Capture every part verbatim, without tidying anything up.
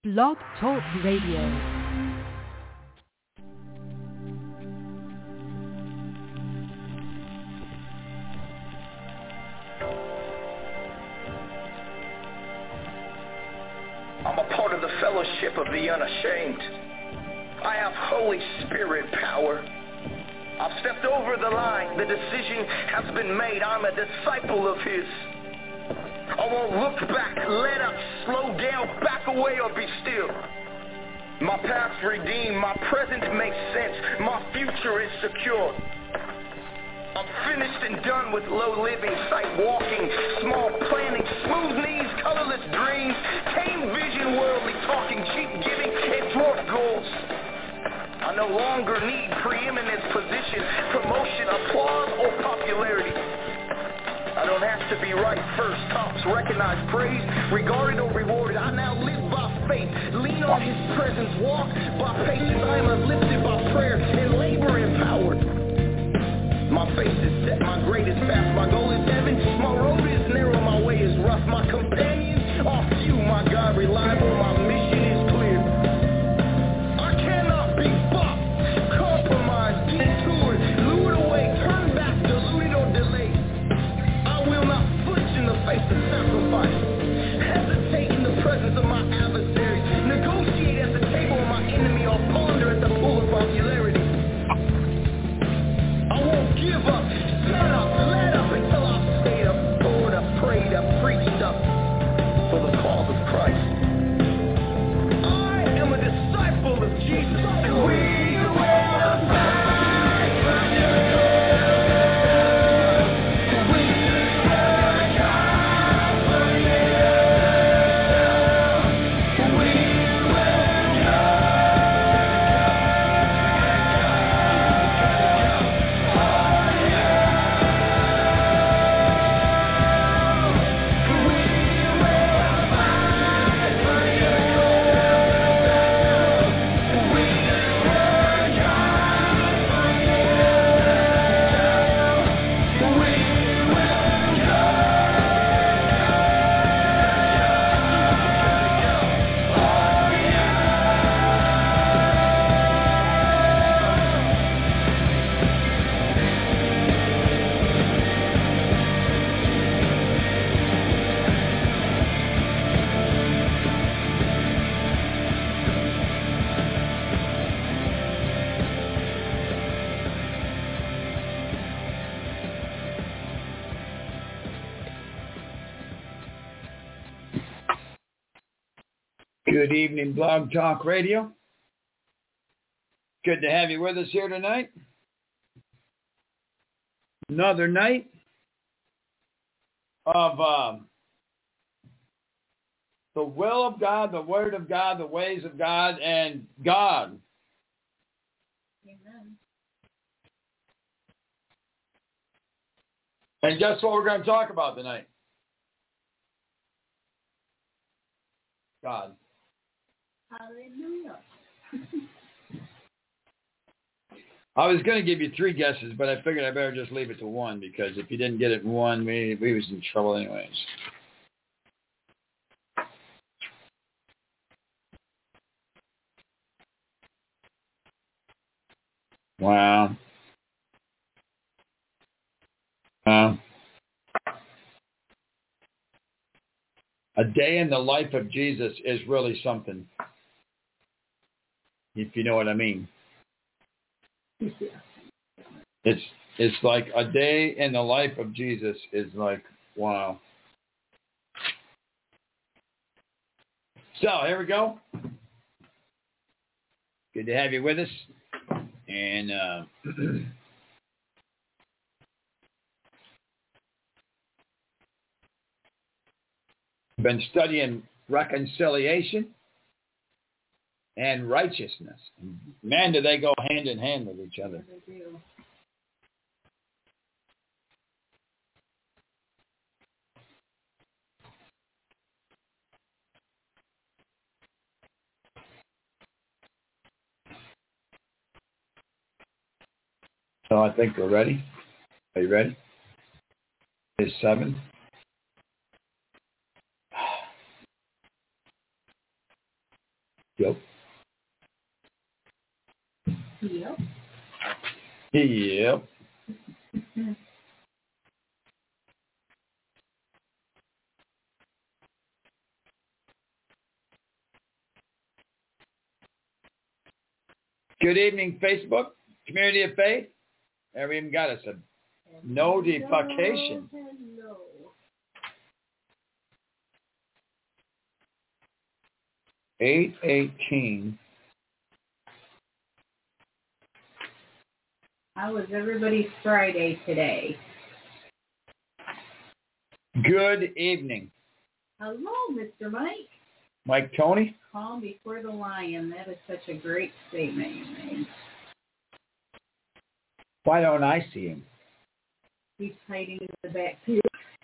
Blog Talk Radio. I'm a part of the fellowship of the unashamed. I have Holy Spirit power. I've stepped over the line. The decision has been made. I'm a disciple of His. I won't look back, let up, slow down, back away, or be still. My past redeemed, my present makes sense, my future is secure. I'm finished and done with low living, sight walking, small planning, smooth knees, colorless dreams, tame vision, worldly talking, cheap giving, and dwarf goals. I no longer need preeminence, position, promotion, applause, or popularity. I don't have to be right first, tops, recognized, praised, regarded, or rewarded. I now live by faith, lean on His presence, walk by patience. I am uplifted by prayer and labor empowered. My face is set, my greatest path, my goal is heaven. My road is narrow, my way is rough. My companions are few, my God reliable, my mission is clear. I cannot be bought, compromised, detoured, lured away, turned back, deluded, or delayed. I will not flinch in the face of sacrifice, hesitate in the presence of my adversaries, negotiate at the table of my enemy, or ponder at the pool of popularity. I won't give up, shut up, let up until I've stayed up, poured up, prayed up, preached up for the cause of Christ. I am a disciple of Jesus. We will fight for you. We will die for you. We will Good evening, Blog Talk Radio. Good to have you with us here tonight. Another night of um, the will of God, the Word of God, the ways of God, and God. Amen. And guess what we're going to talk about tonight? God. Hallelujah. I was going to give you three guesses, but I figured I better just leave it to one, because if you didn't get it in one, we, we was in trouble anyways. Wow. Wow. A day in the life of Jesus is really something, if you know what I mean. Yeah. It's it's like a day in the life of Jesus is like, wow. So here we go. Good to have you with us. And uh, been studying reconciliation and righteousness. Man, do they go hand in hand with each other. They do. So I think we're ready. Are you ready? It's seven. Yep. Yep. Yep. Good evening, Facebook, Community of Faith. There we even got us a notification. Hello. eight eighteen. How was everybody's Friday today? Good evening. Hello, Mister Mike. Mike Tony? Calm before the lion. That is such a great statement you made. Why don't I see him? He's hiding in the back pew.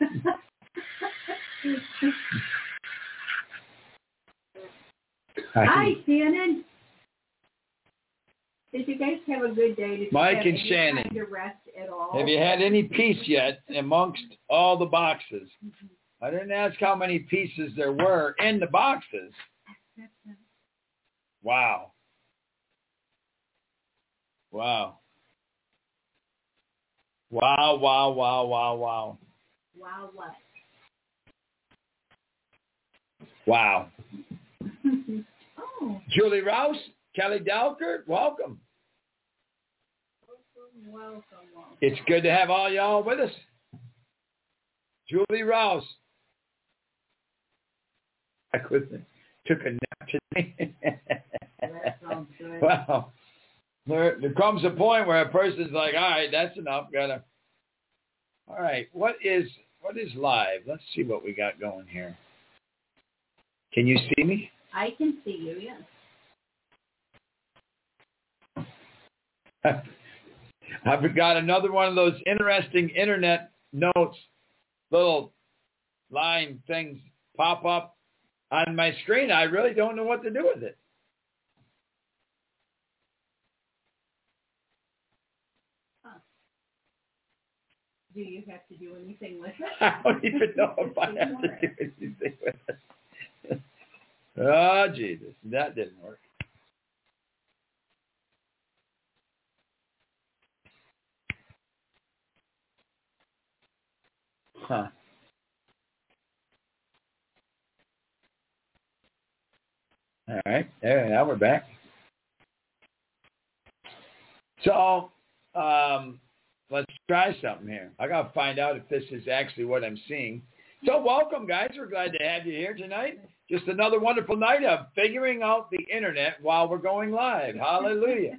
Hi, Shannon. Did you guys have a good day? Did you Mike have and any Shannon. time to rest at all? Have you had any peace yet amongst all the boxes? I didn't ask how many pieces there were in the boxes. Wow. Wow. Wow, wow, wow, wow, wow. Wow, what? Wow. Oh. Julie Rouse, Kelly Dalkert, welcome. Welcome, welcome, welcome. It's good to have all y'all with us. Julie Rouse. I couldn't, took a nap today. That sounds good. Wow. There, there comes a point where a person's like, all right, that's enough. Gotta. All right. What is what is live? Let's see what we got going here. Can you see me? I can see you, yes. I've got another one of those interesting internet notes, little line things pop up on my screen. I really don't know what to do with it. Huh. Do you have to do anything with it? I don't even know if I have to do anything with it. Oh, Jesus. That didn't work. Huh. All right. There, now we're back. So, um, let's try something here. I got to find out if this is actually what I'm seeing. So welcome, guys. We're glad to have you here tonight. Just another wonderful night of figuring out the internet while we're going live. Hallelujah.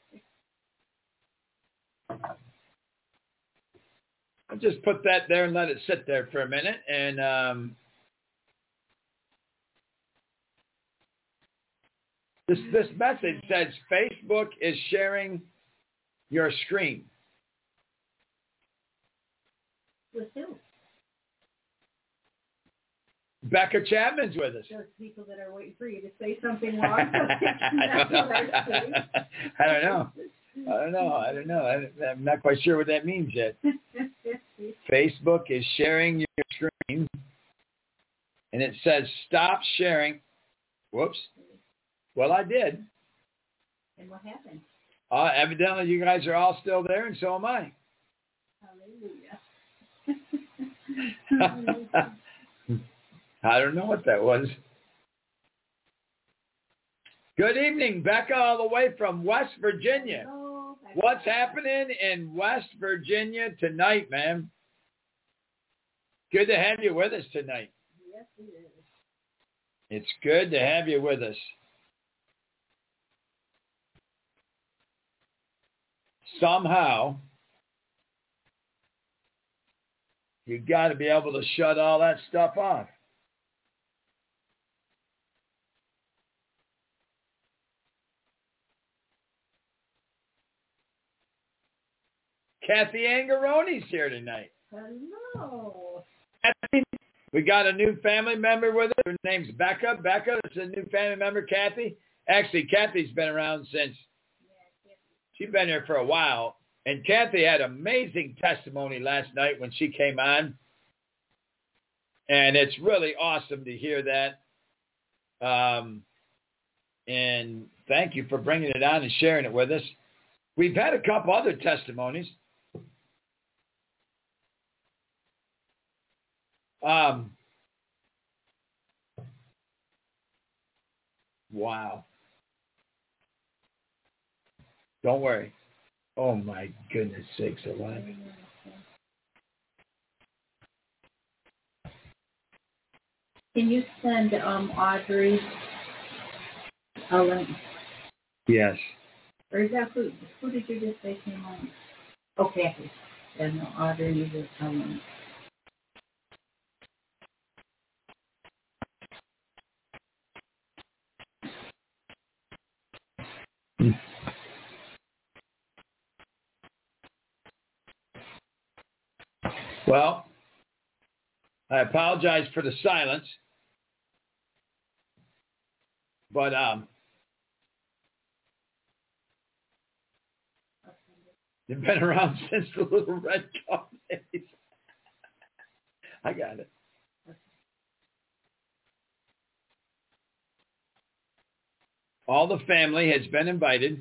I'll just put that there and let it sit there for a minute. And um, this this message says Facebook is sharing your screen. With who? Becca Chapman's with us. Those people that are waiting for you to say something wrong. I don't know. I don't know. I don't know. I don't know. I, I'm not quite sure what that means yet. Facebook is sharing your screen, and it says stop sharing. Whoops. Well, I did. And what happened? Uh, evidently, you guys are all still there, and so am I. Hallelujah. I don't know what that was. Good evening, Becca, all the way from West Virginia. Hello, What's happening in West Virginia tonight, ma'am? Good to have you with us tonight. Yes, it is. It's good to have you with us. Somehow, you got to be able to shut all that stuff off. Kathy Angaroni's here tonight. Hello. Kathy, we got a new family member with us. Her name's Becca. Becca is a new family member, Kathy. Actually, Kathy's been around since, she's been here for a while. And Kathy had amazing testimony last night when she came on. And it's really awesome to hear that. Um, And thank you for bringing it on and sharing it with us. We've had a couple other testimonies. Um, wow. Don't worry. Oh, my goodness sakes alive. Can you send um, Audrey a link? Yes. Or is that who? Who did you just say came on? Oh, Kathy. Yeah, no, Audrey needed a link. Well, I apologize for the silence, but um, they've been around since the Little Red Cup days. I got it. All the family has been invited.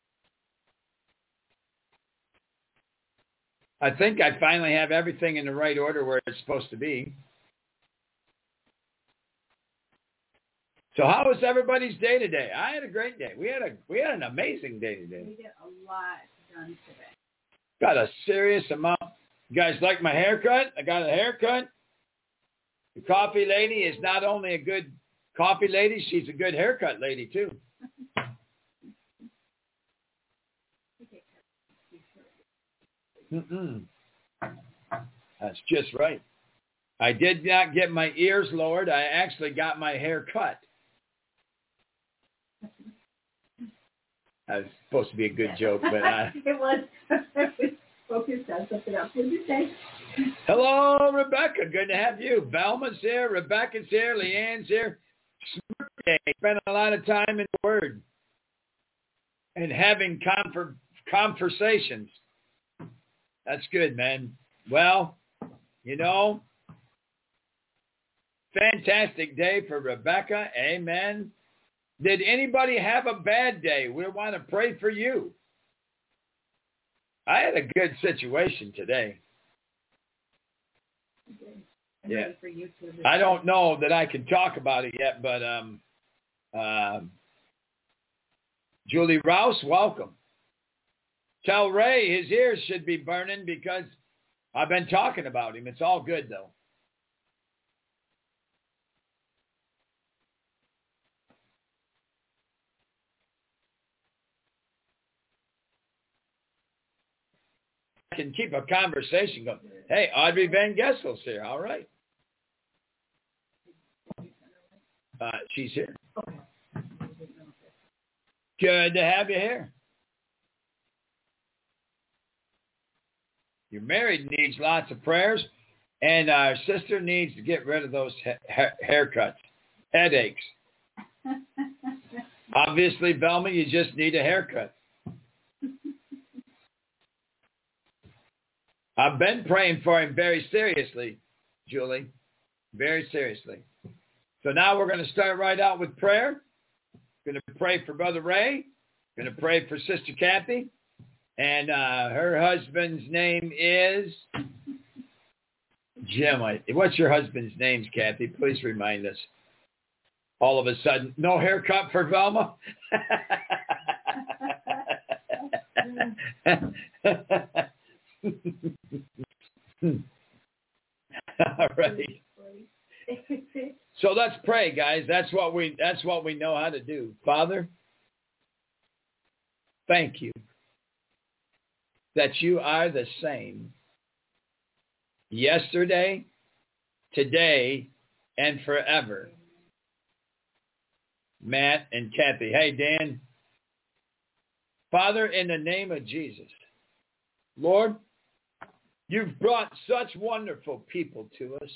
I think I finally have everything in the right order where it's supposed to be. So how was everybody's day today? I had a great day. We had a we had an amazing day today. We get a lot done today. Got a serious amount. You guys like my haircut? I got a haircut. The coffee lady is not only a good coffee lady, she's a good haircut lady too. Mm-mm. That's just right. I did not get my ears lowered. I actually got my hair cut. That was supposed to be a good joke, but I... It was. I was focused on something else. What did you say? Hello, Rebecca. Good to have you. Velma's here. Rebecca's here. Leanne's here. Spent a lot of time in the Word and having conver- conversations. That's good, man. Well, you know, fantastic day for Rebecca. Amen. Did anybody have a bad day? We want to pray for you. I had a good situation today. I'm yeah. ready for you too. I don't know that I can talk about it yet, but um, uh, Julie Rouse, welcome. Tell Ray his ears should be burning because I've been talking about him. It's all good, though. I can keep a conversation going. Hey, Audrey Van Gessel's here. All right. Uh, she's here. Good to have you here. Your married needs lots of prayers, and our sister needs to get rid of those ha- ha- haircuts, headaches. Obviously, Velma, you just need a haircut. I've been praying for him very seriously, Julie, very seriously. So now we're going to start right out with prayer. Going to pray for Brother Ray. Going to pray for Sister Kathy. And uh, her husband's name is Jim. What's your husband's name, Kathy? Please remind us. All of a sudden, no haircut for Velma? All right. So let's pray, guys. That's what we that's what we know how to do. Father, thank you that you are the same yesterday, today, and forever. Matt and Kathy. Hey, Dan. Father, in the name of Jesus, Lord, you've brought such wonderful people to us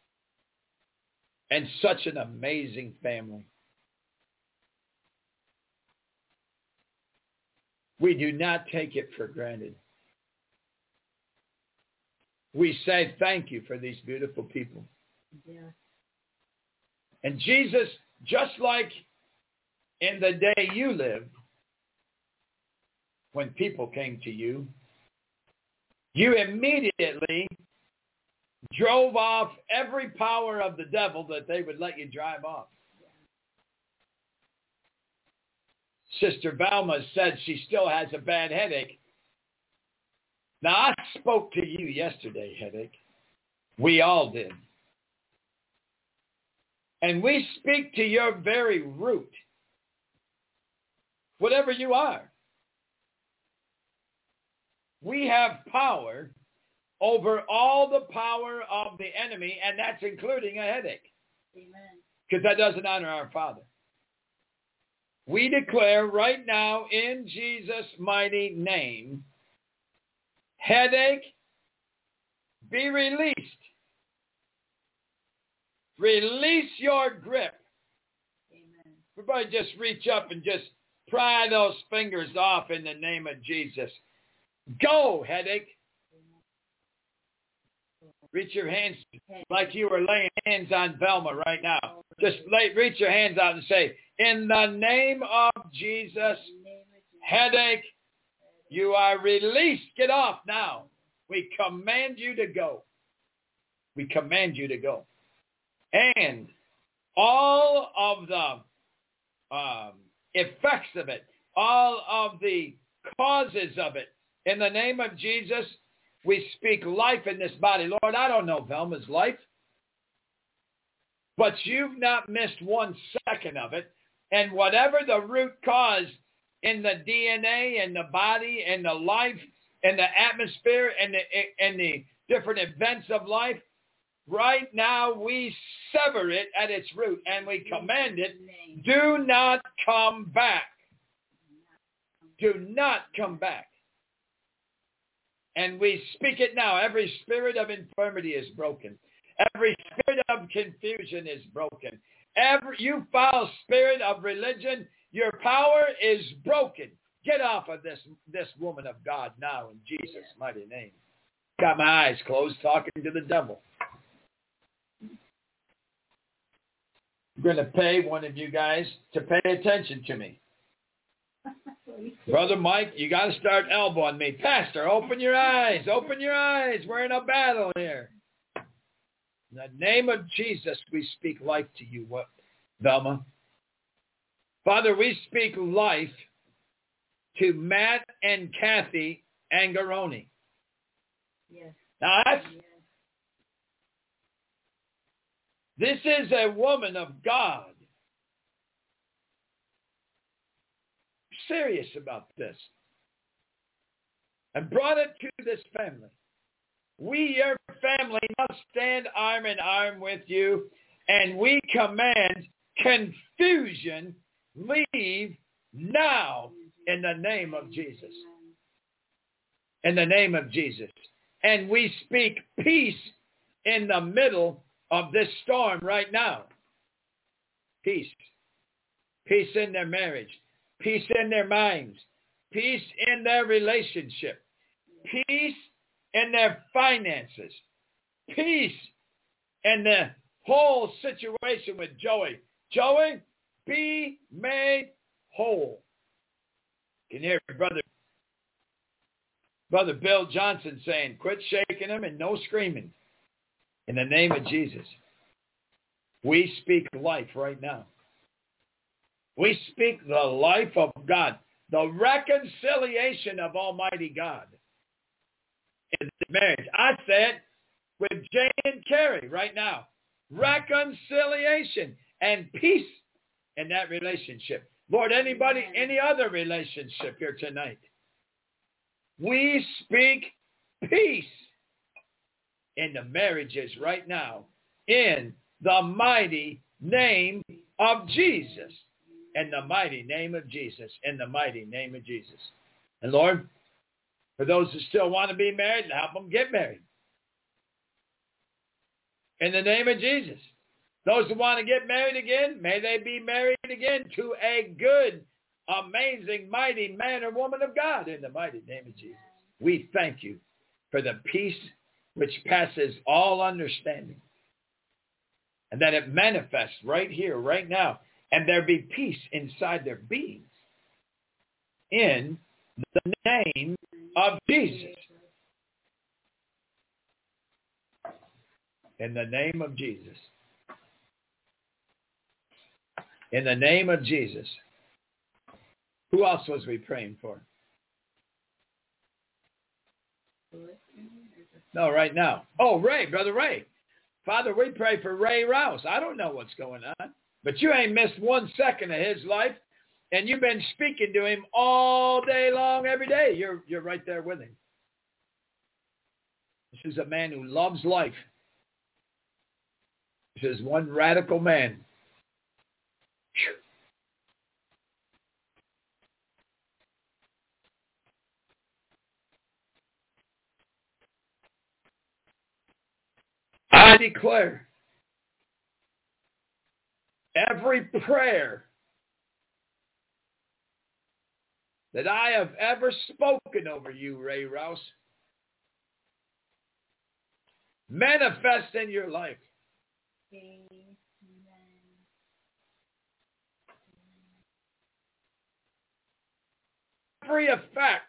and such an amazing family. We do not take it for granted. We say thank you for these beautiful people. Yeah. And Jesus, just like in the day you lived, when people came to you, you immediately drove off every power of the devil that they would let you drive off. Sister Velma said she still has a bad headache. Now, I spoke to you yesterday, headache. We all did. And we speak to your very root, whatever you are. We have power over all the power of the enemy, and that's including a headache. Amen. Because that doesn't honor our Father. We declare right now in Jesus' mighty name, headache, be released. Release your grip. Amen. Everybody just reach up and just pry those fingers off in the name of Jesus. Go, headache. Reach your hands like you were laying hands on Velma right now. Just lay, reach your hands out and say, in the name of Jesus, headache, you are released. Get off now. We command you to go. We command you to go. And all of the um, effects of it, all of the causes of it, in the name of Jesus, we speak life in this body. Lord, I don't know Velma's life, but you've not missed one second of it. And whatever the root cause in the D N A and the body and the life and the atmosphere and the, and the different events of life, right now we sever it at its root and we command it, do not come back. Do not come back. And we speak it now. Every spirit of infirmity is broken. Every spirit of confusion is broken. Every, you foul spirit of religion, your power is broken. Get off of this, this woman of God now in Jesus' mighty name. Got my eyes closed talking to the devil. I'm going to pay one of you guys to pay attention to me. Brother Mike, you got to start elbowing me. Pastor, open your eyes. Open your eyes. We're in a battle here. In the name of Jesus, we speak life to you, what, Velma. Father, we speak life to Matt and Kathy Angaroni. Yes. Now, that's, yes. This is a woman of God. Serious about this. And brought it to this family. We, your family, must stand arm in arm with you, and we command confusion leave now in the name of Jesus. In the name of Jesus. And we speak peace in the middle of this storm right now. Peace. Peace in their marriage. Peace in their minds. Peace in their relationship. Peace in their finances. Peace in the whole situation with Joey. Joey, be made whole. You can hear brother, brother Bill Johnson saying, quit shaking him and no screaming. In the name of Jesus. We speak life right now. We speak the life of God, the reconciliation of Almighty God in the marriage. I said with Jay and Carrie right now, reconciliation and peace in that relationship. Lord, anybody, any other relationship here tonight, we speak peace in the marriages right now in the mighty name of Jesus. In the mighty name of Jesus. In the mighty name of Jesus. And Lord, for those who still want to be married, help them get married. In the name of Jesus. Those who want to get married again, may they be married again to a good, amazing, mighty man or woman of God. In the mighty name of Jesus. We thank you for the peace which passes all understanding. And that it manifests right here, right now, and there be peace inside their beings. In the name of Jesus. In the name of Jesus. In the name of Jesus. Who else was we praying for? No, right now. Oh, Ray, Brother Ray. Father, we pray for Ray Rouse. I don't know what's going on, but you ain't missed one second of his life, and you've been speaking to him all day long, every day. You're, you're right there with him. This is a man who loves life. This is one radical man. Whew. I declare every prayer that I have ever spoken over you, Ray Rouse, manifest in your life. Amen. Every effect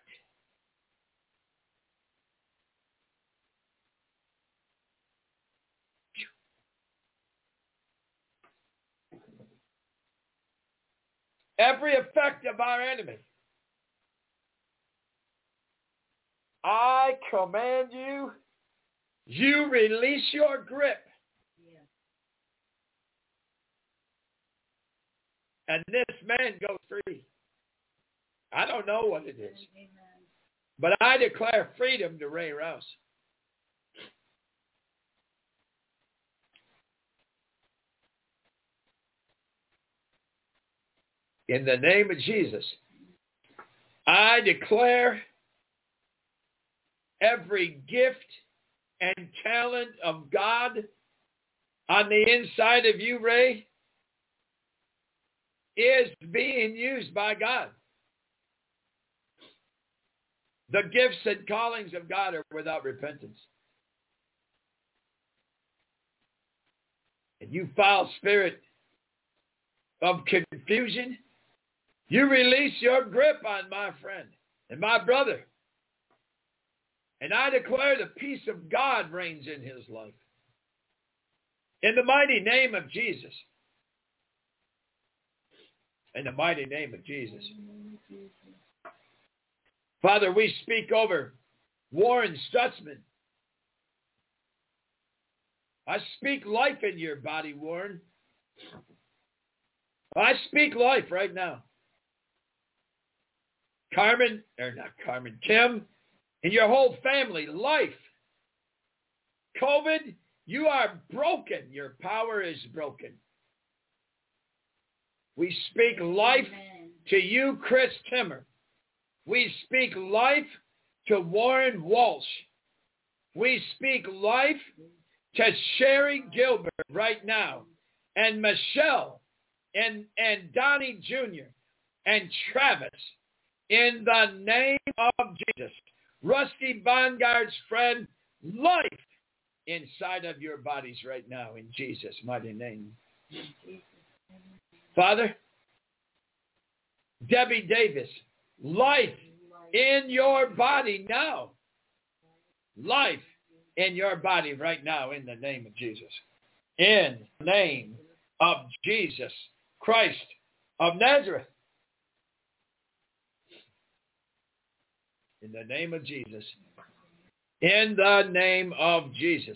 every effect of our enemy, I command you, you release your grip. Yes. And this man goes free. I don't know what it is. Amen. But I declare freedom to Ray Rouse. In the name of Jesus, I declare every gift and talent of God on the inside of you, Ray, is being used by God. The gifts and callings of God are without repentance. And you foul spirit of confusion, you release your grip on my friend and my brother. And I declare the peace of God reigns in his life. In the mighty name of Jesus. In the mighty name of Jesus. Father, we speak over Warren Stutzman. I speak life in your body, Warren. I speak life right now. Carmen, or not Carmen, Kim, and your whole family, life. COVID, you are broken. Your power is broken. We speak life Amen. to you, Chris Timmer. We speak life to Warren Walsh. We speak life to Sherry Gilbert right now, and Michelle, and, and Donnie Junior, and Travis, in the name of Jesus. Rusty Bongard's friend, life inside of your bodies right now in Jesus' mighty name. Father, Debbie Davis, life in your body now. Life in your body right now in the name of Jesus. In the name of Jesus Christ of Nazareth. In the name of Jesus. In the name of Jesus.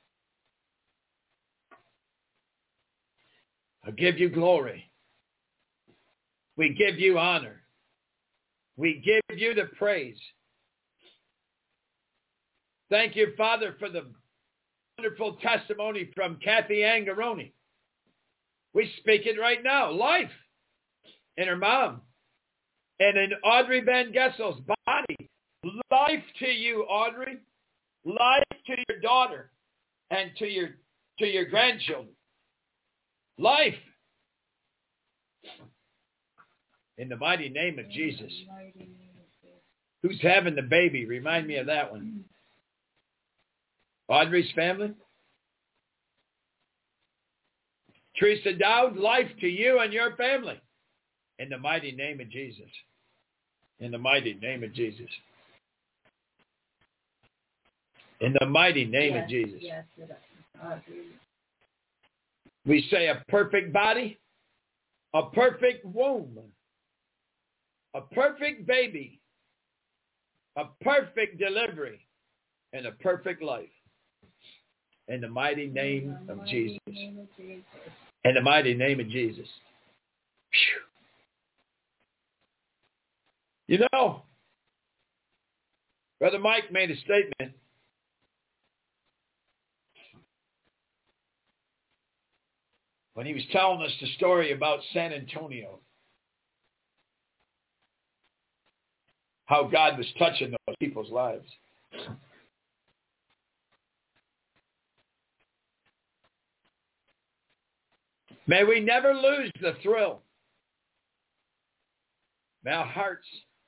I give you glory. We give you honor. We give you the praise. Thank you, Father, for the wonderful testimony from Kathy Angaroni. We speak it right now. Life in her mom and in Audrey Van Gessel's body. Life to you, Audrey. Life to your daughter and to your to your grandchildren. Life. In the mighty name of Jesus. Who's having the baby? Remind me of that one. Audrey's family? Teresa Dowd, life to you and your family. In the mighty name of Jesus. In the mighty name of Jesus. In the mighty name yes, of Jesus. Yes, yes. I agree. We say a perfect body, a perfect womb, a perfect baby, a perfect delivery, and a perfect life. In the mighty name In the of mighty Jesus. name of Jesus. In the mighty name of Jesus. Phew. You know, Brother Mike made a statement. When he was telling us the story about San Antonio. How God was touching those people's lives. May we never lose the thrill. May our hearts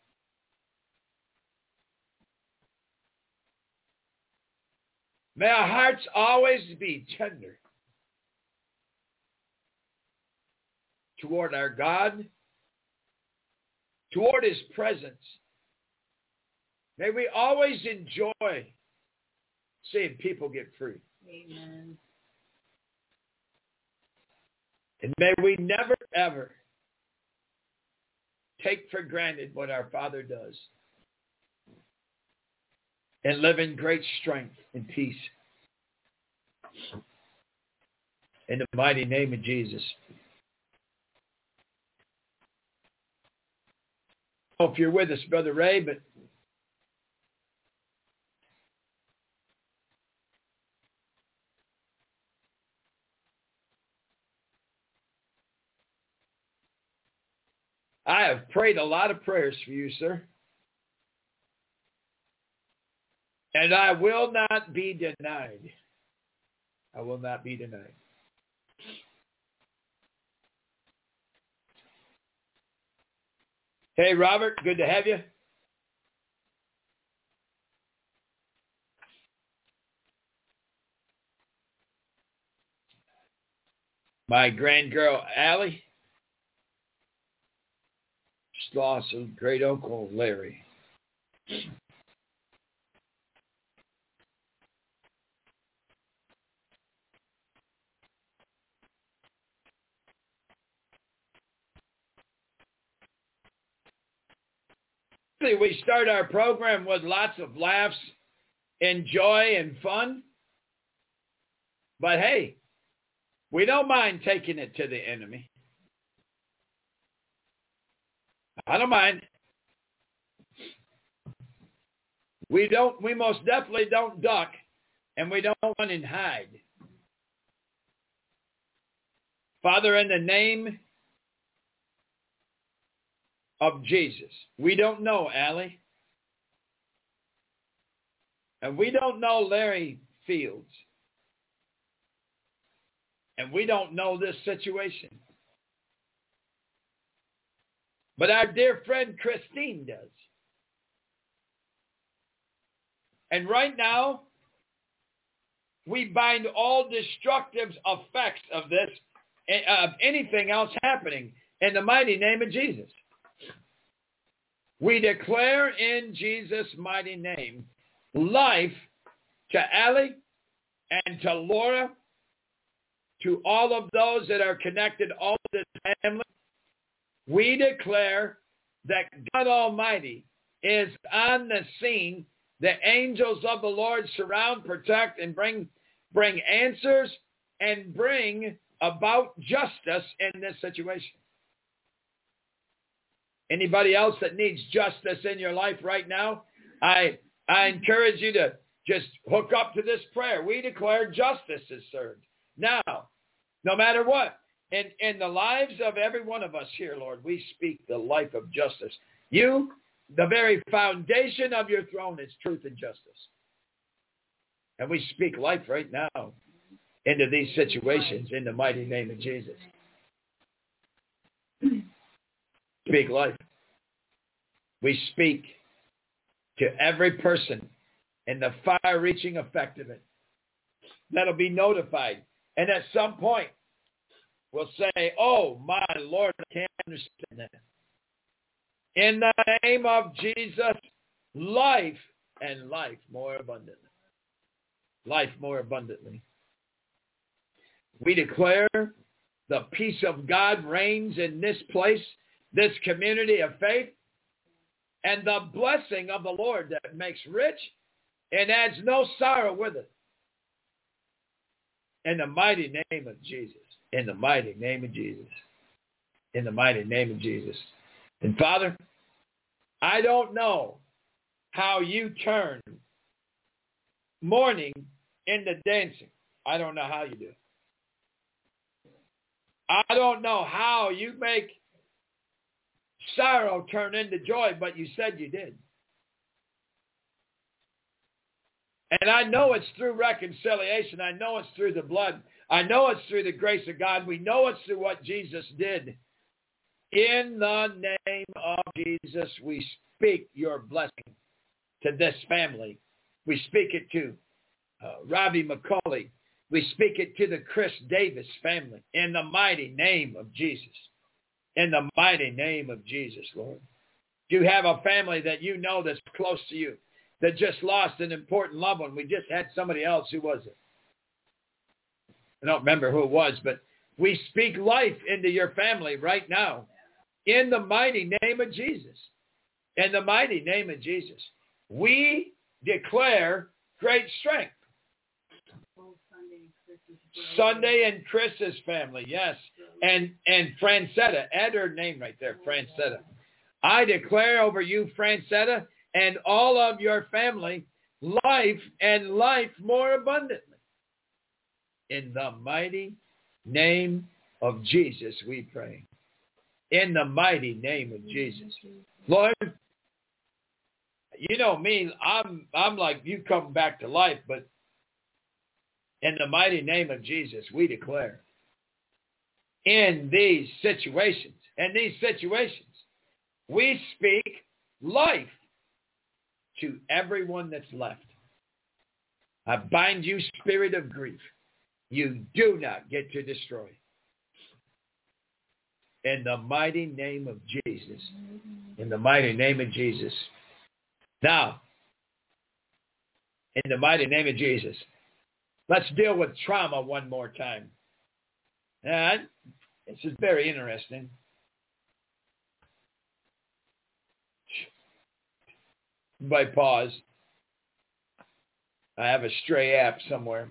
May our hearts always be tender toward our God, toward His presence. May we always enjoy seeing people get free. Amen. And may we never, ever take for granted what our Father does and live in great strength and peace. In the mighty name of Jesus. I don't know if you're with us, Brother Ray, but I have prayed a lot of prayers for you, sir. And I will not be denied. I will not be denied. Hey, Robert, good to have you. My grand girl, Allie. Just lost a great uncle, Larry. We start our program with lots of laughs and joy and fun. But hey, we don't mind taking it to the enemy. I don't mind. We don't, we most definitely don't duck, and we don't run and hide. Father, in the name of Jesus, we don't know Allie, and we don't know Larry Fields, and we don't know this situation. But our dear friend Christine does. And right now, we bind all destructive effects of this, of anything else happening, in the mighty name of Jesus. We declare in Jesus' mighty name life to Allie and to Laura, to all of those that are connected, all of this family. We declare that God Almighty is on the scene. The angels of the Lord surround, protect, and bring, bring answers and bring about justice in this situation. Anybody else that needs justice in your life right now, I I encourage you to just hook up to this prayer. We declare justice is served. Now, no matter what, in, in the lives of every one of us here, Lord, we speak the life of justice. You, the very foundation of your throne is truth and justice. And we speak life right now into these situations in the mighty name of Jesus. Speak life. We speak to every person and the far-reaching effect of it that'll be notified. And at some point, will say, oh, my Lord, I can't understand that. In the name of Jesus, life and life more abundantly. Life more abundantly. We declare the peace of God reigns in this place, this community of faith, and the blessing of the Lord that makes rich and adds no sorrow with it. In the mighty name of Jesus. In the mighty name of Jesus. In the mighty name of Jesus. And Father, I don't know how you turn mourning into dancing. I don't know how you do. I don't know how you make sorrow turn into joy, but you said you did. And I know it's through reconciliation. I know it's through the blood. I know it's through the grace of God. We know it's through what Jesus did. In the name of Jesus, we speak your blessing to this family. We speak it to uh, Robbie McCauley. We speak it to the Chris Davis family. In the mighty name of Jesus. In the mighty name of Jesus, Lord. You have a family that you know that's close to you, that just lost an important loved one. We just had somebody else. Who was it? I don't remember who it was, but we speak life into your family right now. In the mighty name of Jesus. In the mighty name of Jesus. We declare great strength. Sunday and Chris's family, yes. And and Francetta, add her name right there, Francetta. I declare over you, Francetta, and all of your family, life and life more abundantly. In the mighty name of Jesus, we pray. In the mighty name of Jesus. Lord, you know me, I'm I'm like you come back to life, but in the mighty name of Jesus, we declare in these situations, in these situations, we speak life to everyone that's left. I bind you, spirit of grief. You do not get to destroy. In the mighty name of Jesus. In the mighty name of Jesus. Now, in the mighty name of Jesus, let's deal with trauma one more time. And this is very interesting. By pause. I have a stray app somewhere.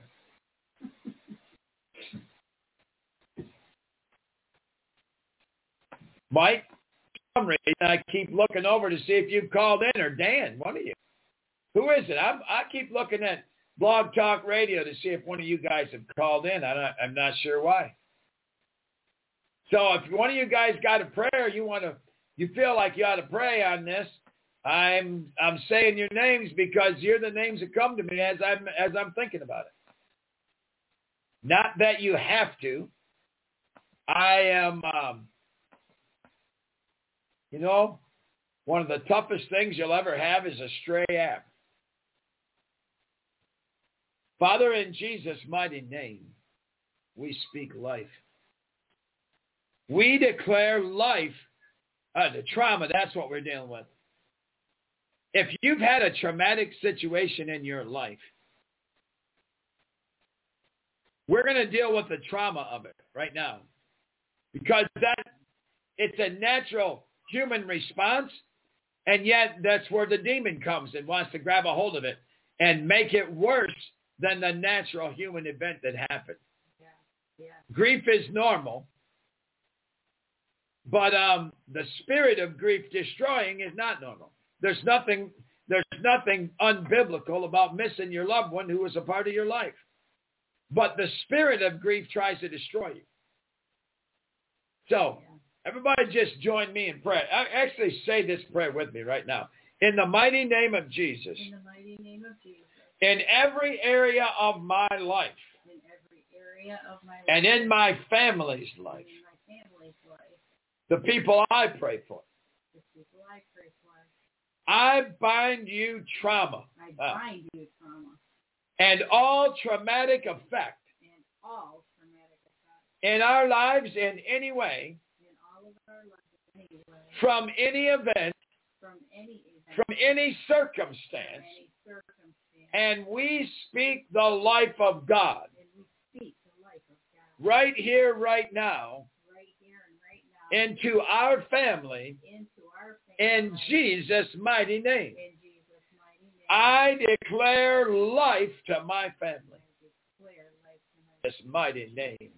Mike, for some reason I keep looking over to see if you've called in, or Dan, one of you. Who is it? I'm, I keep looking at Blog Talk Radio to see if one of you guys have called in. I'm not, I'm not sure why. So if one of you guys got a prayer, you want to, you feel like you ought to pray on this, I'm I'm saying your names because you're the names that come to me as I'm as I'm thinking about it. Not that you have to. I am, um, you know, one of the toughest things you'll ever have is a stray app. Father, in Jesus' mighty name, we speak life. We declare life, uh, the trauma, that's what we're dealing with. If you've had a traumatic situation in your life, we're going to deal with the trauma of it right now. Because that it's a natural human response, and yet that's where the demon comes and wants to grab a hold of it and make it worse than the natural human event that happened. Yeah. Yeah. Grief is normal, but um, the spirit of grief destroying is not normal. There's nothing, there's nothing unbiblical about missing your loved one who was a part of your life. But the spirit of grief tries to destroy you. So, everybody just join me in prayer. Actually say this prayer with me right now. In the mighty name of Jesus. In the mighty name of Jesus. In every area of my life. In every area of my life. And in my family's life. And in my family's life. The people I pray for. The people I pray for. I bind you trauma. I bind uh, you trauma. And all traumatic effect. And all traumatic effect. in our lives in any way, in all of our lives in any way, from any event, from any event, from any circumstance, from any circumstance, and we speak the life of God and we speak the life of God right here, right now, right here and right now into our family, into our family in Jesus' mighty name. in Jesus' mighty name. I declare life to my family. I declare life to my This mighty name. mighty name.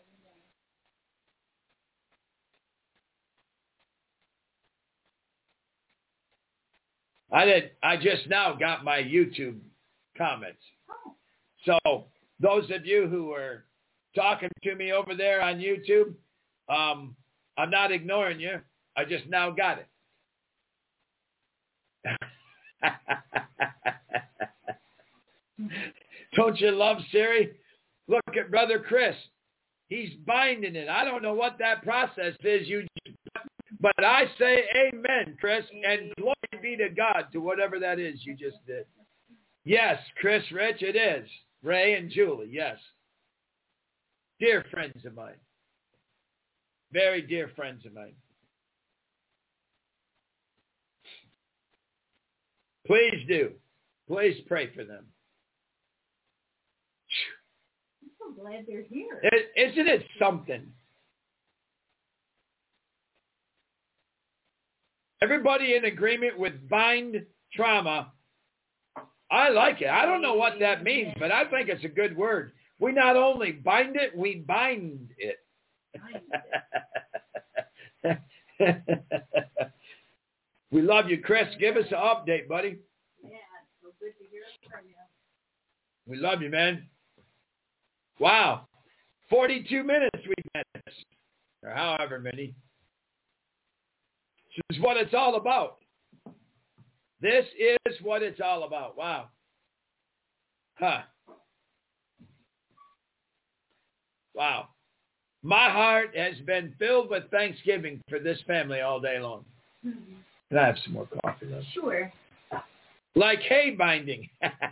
I did. I just now got my YouTube comments. Oh. So those of you who are talking to me over there on YouTube, um, I'm not ignoring you. I just now got it. Don't you love Siri? Look at Brother Chris. He's binding it. I don't know what that process is, you, but I say amen, Chris, and glory be to God to whatever that is you just did. Yes, Chris Rich, it is. Ray and Julie, yes. Dear friends of mine. Very dear friends of mine. Please do. Please pray for them. I'm so glad they're here. It, isn't it something? Everybody in agreement with bind trauma. I like it. I don't know what that means, but I think it's a good word. We not only bind it, we bind it. Bind it. We love you, Chris. Give us an update, buddy. Yeah, it's so good to hear from you. We love you, man. Wow. forty-two minutes we've had this, or however many. This is what it's all about. This is what it's all about. Wow. Huh. Wow. My heart has been filled with thanksgiving for this family all day long. Mm-hmm. Can I have some more coffee, though? Sure. Like hay binding.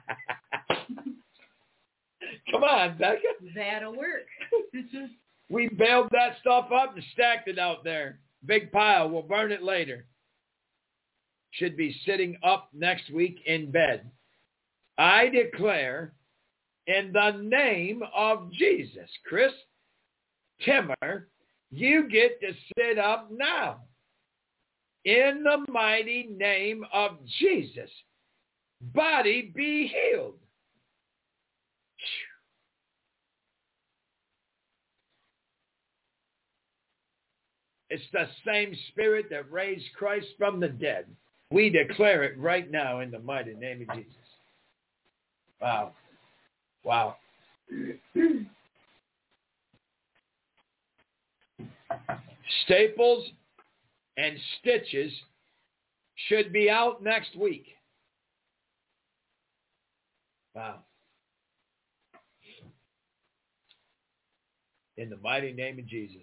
Come on, Becca. That'll work. We baled that stuff up and stacked it out there. Big pile. We'll burn it later. Should be sitting up next week in bed. I declare in the name of Jesus, Chris Timmer, you get to sit up now. In the mighty name of Jesus, body be healed. It's the same spirit that raised Christ from the dead. We declare it right now in the mighty name of Jesus. Wow. Wow. Staples and stitches should be out next week. Wow. In the mighty name of Jesus.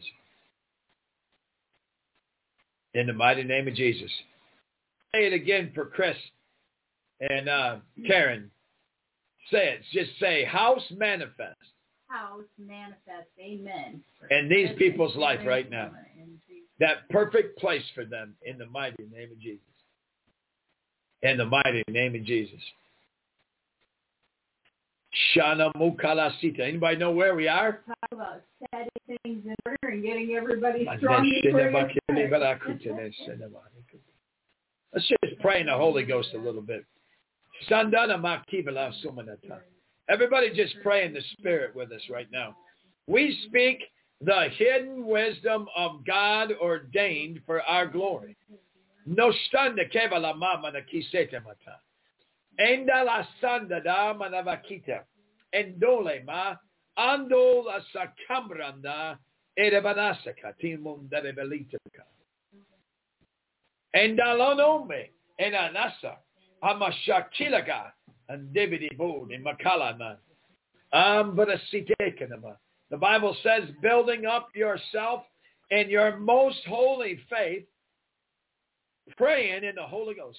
In the mighty name of Jesus. Say it again for Chris and uh, Karen. Say it. Just say, house manifest. House manifest. Amen. In these people's life right now. That perfect place for them in the mighty name of Jesus. In the mighty name of Jesus. Shana Mukalasita. Anybody know where we are? Talk about setting things in order and getting everybody strong before you start. Let's just pray in the Holy Ghost a little bit. Everybody just pray in the Spirit with us right now. We speak the hidden wisdom of God ordained for our glory. No standa kevala mama na kisete mata. Enda la sanda da manavakita. Endole ma ando la sakambranda erebanasaka timunda rebelitaka. Endalonome enanasa amashakilaga and David Bod in Makalana. Ambrasitekanama. The Bible says, building up yourself in your most holy faith, praying in the Holy Ghost.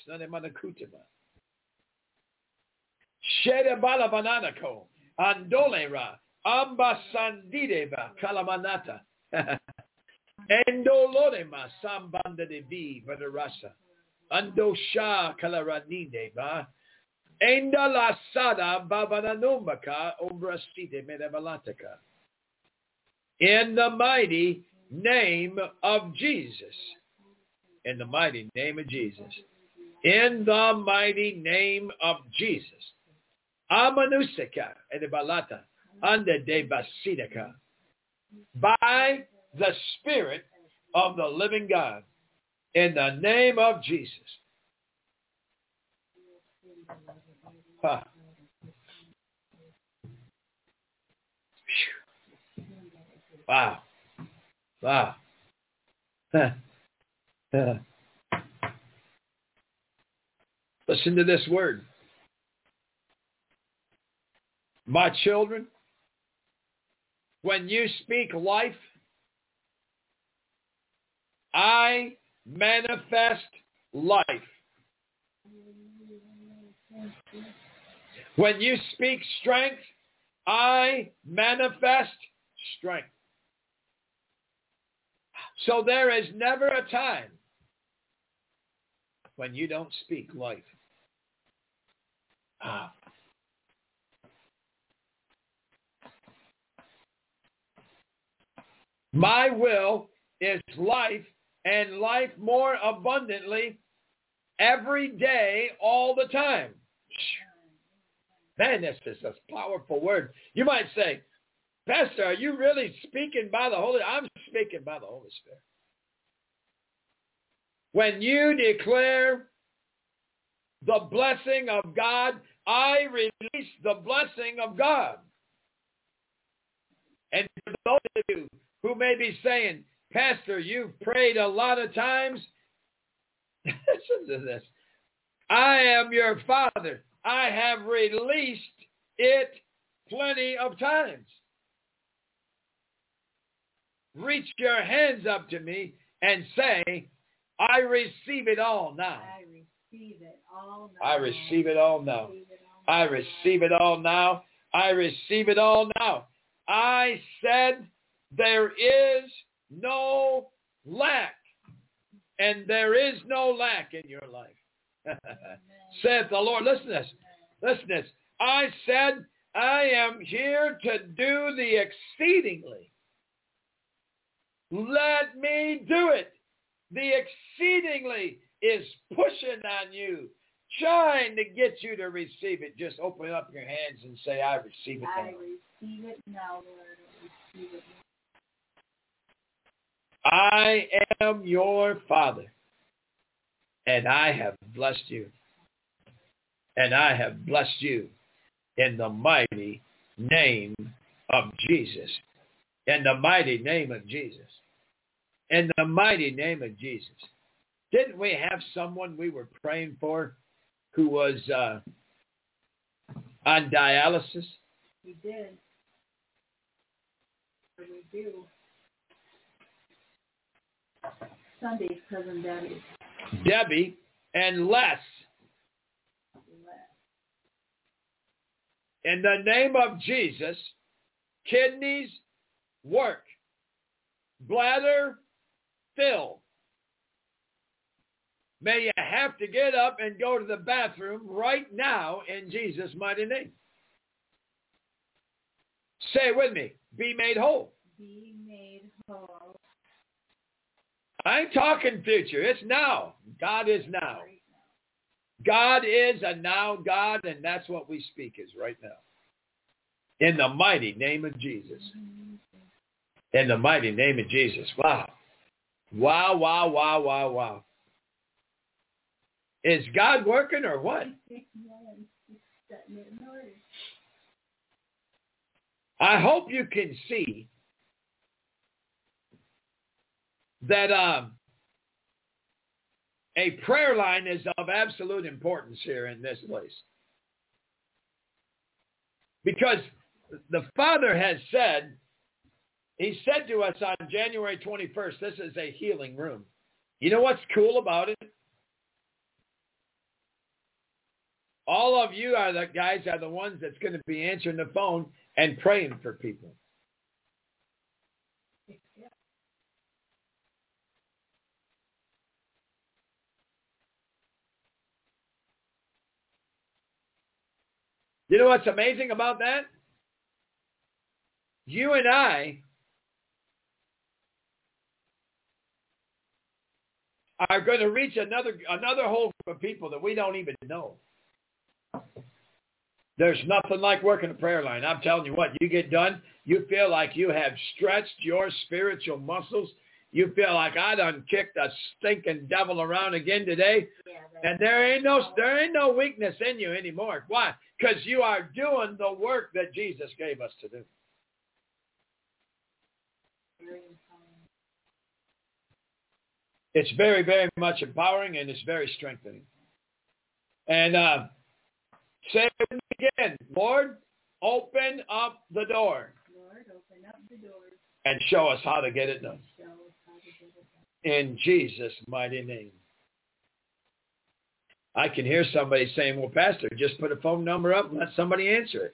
Shede balabananako, andolera, Ambasandideva kalamanata. Endolorema sambanda de vi vadarasa. Andosha kalaranideva. Enda la sada bavananombaka ombrasite medevalataka. In the mighty name of Jesus. In the mighty name of Jesus. In the mighty name of Jesus. Amanusika edebalata anda de basidaka. By the Spirit of the living God. In the name of Jesus. Huh. Wow. Wow. Huh. Huh. Listen to this word. My children, when you speak life, I manifest life. When you speak strength, I manifest strength. So there is never a time when you don't speak life. Ah. My will is life, and life more abundantly every day, all the time. Man, this is a powerful word. You might say, Pastor, are you really speaking by the Holy? I'm speaking by the Holy Spirit. When you declare the blessing of God, I release the blessing of God. And for those of you who may be saying, Pastor, you've prayed a lot of times. Listen to this. I am your Father. I have released it plenty of times. Reach your hands up to me and say, I receive it all now. I receive it all now. I receive it all now. I receive it all now. I receive it all now. I said there is no lack. And there is no lack in your life. Saith the Lord. Listen to this. Listen to this. I said I am here to do the exceedingly. Let me do it. The exceedingly is pushing on you, trying to get you to receive it. Just open up your hands and say, I receive it now. I receive it now, Lord. I receive it now. I am your Father, and I have blessed you. And I have blessed you in the mighty name of Jesus. In the mighty name of Jesus. In the mighty name of Jesus. Didn't we have someone we were praying for who was uh, on dialysis? We did. We do. Sunday's cousin Debbie. Debbie and Les. In the name of Jesus, kidneys work. Bladder fill. May you have to get up and go to the bathroom right now in Jesus' mighty name. Say it with me. Be made whole. Be made whole. I ain't talking future. It's now. God is now. God is a now God, and that's what we speak is right now. In the mighty name of Jesus. In the mighty name of Jesus. Wow. Wow, wow, wow, wow, wow. Is God working or what? I hope you can see that um, a prayer line is of absolute importance here in this place. Because the Father has said, he said to us on January twenty-first, this is a healing room. You know what's cool about it? All of you are the guys are the ones that's going to be answering the phone and praying for people. You know what's amazing about that? You and I are going to reach another another whole group of people that we don't even know. There's nothing like working a prayer line. I'm telling you what, you get done, you feel like you have stretched your spiritual muscles. You feel like I done kicked a stinking devil around again today. Yeah, and there ain't no there ain't no weakness in you anymore. Why? Because you are doing the work that Jesus gave us to do. It's very, very much empowering, and it's very strengthening. And uh, say it with me again. Lord, open up the door. Lord, open up the door. And show us how to get it done. Show us how to get it done. In Jesus' mighty name. I can hear somebody saying, well, Pastor, just put a phone number up and let somebody answer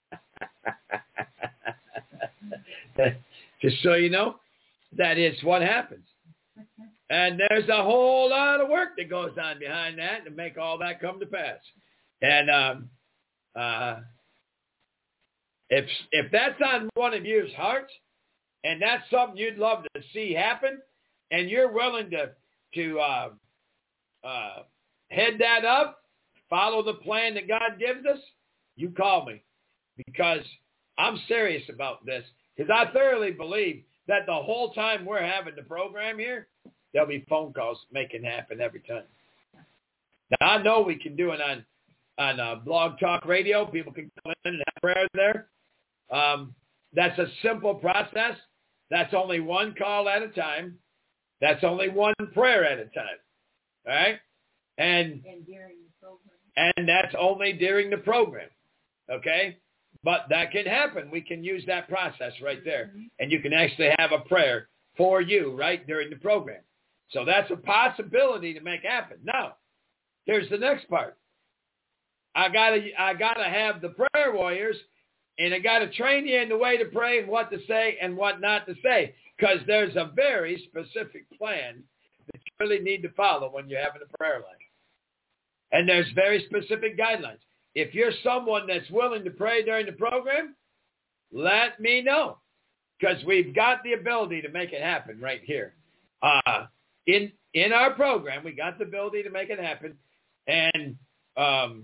it. Just so you know, that is what happens. And there's a whole lot of work that goes on behind that to make all that come to pass. And um, uh, if if that's on one of your hearts, and that's something you'd love to see happen, and you're willing to to uh, uh, head that up, follow the plan that God gives us, you call me, because I'm serious about this. Because I thoroughly believe that the whole time we're having the program here, there'll be phone calls making it happen every time. Now, I know we can do it on, on uh, Blog Talk Radio. People can come in and have prayer there. Um, that's a simple process. That's only one call at a time. That's only one prayer at a time. All right? And, and during the program. And that's only during the program. Okay? But that can happen. We can use that process right there. Mm-hmm. And you can actually have a prayer for you right during the program. So that's a possibility to make happen. Now, here's the next part. I gotta I gotta have the prayer warriors, and I gotta train you in the way to pray and what to say and what not to say. Because there's a very specific plan that you really need to follow when you're having a prayer line. And there's very specific guidelines. If you're someone that's willing to pray during the program, let me know. Because we've got the ability to make it happen right here. Uh, in in our program, we got the ability to make it happen. And um,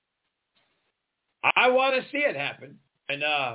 I want to see it happen. And uh,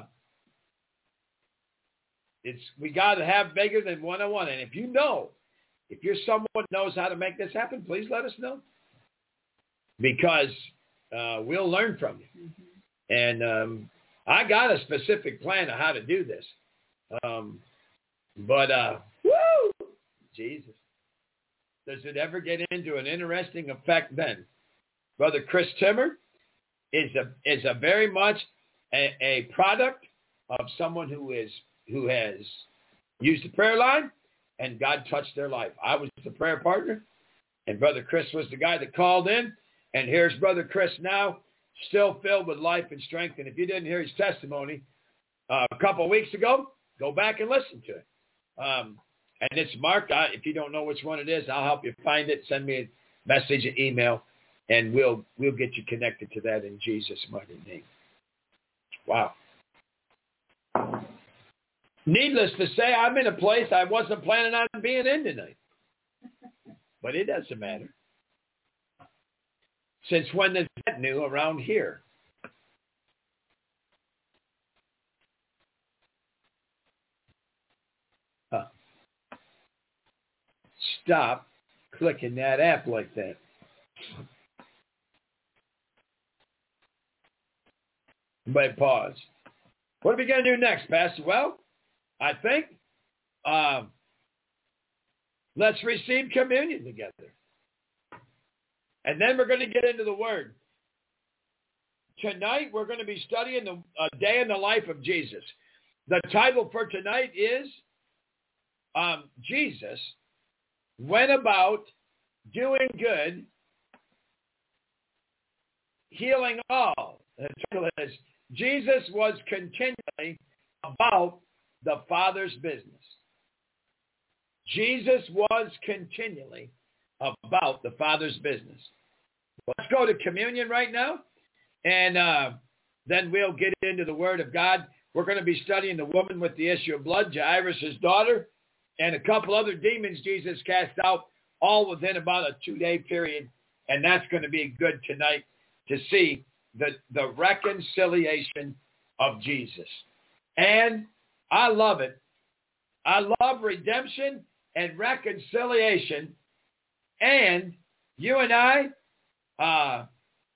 it's we got to have bigger than one oh one. And if you know, if you're someone who knows how to make this happen, please let us know. Because uh, we'll learn from you. Mm-hmm. And um, I got a specific plan of how to do this. Um, but, uh, woo, Jesus, does it ever get into an interesting effect then? Brother Chris Timmer is a is a very much a, a product of someone who is who has used the prayer line, and God touched their life. I was the prayer partner, and Brother Chris was the guy that called in, and here's Brother Chris now, still filled with life and strength. And if you didn't hear his testimony uh, a couple of weeks ago, go back and listen to it. Um, and it's marked. I, if you don't know which one it is, I'll help you find it. Send me a message, an email, and we'll we'll get you connected to that in Jesus' mighty name. Wow. Needless to say, I'm in a place I wasn't planning on being in tonight. But it doesn't matter. Since when is that new around here? Huh. Stop clicking that app like that. But pause. What are we going to do next, Pastor? Well, I think uh, let's receive communion together. And then we're going to get into the Word. Tonight, we're going to be studying the a day in the life of Jesus. The title for tonight is um, Jesus went about doing good, healing all. The title is Jesus was continually about the Father's business. Jesus was continually about the Father's business. Let's go to communion right now, and uh, then we'll get into the Word of God. We're going to be studying the woman with the issue of blood, Jairus' daughter, and a couple other demons Jesus cast out, all within about a two-day period. And that's going to be good tonight to see the, the reconciliation of Jesus. And I love it. I love redemption and reconciliation. And you and I, uh,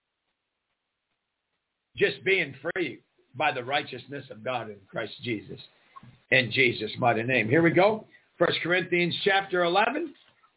just being free by the righteousness of God in Christ Jesus. In Jesus' mighty name. Here we go. First Corinthians chapter eleven.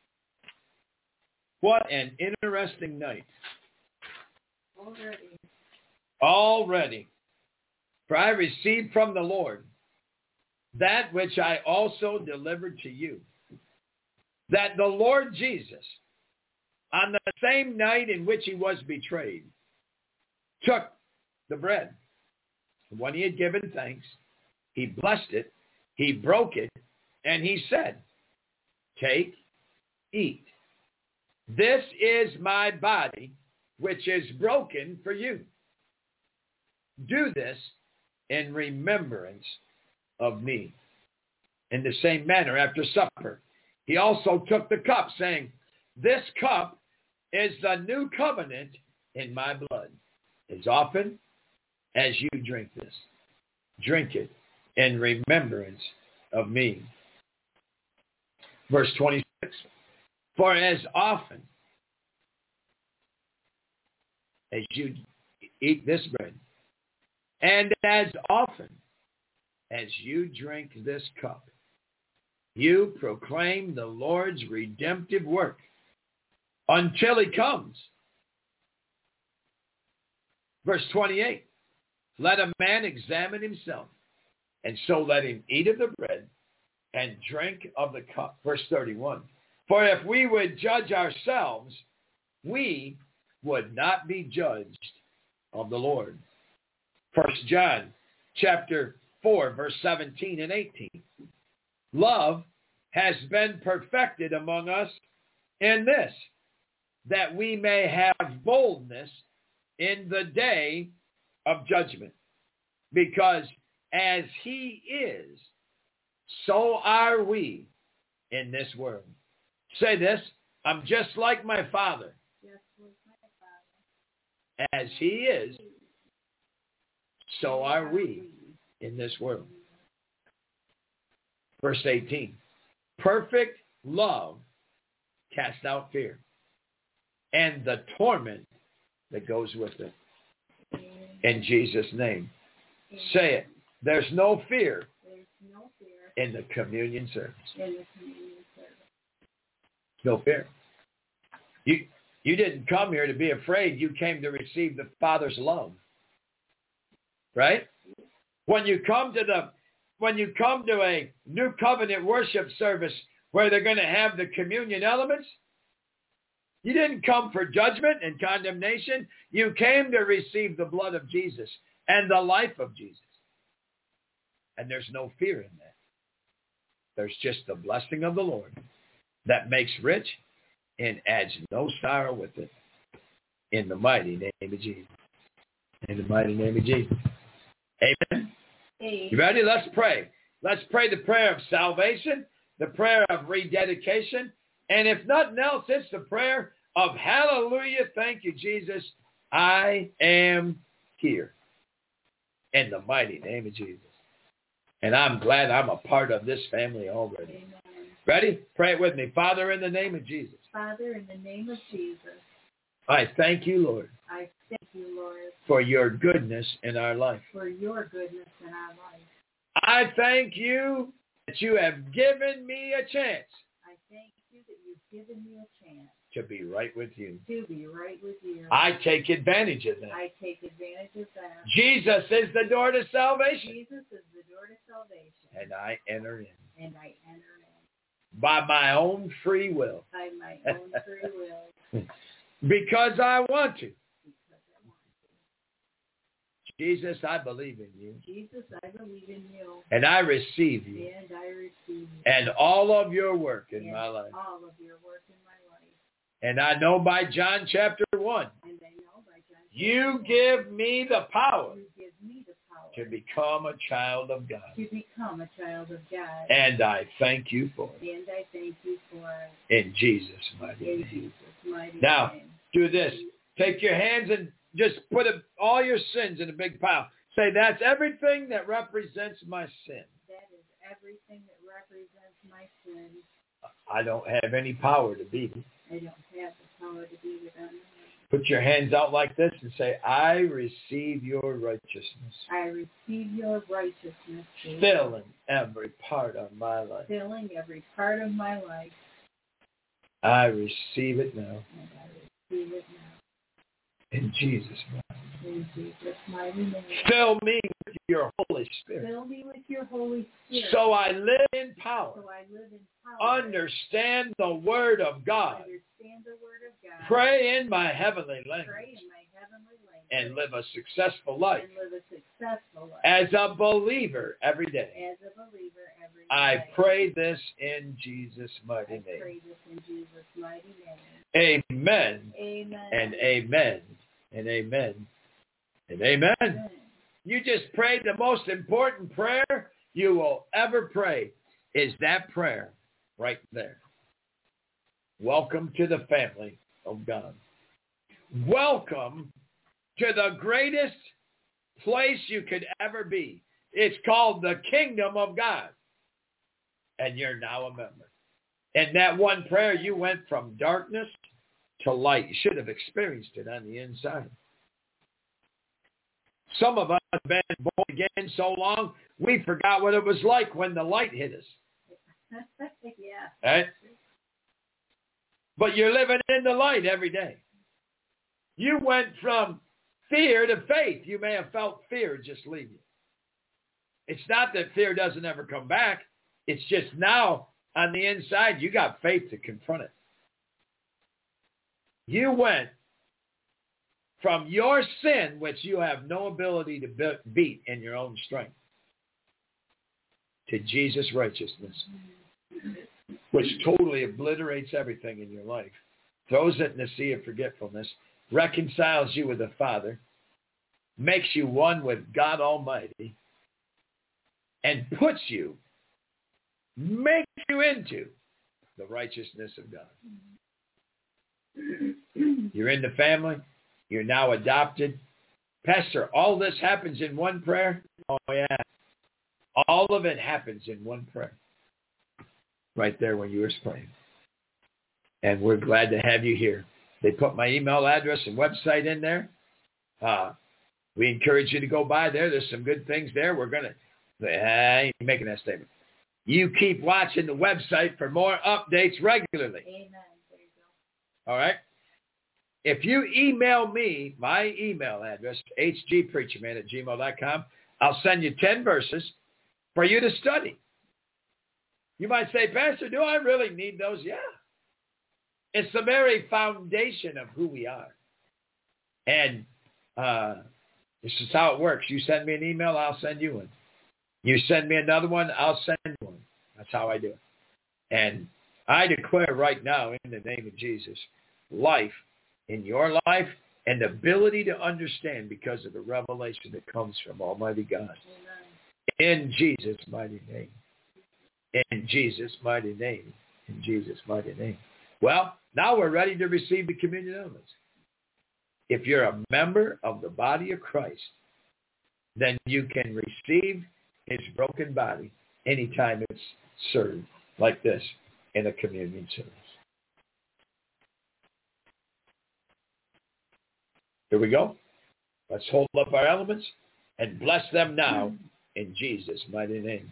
What an interesting night. Already. Already. For I received from the Lord that which I also delivered to you, that the Lord Jesus, on the same night in which he was betrayed, took the bread. When he had given thanks, he blessed it, he broke it, and he said, "Take, eat. This is my body, which is broken for you. Do this in remembrance of me." In the same manner, after supper, he also took the cup, saying, "This cup is the new covenant in my blood. As often as you drink this, drink it in remembrance of me." Verse twenty-six, for as often as you eat this bread, and as often as you drink this cup, you proclaim the Lord's redemptive work until he comes. Verse twenty-eight, let a man examine himself, and so let him eat of the bread and drink of the cup. Verse thirty-one, for if we would judge ourselves, we would not be judged of the Lord. First John chapter four, verse seventeen and eighteen. Love has been perfected among us in this, that we may have boldness in the day of judgment. Because as he is, so are we in this world. Say this, I'm just like my Father. As he is, so are we in this world. Verse eighteen, perfect love casts out fear, and the torment that goes with it. In Jesus' name. Say it. There's no fear, There's no fear in the communion service. In the communion service. No fear. You, you didn't come here to be afraid. You came to receive the Father's love. Right? When you come to the when you come to a new covenant worship service where they're going to have the communion elements, you didn't come for judgment and condemnation. You came to receive the blood of Jesus and the life of Jesus. And there's no fear in that. There's just the blessing of the Lord that makes rich and adds no sorrow with it. In the mighty name of Jesus. In the mighty name of Jesus. Amen. Amen. You ready? Let's pray. Let's pray the prayer of salvation, the prayer of rededication, and if nothing else, it's the prayer of hallelujah. Thank you, Jesus. I am here. In the mighty name of Jesus. And I'm glad I'm a part of this family already. Amen. Ready? Pray it with me. Father, in the name of Jesus. Father, in the name of Jesus. I thank you, Lord. I thank you, Lord. For your goodness in our life. For your goodness in our life. I thank you that you have given me a chance. I thank you that you've given me a chance. To be right with you. To be right with you. I take advantage of that. I take advantage of that. Jesus is the door to salvation. Jesus is the door to salvation. And I enter in. And I enter in. By my own free will. By my own free will. Because I want to. Because I want Jesus, I believe in you. Jesus, I believe in you. And I receive you. And I receive you. And all of your work in and my life. all of your work in my life. And I know by John chapter one, And I know by John you chapter give me the power You give me the power to become a child of God. to become a child of God. And I thank you for it. And I thank you for it. In Jesus' mighty In name. Jesus' mighty Now, name. do this. Take your hands and just put a, all your sins in a big pile. Say, that's everything that represents my sin. That is everything that represents my sin. I don't have any power to beat it. I don't have the power to beat it on me. Put your hands out like this and say, I receive your righteousness. I receive your righteousness. Jesus. Filling every part of my life. Filling every part of my life. I receive it now. And I receive it now. In Jesus' name. In Jesus' mighty name. Fill me with your Holy Spirit. Fill me with your Holy Spirit. So I live in power. So I live in power. Understand the Word of God. Understand the Word of God. Pray in my heavenly language. Pray in my heavenly language. And live a successful life. And live a successful life. As a believer every day. As a believer every day. I pray this in Jesus' mighty I name. pray this in Jesus' mighty name. Amen. Amen. And amen. And amen. And amen. Amen. You just prayed the most important prayer you will ever pray. Is that prayer right there. Welcome to the family of God. Welcome to the greatest place you could ever be. It's called the kingdom of God. And you're now a member. In that one prayer, you went from darkness to light. You should have experienced it on the inside. Some of us have been born again so long, we forgot what it was like when the light hit us. Yeah. Right? But you're living in the light every day. You went from fear to faith. You may have felt fear just leave you. It's not that fear doesn't ever come back. It's just now on the inside, you got faith to confront it. You went from your sin, which you have no ability to beat in your own strength, to Jesus' righteousness, which totally obliterates everything in your life, throws it in the sea of forgetfulness, reconciles you with the Father, makes you one with God Almighty, and puts you, makes you into the righteousness of God. You're in the family. You're now adopted. Pastor, all this happens in one prayer? Oh, yeah. All of it happens in one prayer. Right there when you were praying. And we're glad to have you here. They put my email address and website in there. Uh, we encourage you to go by there. There's some good things there. We're going to, I ain't making that statement. You keep watching the website for more updates regularly. Amen. There you go. All right? If you email me, my email address, h g preacher man at gmail dot com, I'll send you ten verses for you to study. You might say, Pastor, do I really need those? Yeah. It's the very foundation of who we are. And uh, this is how it works. You send me an email, I'll send you one. You send me another one, I'll send you one. That's how I do it. And I declare right now, in the name of Jesus, life in your life and the ability to understand because of the revelation that comes from Almighty God. Amen. In Jesus' mighty name. In Jesus' mighty name. In Jesus' mighty name. Well, now we're ready to receive the communion elements. If you're a member of the body of Christ, then you can receive his broken body anytime it's served like this in a communion service. Here we go. Let's hold up our elements and bless them now in Jesus' mighty name.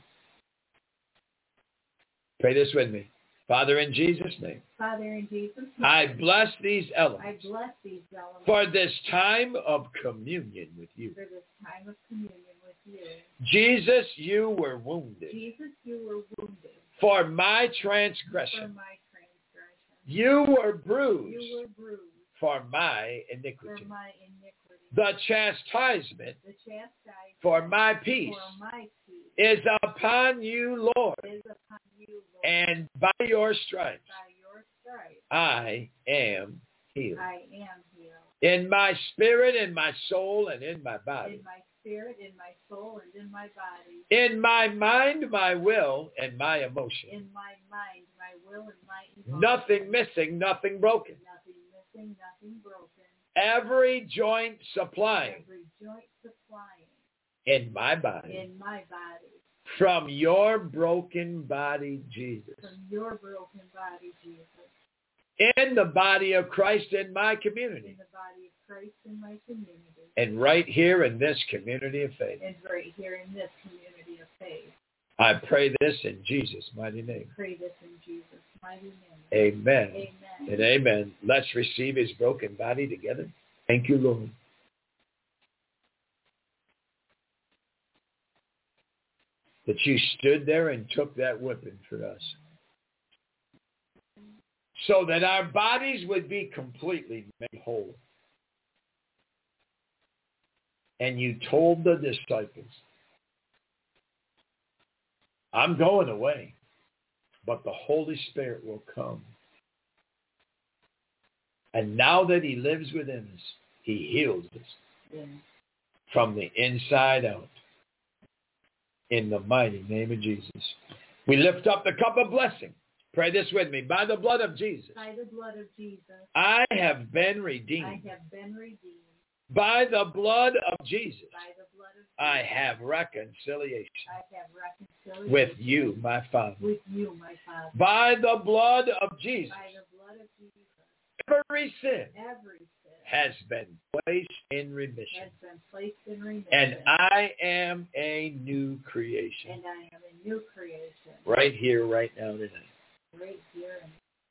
Pray this with me. Father, in Jesus' name. Father, in Jesus' name. I bless these elements. I bless these elements. For this time of communion with you. For this time of communion with you. Jesus, you were wounded. Jesus, you were wounded. For my transgression. For my transgression. You were bruised. You were bruised. For my iniquity. For my iniquity. The chastisement, the chastisement for my peace, for my peace is upon you, Lord. is upon you, Lord. And by your stripes, by your stripes I am healed. I am healed. In my spirit, in my soul, and in my body. In my spirit, in my soul, and in my body. In my mind, my will, and my emotion. In my mind, my will, and my emotion. Nothing missing, nothing broken. Nothing missing, nothing broken. Every joint supplying. Every joint supplying. In my body. In my body. From your broken body, Jesus. From your broken body, Jesus. In the body of Christ in my community. In the body of Christ in my community. And right here in this community of faith. And right here in this community of faith. I pray this in Jesus' mighty name. I pray this in Jesus' mighty name. Amen. Amen. And amen. Let's receive his broken body together. Thank you, Lord. That you stood there and took that whipping for us. So that our bodies would be completely made whole. And you told the disciples, I'm going away, but the Holy Spirit will come. And now that he lives within us, he heals us yeah. from the inside out. In the mighty name of Jesus. We lift up the cup of blessing. Pray this with me. By the blood of Jesus. By the blood of Jesus. I have been redeemed. I have been redeemed. By the blood of Jesus. By the blood of Jesus. I have reconciliation. I have reconciliation. With you, my Father. With you, my Father. By the blood of Jesus. By the blood of Jesus. Every sin. Every sin. Has been placed in remission. Has been placed in remission. And I am a new creation. And I am a new creation. Right here, right now, tonight. Right here.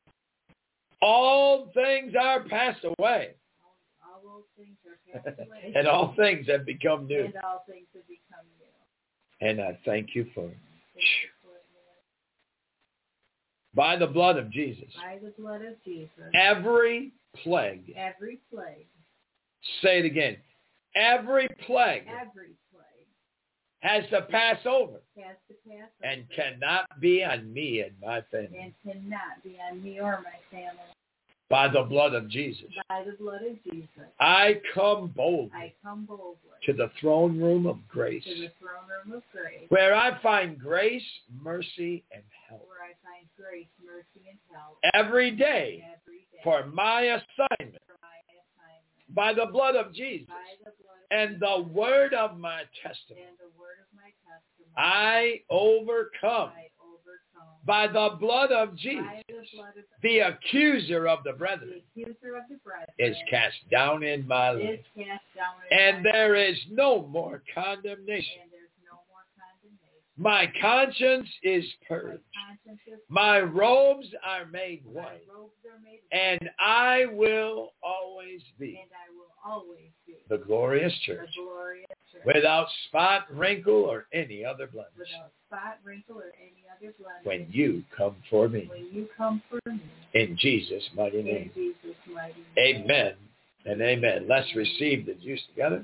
All things are passed away. All, all things are passed away. And all things have become new. And all things have become new. And I thank you for it. Thank you for it, Lord. By the blood of Jesus. By the blood of Jesus. Every plague. Every plague. Say it again. Every plague. Every plague. Has to pass over. Has to pass over. And cannot be on me and my family. And cannot be on me or my family. By the blood of Jesus. By the blood of Jesus. I come boldly. I come boldly. To the throne room of grace. To the throne room of grace. Where I find grace, mercy, and help. Where I find grace, mercy, and help. Every day. Every day. For my assignment. For my assignment. By the blood of Jesus. By the blood of and Jesus. the word of my testimony. And the word of my testimony. I overcome. I overcome. By the blood of Jesus. By the blood of the accuser of the brethren. The accuser of the brethren. Is cast down in my life. Is cast down in and my there life. is no more condemnation. And there's no more condemnation. My conscience is purged. My conscience is My robes are made My white. robes are made And I will always be. And I will always be. The glorious church. The glorious church. Without spot, wrinkle, or any other blemish. Without spot, wrinkle, or any other blemish. When you come for me. When you come for me. In Jesus' mighty name. In Jesus' mighty name. Amen and amen. Let's receive the juice together.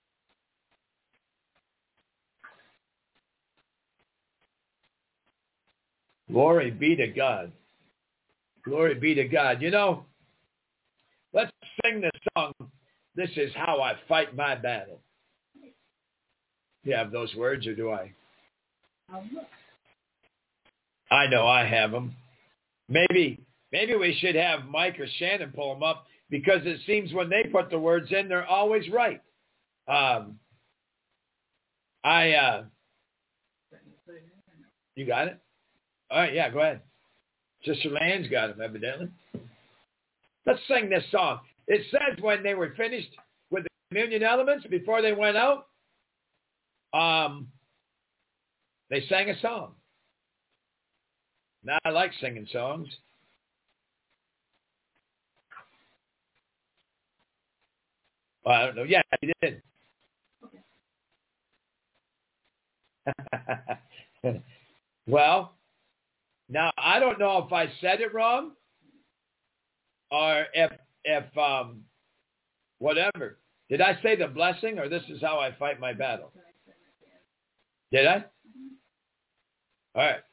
Glory be to God. Glory be to God. You know, let's sing this song. This is how I fight my battle. You have those words, or do I? I know I have them. Maybe, maybe we should have Mike or Shannon pull them up, because it seems when they put the words in, they're always right. Um, I, uh, you got it? All right, yeah, go ahead. Sister Land's got them, evidently. Let's sing this song. It says when they were finished with the communion elements, before they went out, um, they sang a song. Now, I like singing songs. Well, I don't know. Yeah, he did. Okay. Well, now I don't know if I said it wrong or if if um whatever. Did I say the blessing, or this is how I fight my battle? Did I? All right.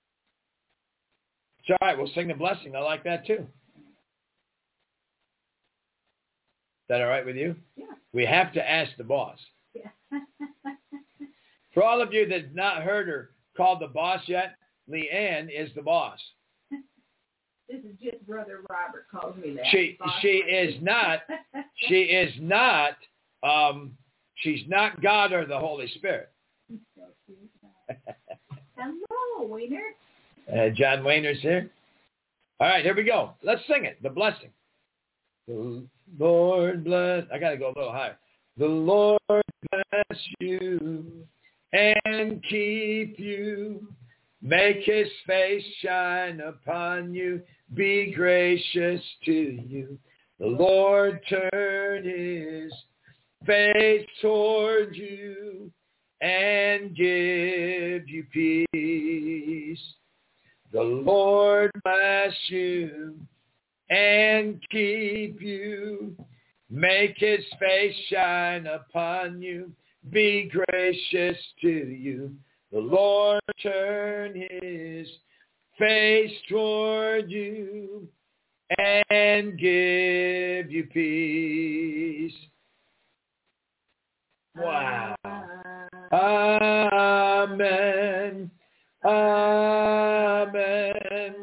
It's all right. We'll sing the blessing. I like that too. Is that all right with you? Yeah. We have to ask the boss. Yeah. For all of you that have not heard her called the boss yet, Leanne is the boss. This is just Brother Robert calls me that. She boss. she is not she is not um she's not God or the Holy Spirit. No, she's not. Hello, Wayner. Uh, John Wayner's here. All right, here we go. Let's sing it. The blessing. The Lord bless. I got to go a little higher. The Lord bless you and keep you. Make his face shine upon you. Be gracious to you. The Lord turn his face toward you and give you peace. The Lord bless you and keep you. Make his face shine upon you. Be gracious to you. The Lord turn his face toward you and give you peace. Wow. Amen. Amen.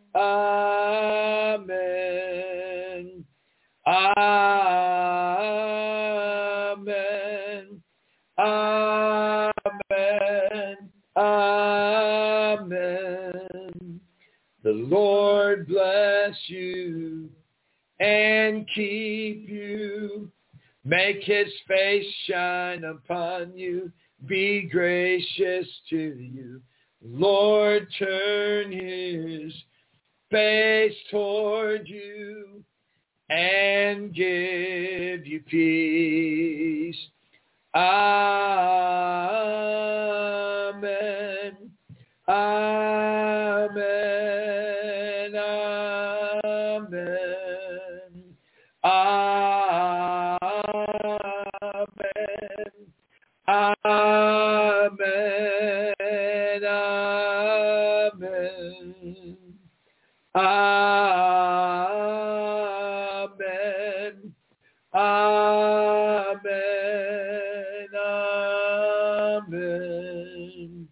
Amen. Amen. Amen. Amen. The Lord bless you and keep you. Make his face shine upon you. Be gracious to you. Lord, turn his face toward you and give you peace. Amen. Amen. Amen. Amen. Amen. Amen. Amen. Amen. Amen.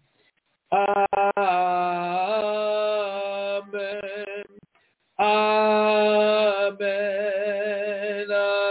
Amen. Amen.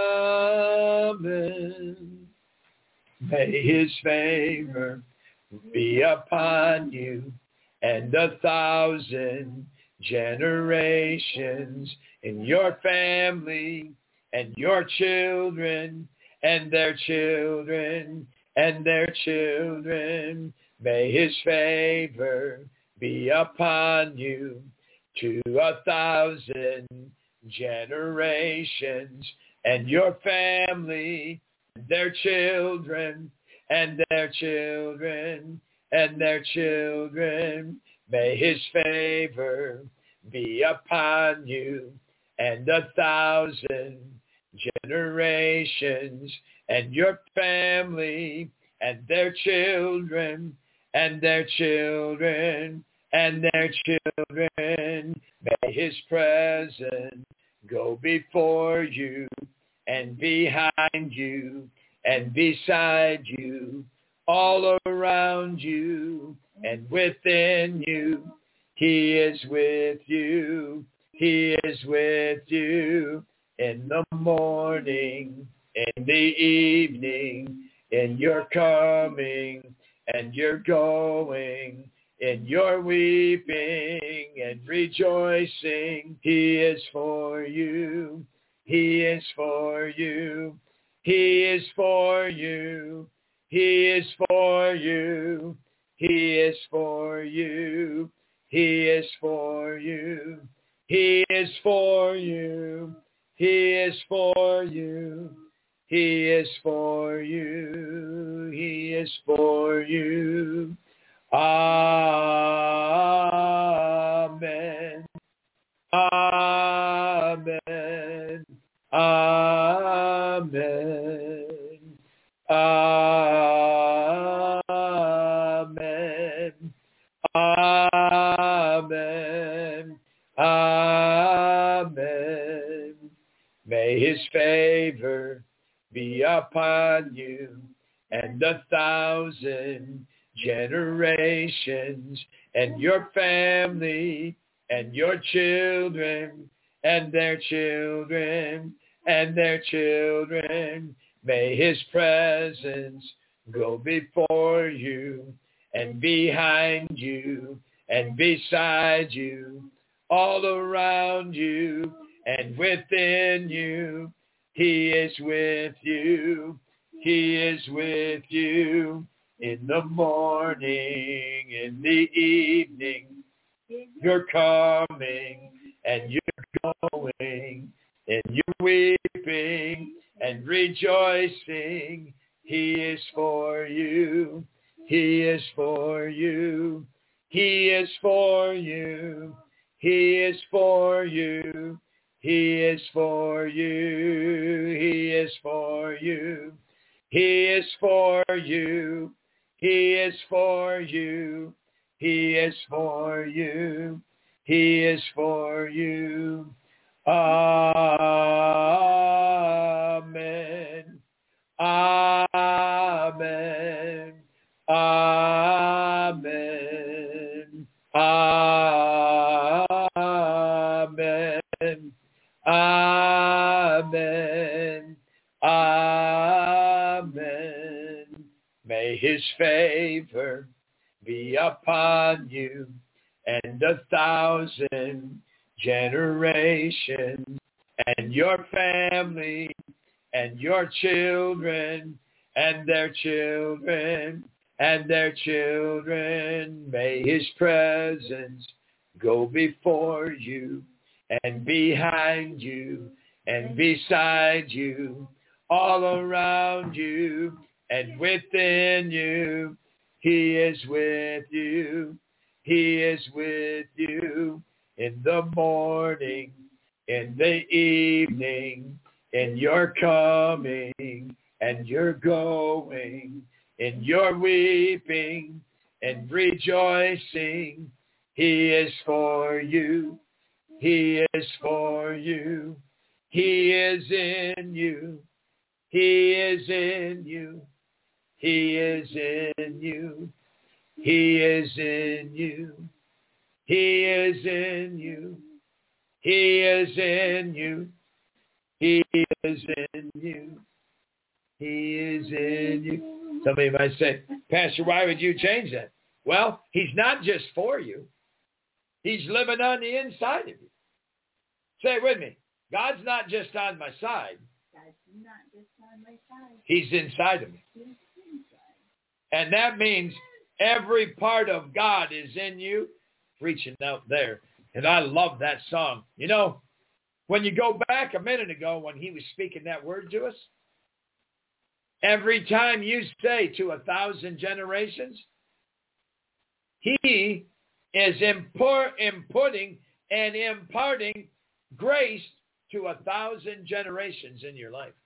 Amen. May his favor be upon you and a thousand generations in your family and your children and their children and their children. May his favor be upon you to a thousand generations and your family and their children and their children and their children. May his favor be upon you and a thousand generations and your family and their children and their children and their children. May his presence go before you and behind you and beside you, all around you and within you. He is with you. He is with you in the morning, in the evening, in your coming and your going, in your weeping and rejoicing. He is for you. He is for you. He is for you. He is for you. He is for you. He is for you. He is for you. He is for you. He is for you. He is for you. Amen. Amen. Amen. favor be upon you and a thousand generations, and your family and your children and their children and their children. May his presence go before you and behind you and beside you, all around you and within you. He is with you. He is with you in the morning, in the evening. You're coming and you're going, and you're weeping and rejoicing. He is for you. He is for you. He is for you. He is for you. He is for you. He is for you. He is for you. He is for you. He is for you. He is for you. Amen. Amen. Amen. Amen. Amen. Amen. May his favor be upon you and a thousand generations, and your family and your children and their children and their children. May his presence go before you and behind you and beside you, all around you and within you. He is with you. He is with you in the morning, in the evening, in your coming and your going, in your weeping and rejoicing. He is for you. He is for you. He is in you. He is in you. He is in you. He is in you. He is in you. He is in you. He is in you. He is in you. Somebody might say, Pastor, why would you change that? Well, he's not just for you. He's living on the inside of you. Say it with me. God's not just on my side. God's not just on my side. He's inside of me. He's inside. And that means every part of God is in you, reaching out there. And I love that song. You know, when you go back a minute ago when he was speaking that word to us, every time you say to a thousand generations, he is import, inputting and imparting grace to a thousand generations in your life.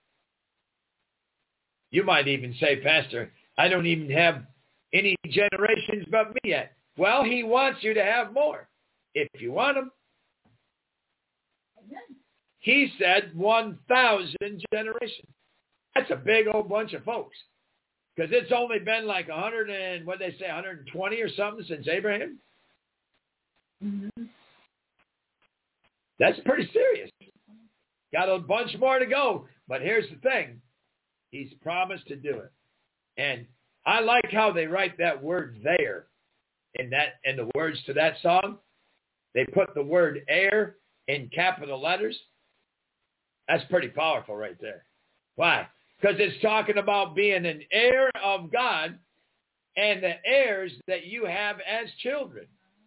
You might even say, Pastor, I don't even have any generations but me yet. Well, he wants you to have more if you want them. Amen. He said one thousand generations. That's a big old bunch of folks. Because it's only been like one hundred and, what did they say, one hundred twenty or something since Abraham? Mm-hmm. That's pretty serious. Got a bunch more to go. But here's the thing. He's promised to do it. And I like how they write that word there in that in the words to that song. They put the word heir in capital letters. That's pretty powerful right there. Why? Because it's talking about being an heir of God and the heirs that you have as children.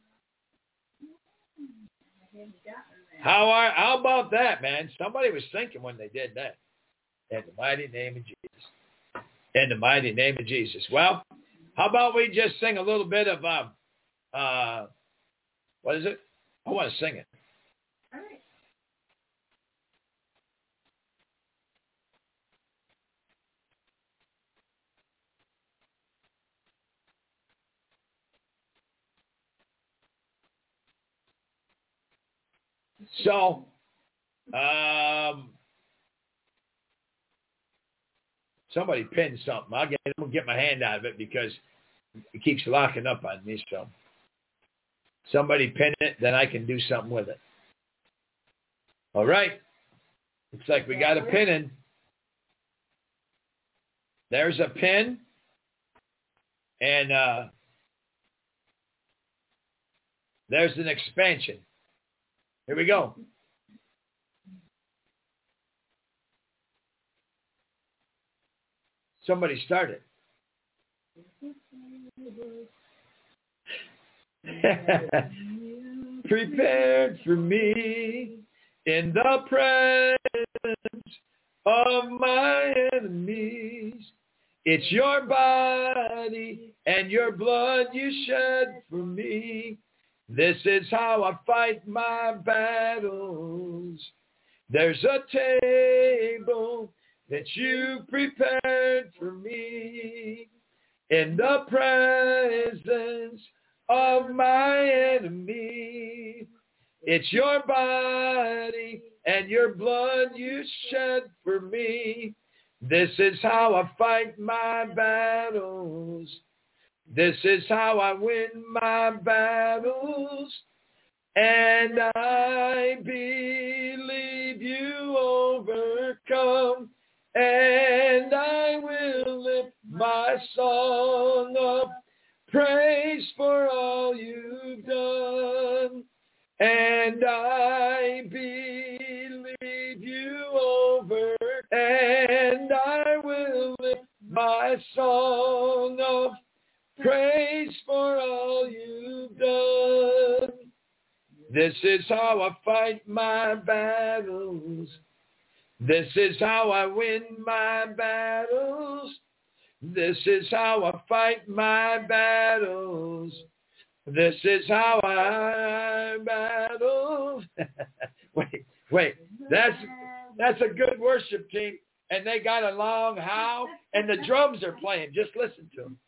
How are how about that, man? Somebody was thinking when they did that. In the mighty name of Jesus. In the mighty name of Jesus. Well, how about we just sing a little bit of, um, uh, what is it? I want to sing it. All right. So, um, Somebody pin something. I'll get, I'll get my hand out of it because it keeps locking up on me. So somebody pin it, then I can do something with it. All right. Looks like we got a pin in. There's a pin. And uh, there's an expansion. Here we go. Somebody started. Prepared for me in the presence of my enemies. It's your body and your blood you shed for me. This is how I fight my battles. There's a table that you prepared for me in the presence of my enemy. It's your body and your blood you shed for me. This is how I fight my battles. This is how I win my battles. And I believe you overcome. And I will lift my song up. Praise for all you've done. And I believe you over. And I will lift my song up. Praise for all you've done. This is how I fight my battles. This is how I win my battles. This is how I fight my battles. This is how I battle. wait, wait. That's that's a good worship team. And they got a long how, and the drums are playing. Just listen to them.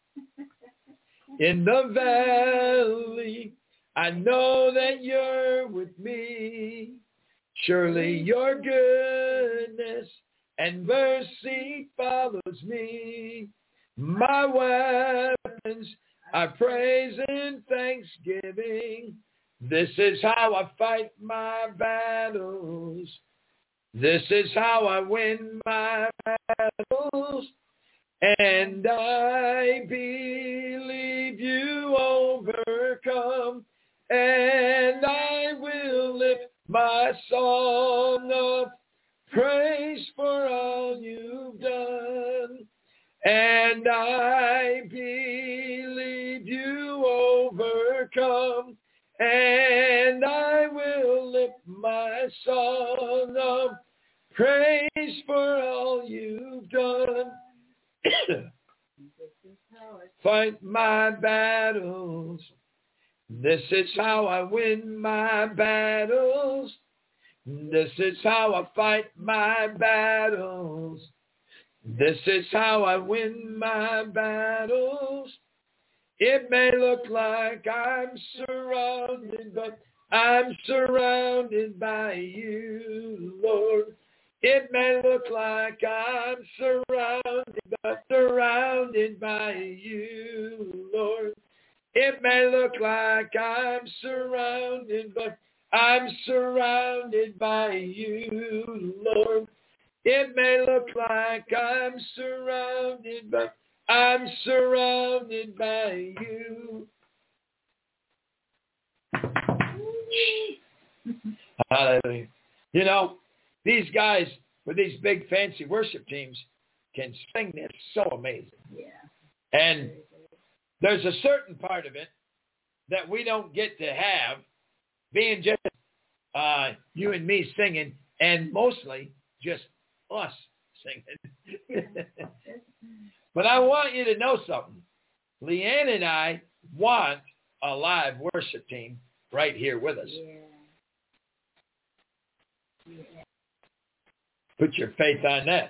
In the valley, I know that you're with me. Surely your goodness and mercy follows me. My weapons I praise in thanksgiving. This is how I fight my battles. This is how I win my battles. And I believe you overcome. And I will lift my song of praise for all you've done. And I believe you overcome. And I will lift my song of praise for all you've done. Fight my battles. This is how I win my battles. This is how I fight my battles. This is how I win my battles. It may look like I'm surrounded, but I'm surrounded by you, Lord. It may look like I'm surrounded, but surrounded by you, Lord. It may look like I'm surrounded, but I'm surrounded by you, Lord. It may look like I'm surrounded, but I'm surrounded by you. Hallelujah. You know, these guys with these big fancy worship teams can sing this so amazing. Yeah. And there's a certain part of it that we don't get to have, being just uh, you and me singing, and mostly just us singing. But I want you to know something. Leanne and I want a live worship team right here with us. Yeah. Yeah. Put your faith on that.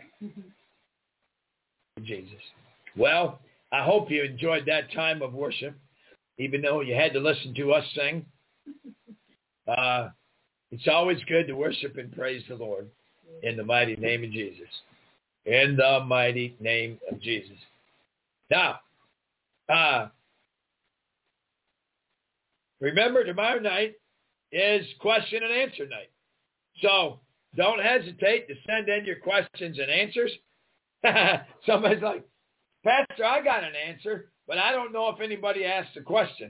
Jesus. Well, I hope you enjoyed that time of worship, even though you had to listen to us sing. Uh, it's always good to worship and praise the Lord in the mighty name of Jesus. In the mighty name of Jesus. Now, uh, remember, tomorrow night is question and answer night. So don't hesitate to send in your questions and answers. Somebody's like, Pastor, I got an answer, but I don't know if anybody asked a question.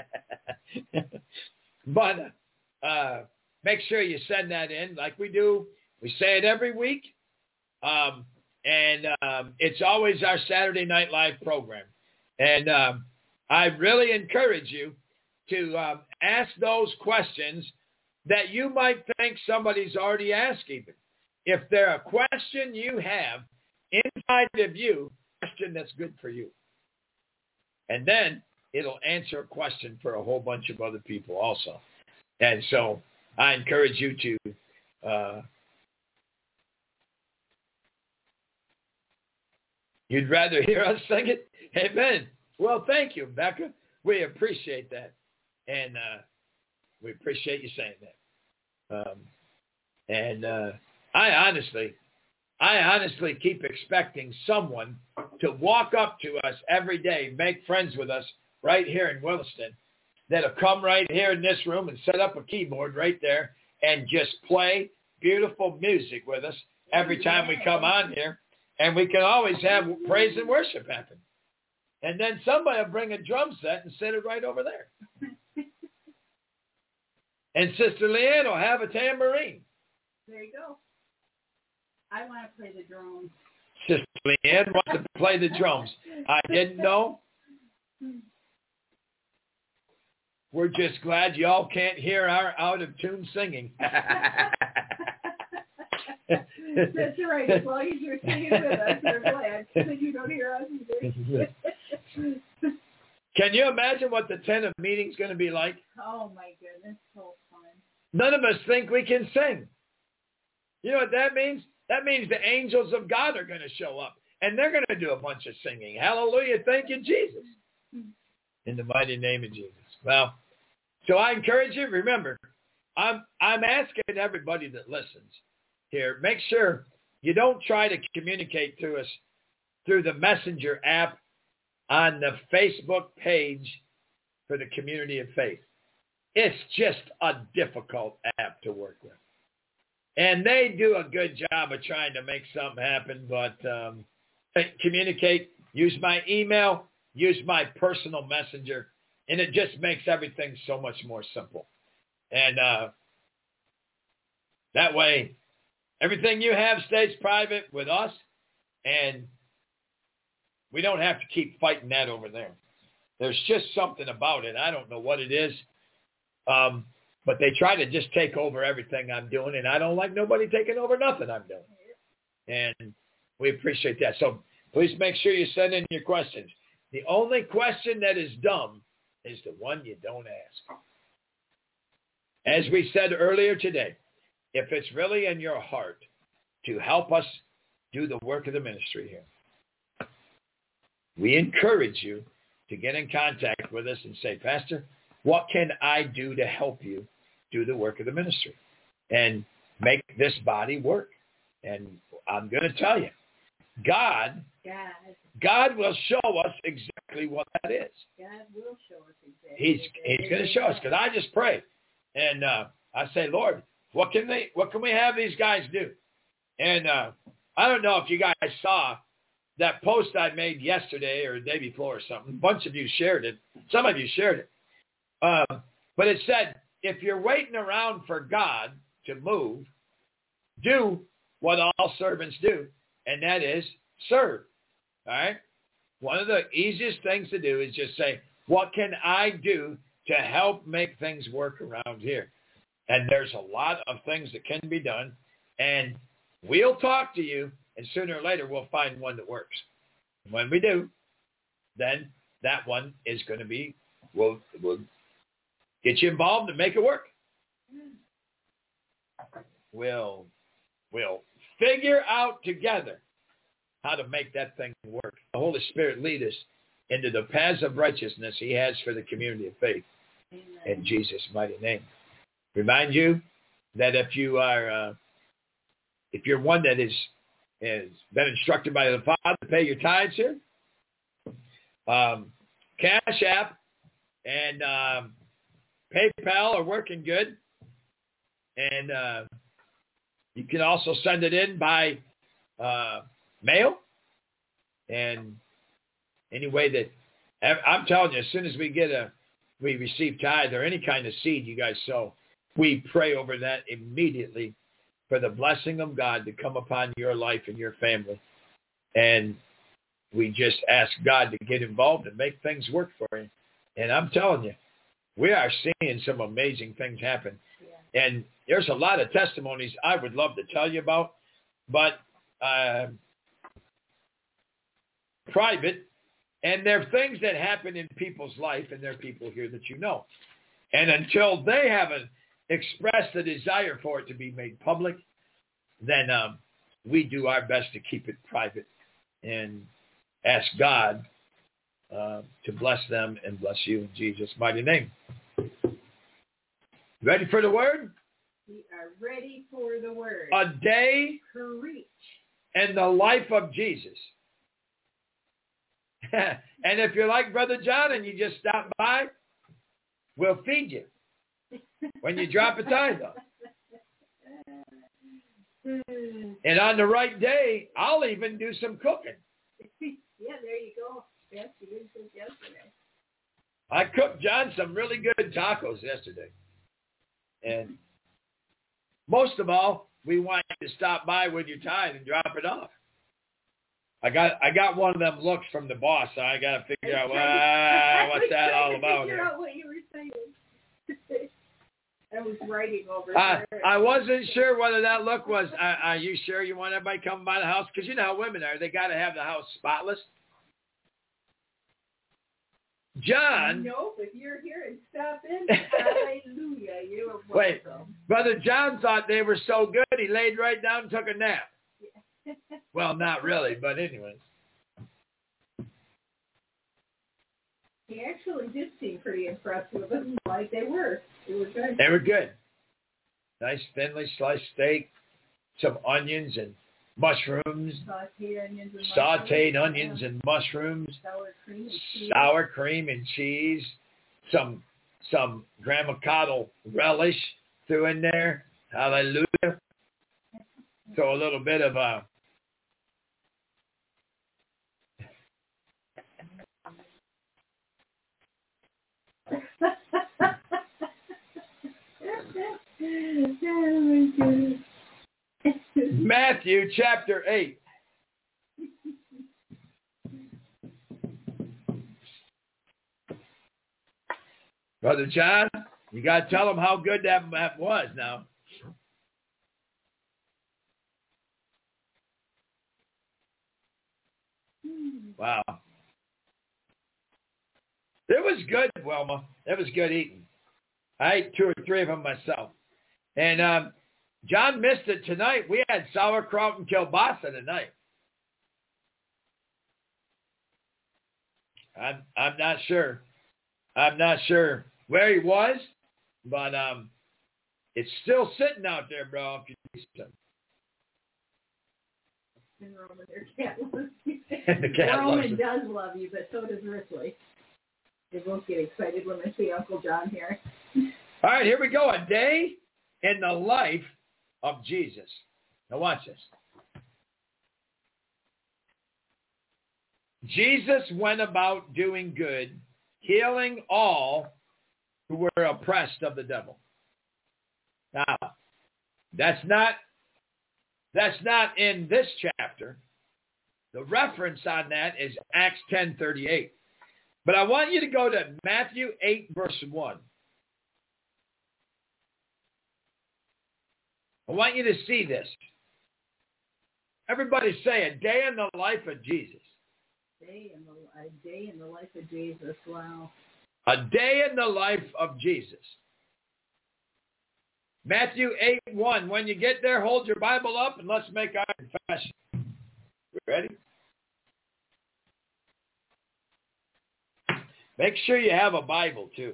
But uh, make sure you send that in like we do. We say it every week. Um, and um, it's always our Saturday Night Live program. And um, I really encourage you to um, ask those questions that you might think somebody's already asked even. If they're a question you have inside of you, a question that's good for you. And then it'll answer a question for a whole bunch of other people also. And so I encourage you to, uh, you'd rather hear us sing it? Amen. Well, thank you, Becca. We appreciate that. And uh, we appreciate you saying that. Um, and uh, I honestly, I honestly keep expecting someone to walk up to us every day, make friends with us right here in Williston, that'll come right here in this room and set up a keyboard right there and just play beautiful music with us every time we come on here. And we can always have praise and worship happen. And then somebody will bring a drum set and set it right over there. And Sister Leanne will have a tambourine. There you go. I want to play the drums. Sister Leanne wants to play the drums. I didn't know. We're just glad y'all can't hear our out-of-tune singing. That's right. As long as you're singing with us, we're glad that you don't hear us either. Can you imagine what the tent of meeting is going to be like? Oh, my goodness. So fun. None of us think we can sing. You know what that means? That means the angels of God are going to show up, and they're going to do a bunch of singing. Hallelujah. Thank you, Jesus. In the mighty name of Jesus. Well, so I encourage you, remember, I'm I'm asking everybody that listens here, make sure you don't try to communicate to us through the Messenger app on the Facebook page for the Community of Faith. It's just a difficult app to work with. And they do a good job of trying to make something happen, but um, communicate, use my email, use my personal messenger, and it just makes everything so much more simple. And uh, that way, everything you have stays private with us, and we don't have to keep fighting that over there. There's just something about it. I don't know what it is, um, but they try to just take over everything I'm doing, and I don't like nobody taking over nothing I'm doing. And we appreciate that. So please make sure you send in your questions. The only question that is dumb is the one you don't ask. As we said earlier today, if it's really in your heart to help us do the work of the ministry here, we encourage you to get in contact with us and say, Pastor, what can I do to help you do the work of the ministry and make this body work? And I'm going to tell you, God, God, God will show us exactly what that is. God will show us exactly. He's He's going to show us, because I just pray and uh, I say, Lord, what can they? What can we have these guys do? And uh, I don't know if you guys saw that post I made yesterday or the day before or something. A bunch of you shared it. Some of you shared it. Uh, but it said, if you're waiting around for God to move, do what all servants do, and that is serve. All right? One of the easiest things to do is just say, what can I do to help make things work around here? And there's a lot of things that can be done, and we'll talk to you, and sooner or later we'll find one that works. And when we do, then that one is going to be, we'll, we'll get you involved and make it work. We'll, we'll figure out together how to make that thing work. The Holy Spirit lead us into the paths of righteousness he has for the community of faith. Amen. In Jesus' mighty name. Remind you that if you are, uh, if you're one that is has been instructed by the Father to pay your tithes here. Um, Cash App and um, PayPal are working good. And uh, you can also send it in by uh, mail. And any way that, I'm telling you, as soon as we get a, we receive tithe or any kind of seed you guys sow, we pray over that immediately for the blessing of God to come upon your life and your family. And we just ask God to get involved and make things work for you. And I'm telling you, we are seeing some amazing things happen. Yeah. And there's a lot of testimonies I would love to tell you about, but uh, private. And there are things that happen in people's life, and there are people here that you know. And until they haven't expressed the desire for it to be made public, then um, we do our best to keep it private and ask God uh, to bless them and bless you in Jesus' mighty name. Ready for the word? We are ready for the word. A day Preach. in the life of Jesus. And if you're like Brother John and you just stop by, we'll feed you when you drop a tithe off. And on the right day, I'll even do some cooking. Yeah, there you go. Yes, you did cook yesterday. I cooked John some really good tacos yesterday. And most of all, we want you to stop by with your tithe and drop it off. I got I got one of them looks from the boss, so I got to figure out well, what's that all about. Figure out what you were saying. I was writing over I, there. I wasn't sure whether that look was, uh, are you sure you want everybody coming by the house? Because you know how women are. They got to have the house spotless. John. No, but you're here and stop in. Hallelujah. You are welcome. Wait, Brother John thought they were so good, he laid right down and took a nap. Yeah. Well, not really, but anyways. He actually did seem pretty impressed with them, like they were. They were good. They were good. Nice thinly sliced steak, some onions and mushrooms. Sauteed onions and sauteed mushrooms. onions Yeah. and mushrooms. Sour cream and cheese. Sour cream and cheese. Some some Grandma Cottle relish threw in there. Hallelujah. So a little bit of a oh my goodness. Matthew chapter eight. Brother John, you got to tell them how good that, that was now. Wow. It was good, Wilma. It was good eating. I ate two or three of them myself. And um, John missed it tonight. We had sauerkraut and kielbasa tonight. I'm I'm not sure. I'm not sure where he was, but um, it's still sitting out there, bro. If you need some. And Roman, their cat loves you. The cat Roman loves does love you, but so does Ripley. They both get excited when they see Uncle John here. All right, here we go. A day in the life of Jesus. Now watch this. Jesus went about doing good, healing all who were oppressed of the devil. Now, that's not that's not in this chapter. The reference on that is Acts ten thirty-eight. But I want you to go to Matthew eight, verse one. I want you to see this. Everybody say, a day in the life of Jesus. Day in the, a day in the life of Jesus. Wow. A day in the life of Jesus. Matthew eight one. When you get there, hold your Bible up and let's make our confession. Ready? Make sure you have a Bible, too.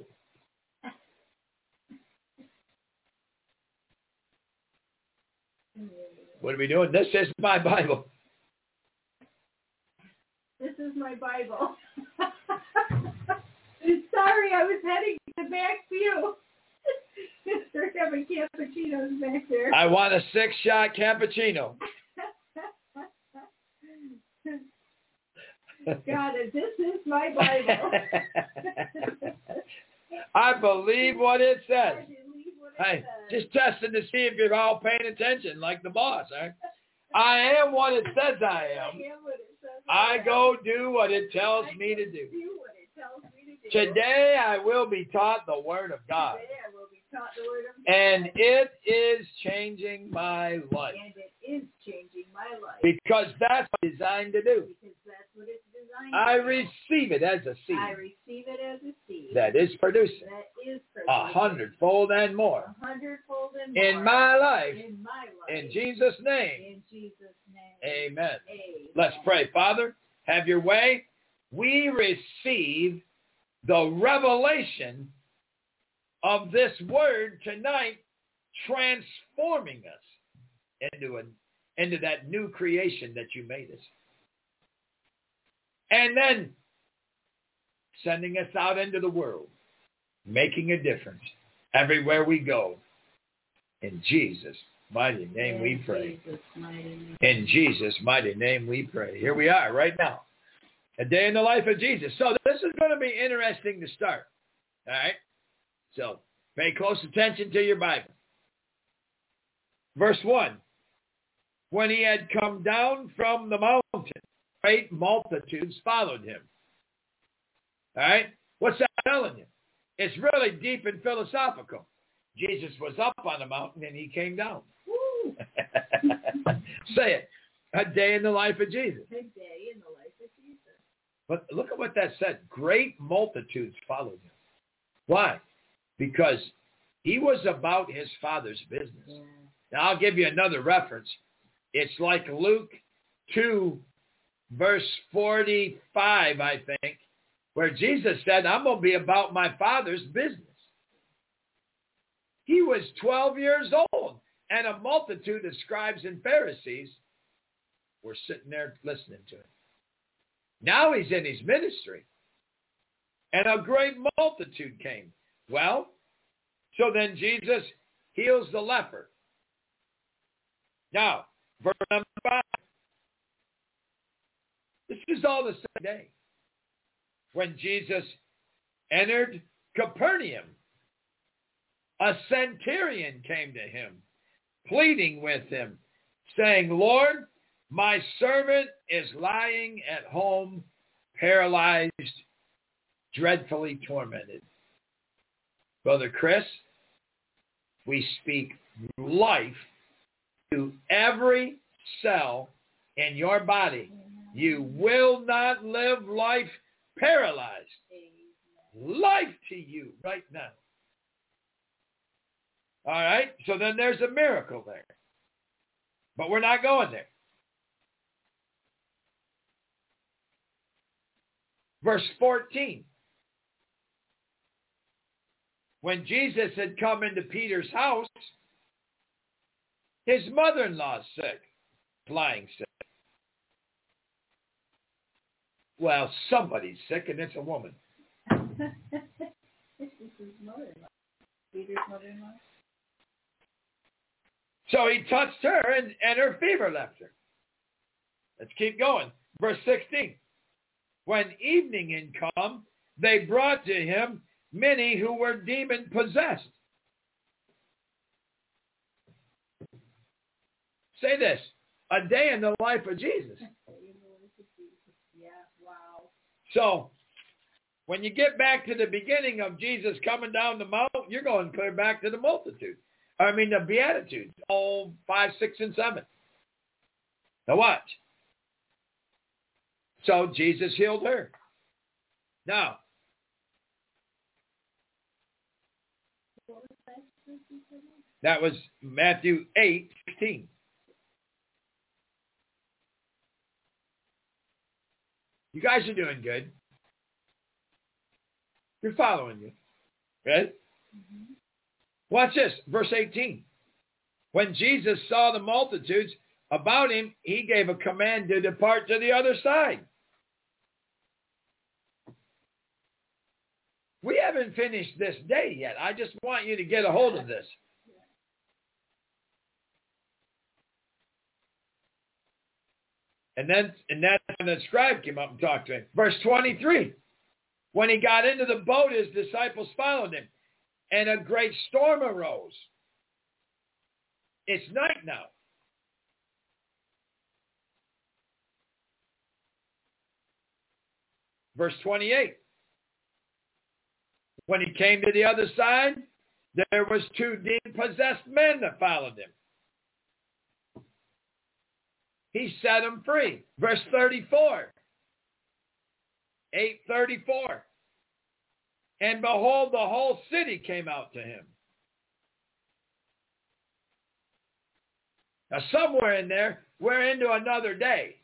What are we doing? This is my Bible. This is my Bible. Sorry, I was heading to the back view. They're having cappuccinos back there. I want a six-shot cappuccino. God, this is my Bible. I believe what it says. I believe what it Hey, says. just testing to see if you're all paying attention, like the boss. Right? I am what it says I am. I am what it says I am. go do what it tells I me to go do. do what it tells me to do. Today I will be taught the Word of God. Today I will be taught the Word of God. And it is changing my life. And it is changing my life. Because that's what it's designed to do. Because that's what it's designed I to do. receive it as a seed. I receive it as a seed. That is producing That is producing. a hundredfold and more. A hundredfold and more. In my life. In my life. In Jesus' name. In Jesus' name. Amen. Amen. Let's pray. Father, have your way. We receive the revelation of this word tonight, transforming us into, an, into that new creation that you made us. And then sending us out into the world, making a difference everywhere we go. In Jesus' mighty name we pray. Jesus' mighty name. In Jesus' mighty name we pray. Here we are right now. A day in the life of Jesus. So this is going to be interesting to start. All right? So pay close attention to your Bible. Verse one. When he had come down from the mountain, great multitudes followed him. All right? What's that telling you? It's really deep and philosophical. Jesus was up on the mountain and he came down. Say it. A day in the life of Jesus. A day in the life of Jesus. But look at what that said. Great multitudes followed him. Why? Because he was about his Father's business. Yeah. Now, I'll give you another reference. It's like Luke two, verse forty-five, I think, where Jesus said, I'm going to be about my Father's business. He was twelve years old, and a multitude of scribes and Pharisees were sitting there listening to him. Now he's in his ministry, and a great multitude came. Well, so then Jesus heals the leper. Now, verse number five. This is all the same day. When Jesus entered Capernaum, a centurion came to him, pleading with him, saying, Lord, my servant is lying at home, paralyzed, dreadfully tormented. Brother Chris, we speak life to every cell in your body. You will not live life paralyzed. Life to you right now. All right? So then there's a miracle there. But we're not going there. Verse fourteen. When Jesus had come into Peter's house, his mother-in-law is sick, lying sick. Well, somebody's sick, and it's a woman. This is his mother-in-law. Peter's mother-in-law. So he touched her, and, and her fever left her. Let's keep going. Verse sixteen. When evening had come, they brought to him many who were demon-possessed. Say this. A day in the life of Jesus. Yeah, wow. So, when you get back to the beginning of Jesus coming down the mountain, you're going clear back to the multitude. I mean, the Beatitudes, all five, six, and seven. Now watch. So Jesus healed her. Now, that was Matthew eight sixteen. You guys are doing good. You're following you. Right? Mm-hmm. Watch this, verse eighteen. When Jesus saw the multitudes about him, he gave a command to depart to the other side. We haven't finished this day yet. I just want you to get a hold of this. And then, and that's when the scribe came up and talked to him. Verse twenty-three. When he got into the boat, his disciples followed him, and a great storm arose. It's night now. Verse twenty-eight. When he came to the other side, there was two demon-possessed men that followed him. He set them free. Verse thirty-four. eight thirty-four. And behold, the whole city came out to him. Now, somewhere in there, we're into another day.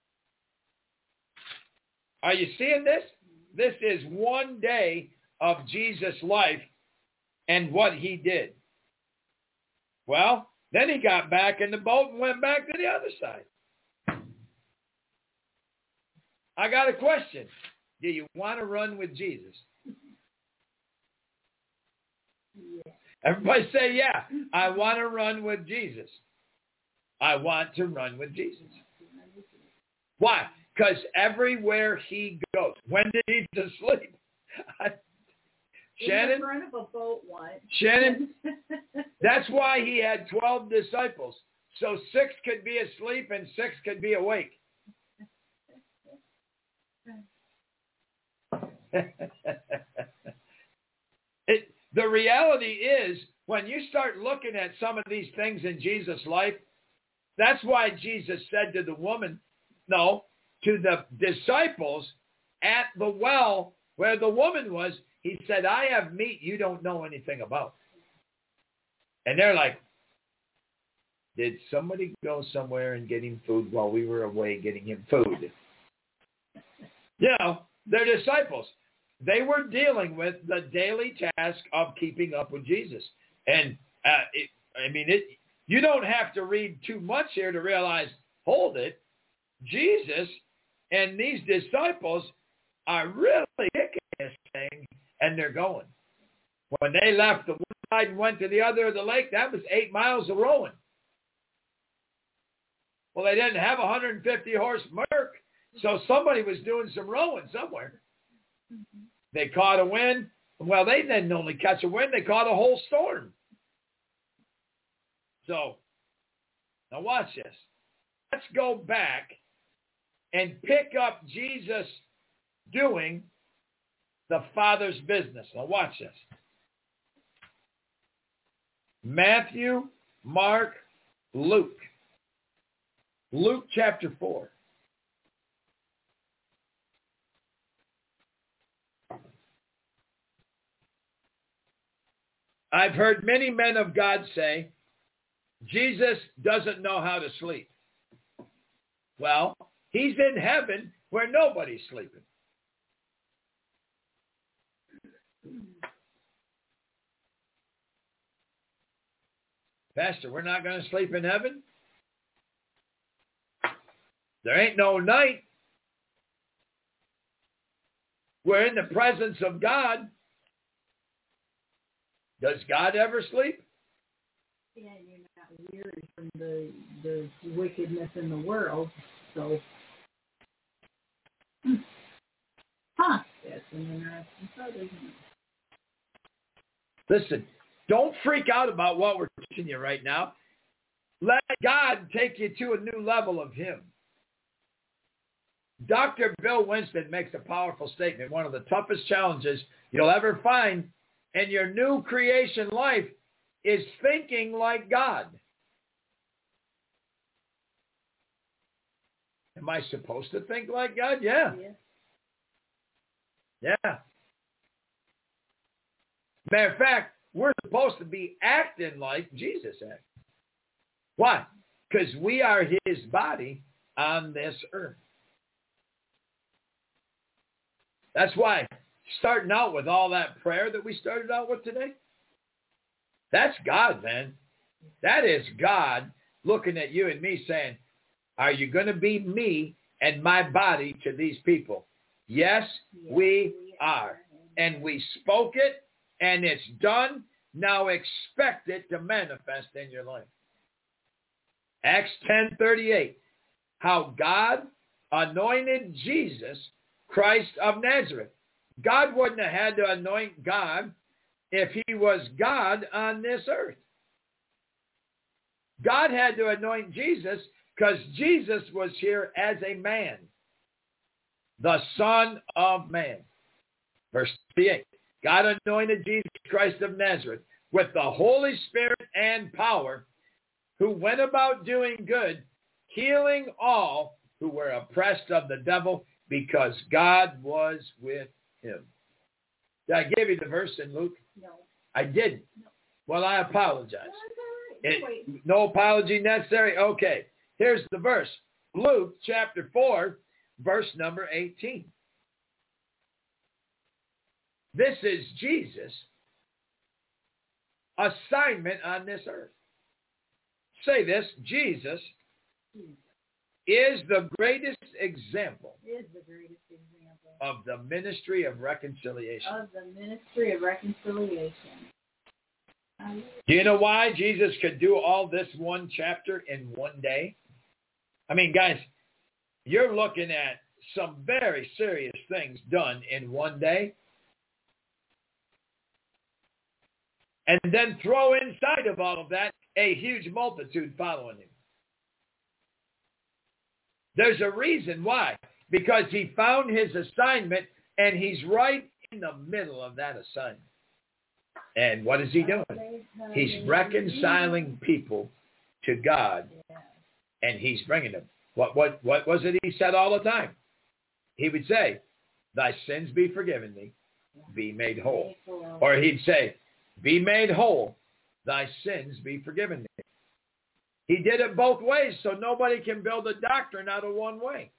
Are you seeing this? This is one day of Jesus' life and what he did. Well, then he got back in the boat and went back to the other side. I got a question. Do you want to run with Jesus? Yeah. Everybody say, yeah, I want to run with Jesus. I want to run with Jesus. Why? Because everywhere he goes. When did he to sleep? Shannon? In front of a boat once. Shannon? That's why he had twelve disciples. So six could be asleep and six could be awake. it, the reality is, when you start looking at some of these things in Jesus' life, that's why Jesus said to the woman, no, to the disciples at the well where the woman was, he said, I have meat you don't know anything about. And they're like, did somebody go somewhere and get him food while we were away getting him food? You know, they're disciples. They were dealing with the daily task of keeping up with Jesus. And, uh, it, I mean, it. You don't have to read too much here to realize, hold it, Jesus and these disciples are really kicking this thing, and they're going. When they left the one side and went to the other of the lake, that was eight miles of rowing. Well, they didn't have a one hundred fifty horse Merc, so somebody was doing some rowing somewhere. Mm-hmm. They caught a wind. Well, they didn't only catch a wind, they caught a whole storm. So, now watch this. Let's go back and pick up Jesus doing the Father's business. Now watch this. Matthew, Mark, Luke. Luke chapter four. I've heard many men of God say, Jesus doesn't know how to sleep. Well, he's in heaven where nobody's sleeping. Pastor, we're not going to sleep in heaven? There ain't no night. We're in the presence of God. Does God ever sleep? Yeah, you're not weary from the, the wickedness in the world, so. Huh. That's an interesting thought, isn't it? Listen, don't freak out about what we're teaching you right now. Let God take you to a new level of him. Doctor Bill Winston makes a powerful statement. One of the toughest challenges you'll ever find in your new creation life is thinking like God. Am I supposed to think like God? Yeah. Yeah. yeah. Matter of fact, we're supposed to be acting like Jesus acted. Why? Because we are his body on this earth. That's why starting out with all that prayer that we started out with today, that's God, man. That is God looking at you and me saying, are you going to be me and my body to these people? Yes, yes we are. and we spoke it, and it's done. Now expect it to manifest in your life. Acts ten thirty-eight, how God anointed Jesus, Christ of Nazareth. God wouldn't have had to anoint God if he was God on this earth. God had to anoint Jesus because Jesus was here as a man, the Son of Man. Verse thirty-eight, God anointed Jesus Christ of Nazareth with the Holy Spirit and power, who went about doing good, healing all who were oppressed of the devil, because God was with him. Did I give you the verse in Luke? No. I didn't. No. Well, I apologize. No, It, no apology necessary? Okay. Here's the verse. Luke chapter four, verse number eighteen. This is Jesus' assignment on this earth. Say this, Jesus is the greatest example is the greatest example of the ministry of reconciliation. Of the ministry of reconciliation. Um, Do you know why Jesus could do all this one chapter in one day? I mean, guys, you're looking at some very serious things done in one day. And then throw inside of all of that a huge multitude following him. There's a reason why. Because he found his assignment, and he's right in the middle of that assignment. And what is he doing? He's reconciling people to God, and he's bringing them. What, what, what was it he said all the time? He would say, thy sins be forgiven thee, be made whole. Or he'd say, be made whole, thy sins be forgiven thee. He did it both ways, so nobody can build a doctrine out of one way.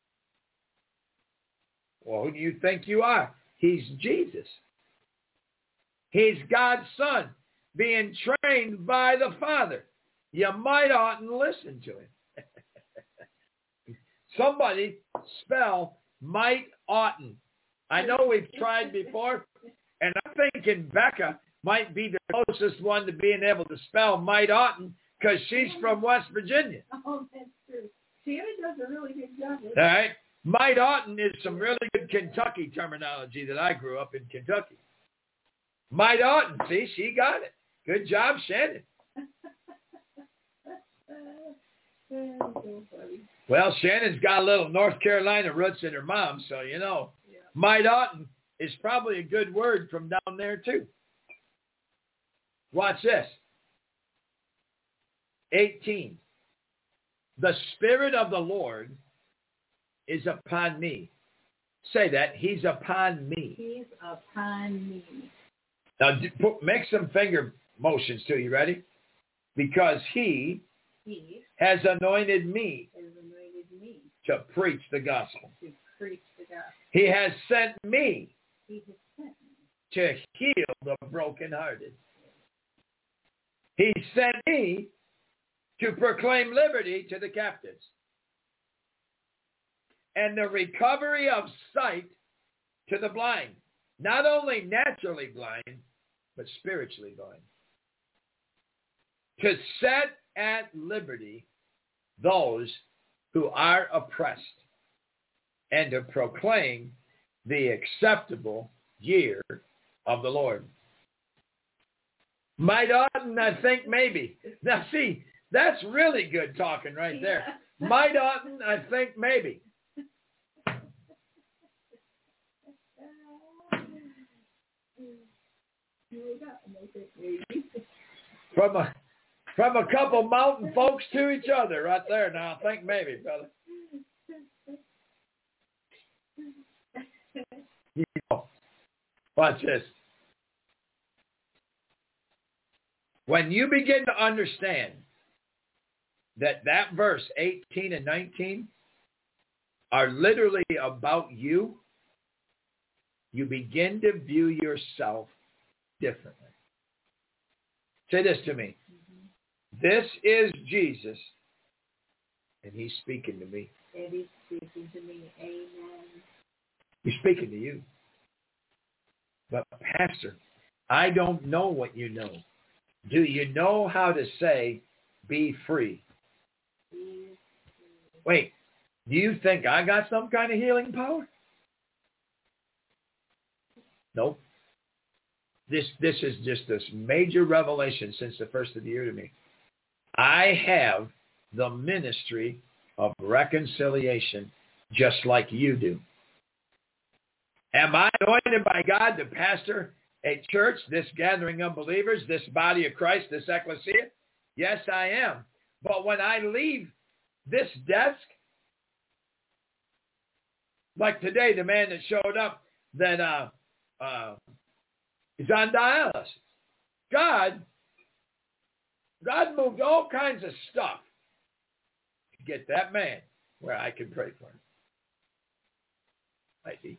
Well, who do you think you are? He's Jesus. He's God's Son, being trained by the Father. You might oughtn't listen to him. Somebody spell might oughtn't. I know we've tried before, and I'm thinking Becca might be the closest one to being able to spell might oughtn't, because she's from West Virginia. Oh, that's true. Shannon does a really good job. All right. Might oughtn't is some really good Kentucky terminology that I grew up in Kentucky. Might oughtn't. See, she got it. Good job, Shannon. So funny. Well, Shannon's got a little North Carolina roots in her mom, so, you know, Yeah. might oughtn't is probably a good word from down there, too. Watch this. eighteen. The Spirit of the Lord is upon me. Say that. He's upon me. He's upon me. Now, put, make some finger motions too. You ready? Because he, He has anointed me has anointed me to preach the gospel. to preach the gospel. He has sent me He has sent me to heal the brokenhearted. He sent me to proclaim liberty to the captives and the recovery of sight to the blind. Not only naturally blind, but spiritually blind. To set at liberty those who are oppressed, and to proclaim the acceptable year of the Lord. Might oughtn't, I think maybe. Now see, that's really good talking right there. Yeah. Might oughtn't, I think maybe. From a from a couple mountain folks to each other right there. Now I think maybe, brother. You know, watch this. When you begin to understand that that verse eighteen and nineteen are literally about you, you begin to view yourself differently. Say this to me. Mm-hmm. This is Jesus, and he's speaking to me. And he's speaking to me. Amen. He's speaking to you. But Pastor, I don't know what you know. Do you know how to say, be free? Wait, do you think I got some kind of healing power? Nope. This this is just this major revelation since the first of the year to me. I have the ministry of reconciliation just like you do. Am I anointed by God to pastor a church, this gathering of believers, this body of Christ, this ecclesia? Yes, I am. But when I leave this desk, like today, the man that showed up that uh, uh, is on dialysis, God, God moved all kinds of stuff to get that man where I can pray for him. I see.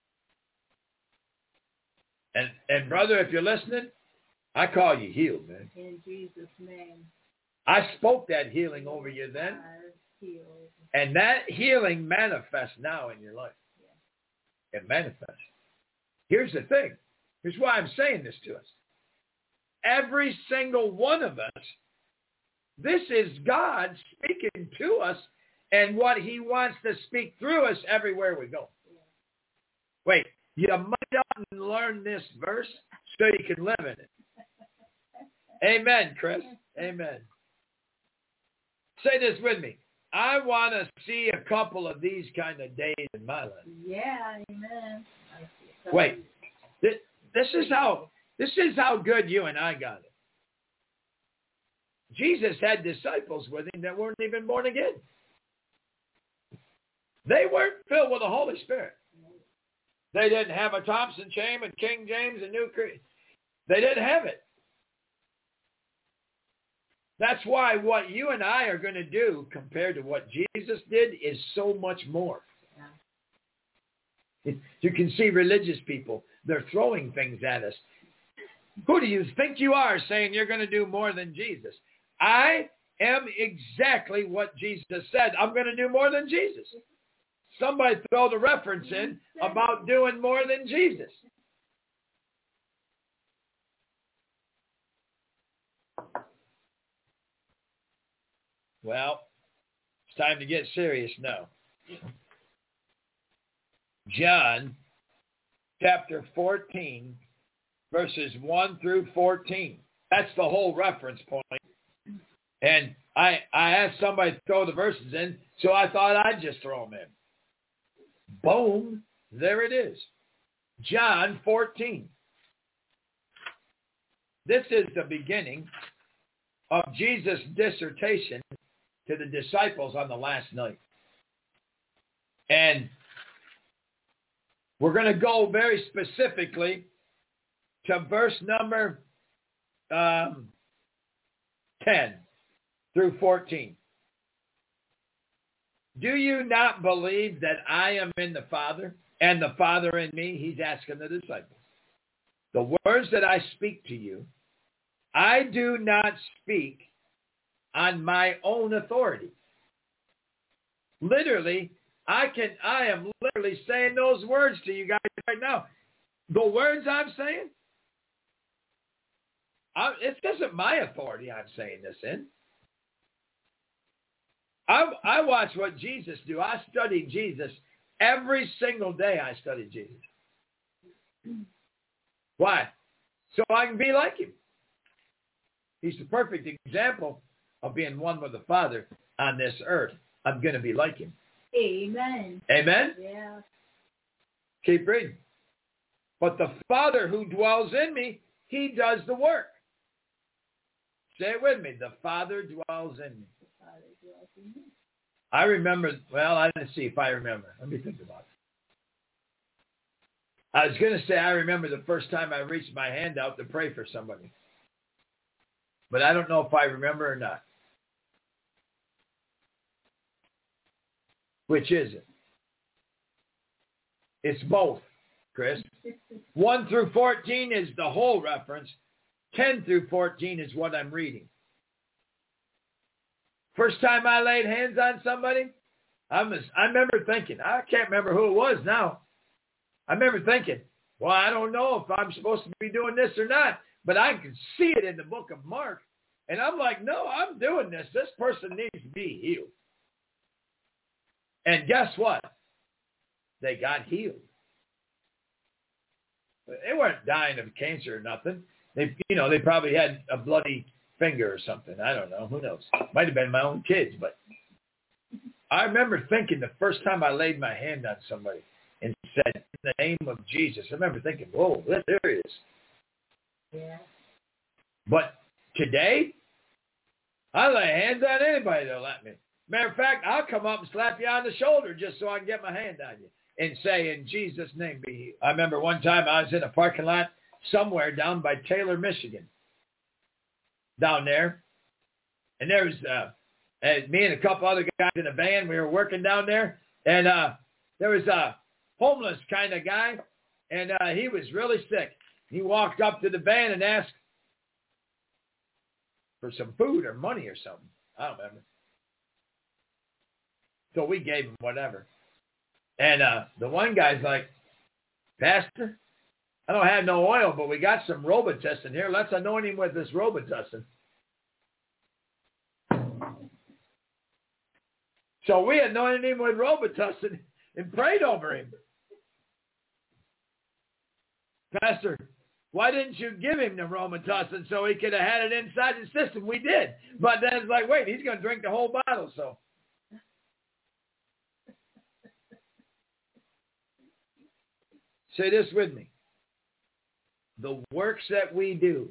And and brother, if you're listening, I call you healed, man. In Jesus' name. I spoke that healing over you then. And that healing manifests now in your life. Yeah. It manifests. Here's the thing. Here's why I'm saying this to us. Every single one of us, this is God speaking to us and what he wants to speak through us everywhere we go. Yeah. Wait, you might ought to learn this verse so you can live in it. Amen, Chris. Amen. Say this with me. I want to see a couple of these kind of days in my life. Yeah, amen. Wait, this, this is how this is how good you and I got it. Jesus had disciples with him that weren't even born again. They weren't filled with the Holy Spirit. They didn't have a Thompson chain and King James and New Creed. They didn't have it. That's why what you and I are going to do compared to what Jesus did is so much more. Yeah. You can see religious people, they're throwing things at us. Who do you think you are saying you're going to do more than Jesus? I am exactly what Jesus said. I'm going to do more than Jesus. Somebody throw the reference in about doing more than Jesus. Well, it's time to get serious now. John chapter fourteen, verses one through fourteen. That's the whole reference point. And I, I asked somebody to throw the verses in, so I thought I'd just throw them in. Boom, there it is. John fourteen. This is the beginning of Jesus' dissertation to the disciples on the last night. And we're going to go very specifically to verse number um, ten through fourteen. Do you not believe that I am in the Father and the Father in me? He's asking the disciples. The words that I speak to you, I do not speak on my own authority. Literally, I can I am literally saying those words to you guys right now. The words I'm saying, I, it isn't my authority I'm saying this in. I, I watch what Jesus do. I study Jesus. Every single day I study Jesus. Why? So I can be like him. He's the perfect example of being one with the Father on this earth. I'm going to be like him. Amen. Amen? Yeah. Keep reading. But the Father who dwells in me, he does the work. Say it with me. The Father dwells in me. The Father dwells in me. I remember, well, I didn't see if I remember. Let me think about it. I was going to say I remember the first time I reached my hand out to pray for somebody. But I don't know if I remember or not. Which is it? It's both, Chris. one through fourteen is the whole reference. ten through fourteen is what I'm reading. First time I laid hands on somebody, I was, I remember thinking, I can't remember who it was now. I remember thinking, Well, I don't know if I'm supposed to be doing this or not, but I can see it in the book of Mark. And I'm like, no, I'm doing this. This person needs to be healed. And guess what? They got healed. They weren't dying of cancer or nothing. They, you know, they probably had a bloody finger or something. I don't know. Who knows? Might have been my own kids, but I remember thinking the first time I laid my hand on somebody and said, in the name of Jesus, I remember thinking, whoa, there it is. Yeah. But today, I lay hands on anybody that'll let me. Matter of fact, I'll come up and slap you on the shoulder just so I can get my hand on you and say, in Jesus' name be healed. I remember one time I was in a parking lot somewhere down by Taylor, Michigan, down there. And there was uh, and me and a couple other guys in a van. We were working down there. And uh, there was a homeless kind of guy, and uh, he was really sick. He walked up to the van and asked for some food or money or something. I don't remember. So we gave him whatever. And uh, the one guy's like, Pastor, I don't have no oil, but we got some Robitussin here. Let's anoint him with this Robitussin. So we anointed him with Robitussin and prayed over him. Pastor, why didn't you give him the Robitussin so he could have had it inside the system? We did. But then it's like, wait, he's going to drink the whole bottle, so. Say this with me. The works that we do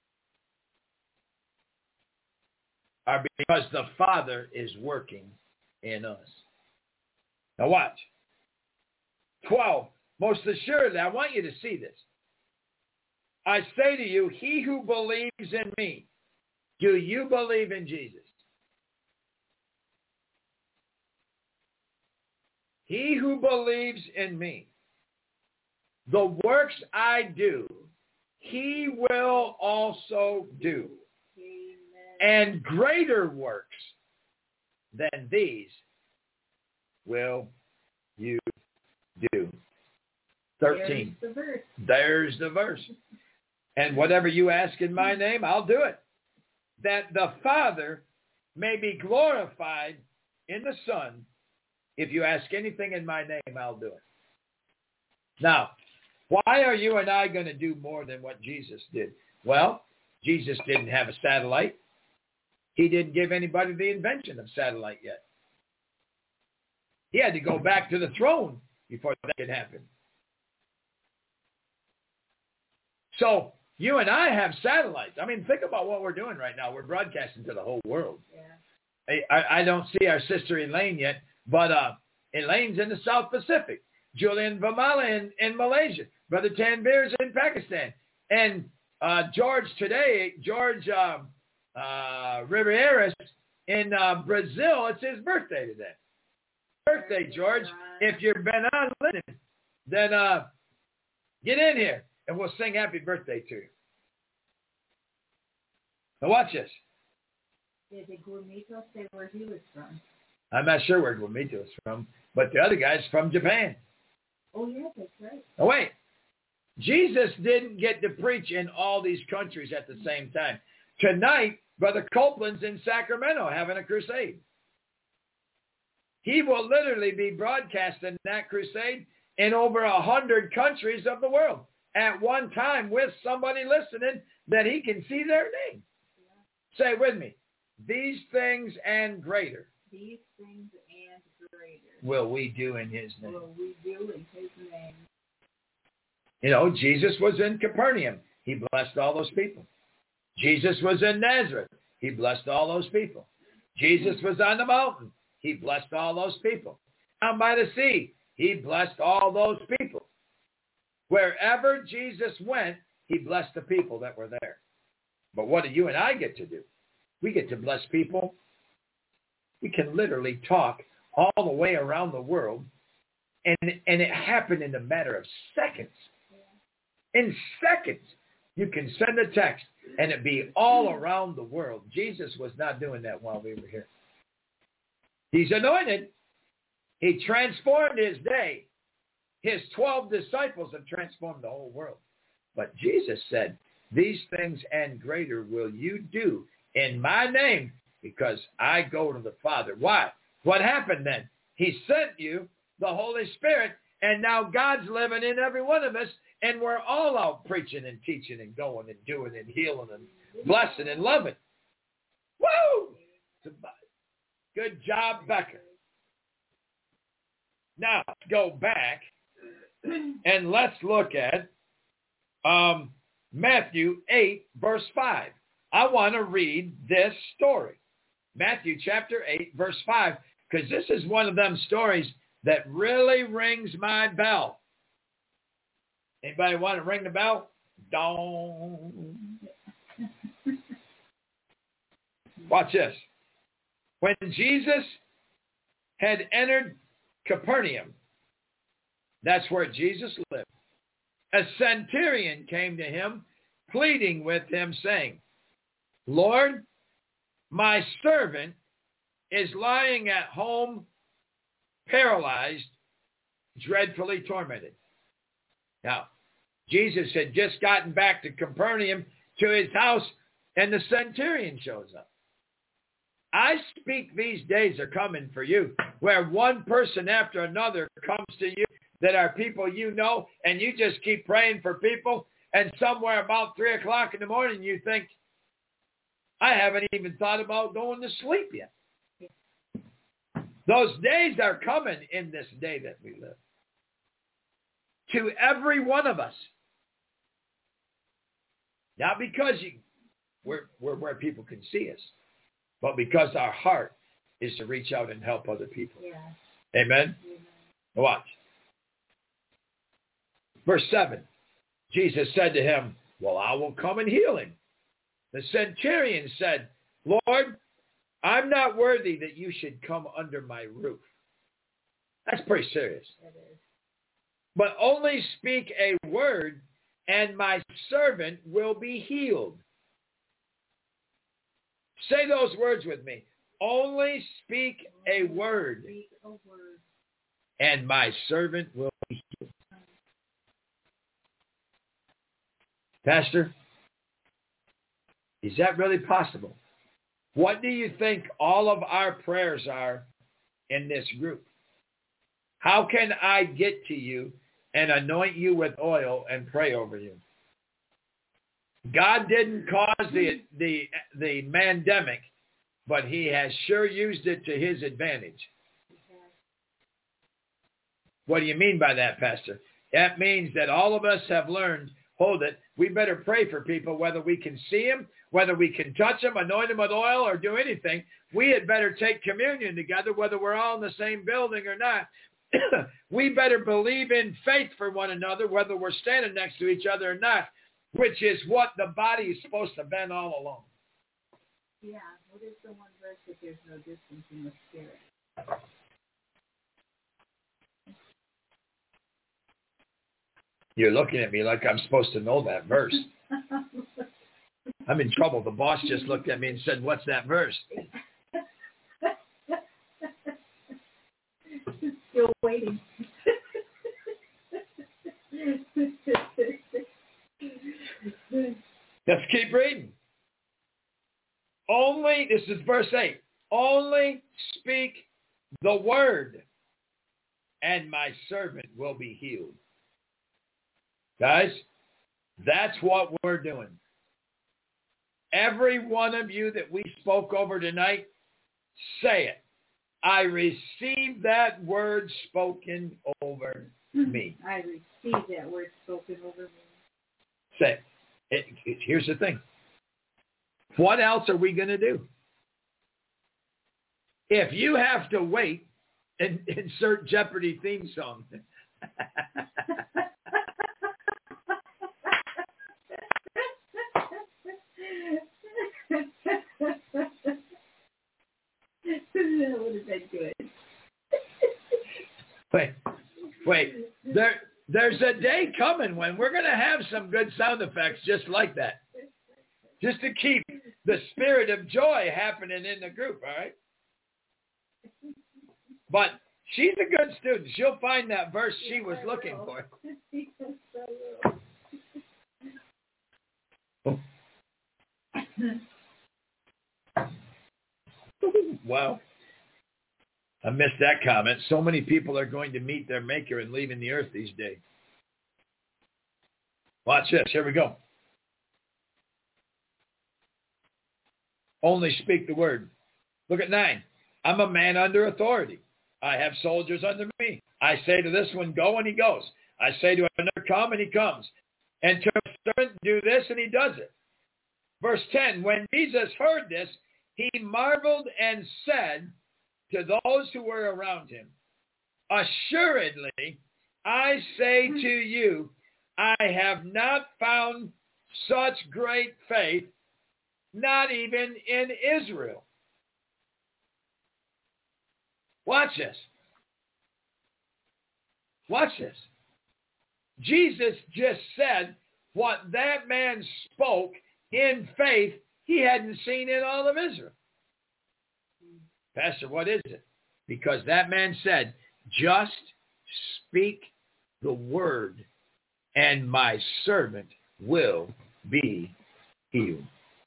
are because the Father is working in us. Now watch. twelve. Most assuredly, I want you to see this. I say to you, he who believes in me, do you believe in Jesus? He who believes in me, the works I do, he will also do. Amen. And greater works than these will you do. thirteen. There's the verse. There's the verse. And whatever you ask in my name, I'll do it. That the Father may be glorified in the Son. If you ask anything in my name, I'll do it. Now, why are you and I going to do more than what Jesus did? Well, Jesus didn't have a satellite. He didn't give anybody the invention of satellite yet. He had to go back to the throne before that could happen. So you and I have satellites. I mean, think about what we're doing right now. We're broadcasting to the whole world. Yeah. I, I don't see our sister Elaine yet, but uh, Elaine's in the South Pacific. Julian Vamala in, in Malaysia. Brother Tanvir's in Pakistan. And uh, George today, George uh, uh, Rivieras in uh, Brazil, it's his birthday today. Birthday, George. If you've been on listening, then uh, get in here and we'll sing happy birthday to you. Now watch this. Did Guamito say where he was from? I'm not sure where Guamito is from, but the other guy's from Japan. Oh, yeah, that's right. Oh, wait. Jesus didn't get to preach in all these countries at the same time. Tonight, Brother Copeland's in Sacramento having a crusade. He will literally be broadcasting that crusade in over a hundred countries of the world at one time with somebody listening that he can see their name. Yeah. Say with me, these things and greater. These things and greater. Will we do in his name? Will we do in his name? You know, Jesus was in Capernaum. He blessed all those people. Jesus was in Nazareth. He blessed all those people. Jesus was on the mountain. He blessed all those people. Down by the sea. He blessed all those people. Wherever Jesus went, he blessed the people that were there. But what do you and I get to do? We get to bless people. We can literally talk all the way around the world, and, and it happened in a matter of seconds. In seconds, you can send a text, and it be all around the world. Jesus was not doing that while we were here. He's anointed. He transformed his day. His twelve disciples have transformed the whole world. But Jesus said, these things and greater will you do in my name because I go to the Father. Why? What happened then? He sent you the Holy Spirit, and now God's living in every one of us, and we're all out preaching and teaching and going and doing and healing and blessing and loving. Woo! Good job, Becker. Now, let's go back and let's look at um, Matthew eight, verse five. I want to read this story. Matthew chapter eight, verse five, because this is one of them stories that really rings my bell. Anybody want to ring the bell? Dong. Watch this. When Jesus had entered Capernaum, that's where Jesus lived, a centurion came to him, pleading with him, saying, Lord, my servant is lying at home, paralyzed, dreadfully tormented. Now, Jesus had just gotten back to Capernaum, to his house, and the centurion shows up. I speak these days are coming for you, where one person after another comes to you that are people you know, and you just keep praying for people, and somewhere about three o'clock in the morning you think, I haven't even thought about going to sleep yet. Those days are coming in this day that we live. To every one of us. Not because you, we're, we're where people can see us, but because our heart is to reach out and help other people. Yeah. Amen? Yeah. Watch. Verse seven. Jesus said to him, well, I will come and heal him. The centurion said, Lord, I'm not worthy that you should come under my roof. That's pretty serious. That is. But only speak a word, and my servant will be healed. Say those words with me. Only speak a word, Speak a word. and my servant will be healed. Pastor, is that really possible? What do you think all of our prayers are in this group? How can I get to you and anoint you with oil and pray over you? God didn't cause the the the pandemic, but he has sure used it to his advantage. What do you mean by that, Pastor? That means that all of us have learned, hold it, we better pray for people, whether we can see them, whether we can touch them, anoint them with oil, or do anything. We had better take communion together, whether we're all in the same building or not. We better believe in faith for one another, whether we're standing next to each other or not, which is what the body is supposed to have been all along. Yeah, what is the one verse that there's no distance in the spirit? You're looking at me like I'm supposed to know that verse. I'm in trouble. The boss just looked at me and said, what's that verse? Still waiting. Let's keep reading. Only, this is verse eight, only speak the word, and my servant will be healed. Guys, that's what we're doing. Every one of you that we spoke over tonight, say it. I receive that word spoken over me. I receive that word spoken over me. Say it. It, it. Here's the thing. What else are we going to do? If you have to wait and insert Jeopardy theme song. That would have been good. Wait, wait. There, there's a day coming when we're going to have some good sound effects just like that. Just to keep the spirit of joy happening in the group, all right? But She's a good student. She'll find that verse she was looking for. Wow. I missed that comment. So many people are going to meet their maker and leaving the earth these days. Watch this. Here we go. Only speak the word. Look at nine. I'm a man under authority. I have soldiers under me. I say to this one, go, and he goes. I say to another, come, and he comes. And to a servant, do this, and he does it. Verse ten, when Jesus heard this, he marveled and said to those who were around him, assuredly, I say to you, I have not found such great faith, not even in Israel. Watch this. Watch this. Jesus just said what that man spoke in faith he hadn't seen in all of Israel. Pastor, what is it? Because that man said, just speak the word and my servant will be healed.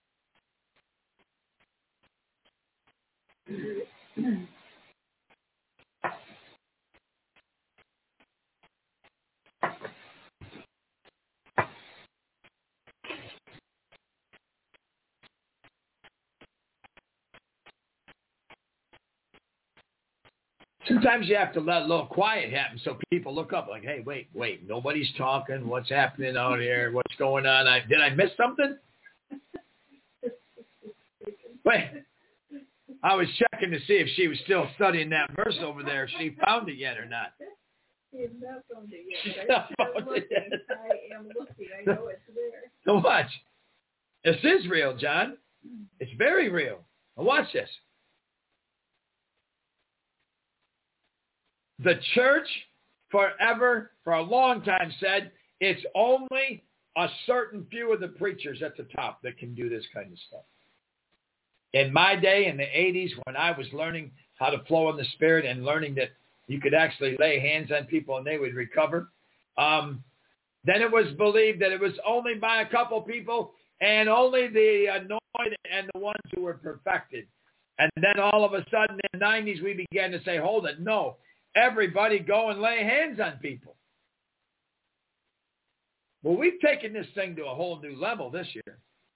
Sometimes you have to let a little quiet happen so people look up like, hey, wait, wait, nobody's talking. What's happening out here? What's going on? I, did I miss something? Wait, I was checking to see if she was still studying that verse over there, if she found it yet or not. She has not found it yet. But I'm still looking. I am looking. I know it's there. So watch. This is real, John. It's very real. Now watch this. The church forever, for a long time, said it's only a certain few of the preachers at the top that can do this kind of stuff. In my day, in the eighties, when I was learning how to flow in the Spirit and learning that you could actually lay hands on people and they would recover, um, then it was believed that it was only by a couple people and only the anointed and the ones who were perfected. And then all of a sudden in the nineties, we began to say, hold it, no. Everybody go and lay hands on people. Well, we've taken this thing to a whole new level this year.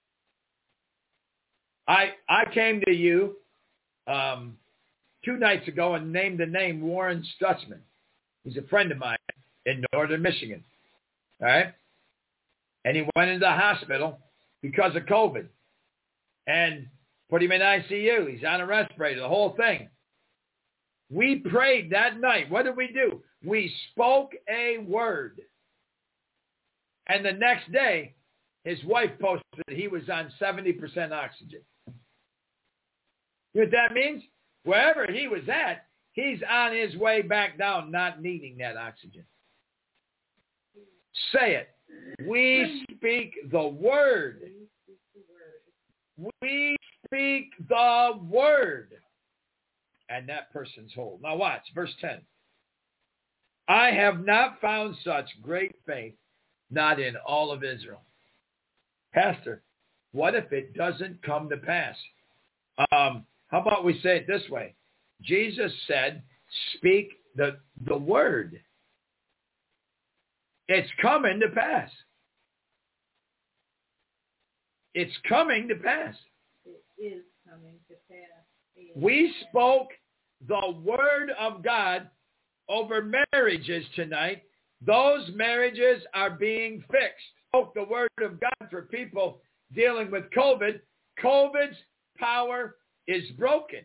I I came to you um, two nights ago and named the name Warren Stutzman. He's a friend of mine in northern Michigan. All right? And he went into the hospital because of COVID. And put him in I C U. He's on a respirator, the whole thing. We prayed that night. What did we do? We spoke a word. And the next day, his wife posted that he was on seventy percent oxygen. You know what that means? Wherever he was at, he's on his way back down, not needing that oxygen. Say it. We speak the word. We speak the word. And that person's whole. Now watch, verse ten. I have not found such great faith, not in all of Israel. Pastor, what if it doesn't come to pass? Um, how about we say it this way? Jesus said, speak the, the word. It's coming to pass. It's coming to pass. It is coming to pass. We spoke the word of God over marriages tonight. Those marriages are being fixed. Spoke the word of God for people dealing with COVID. COVID's power is broken.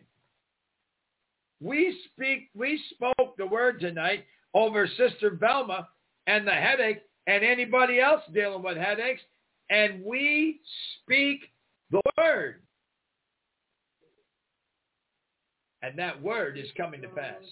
We speak. We spoke the word tonight over Sister Velma and the headache and anybody else dealing with headaches. And we speak the word. And that word is coming to pass.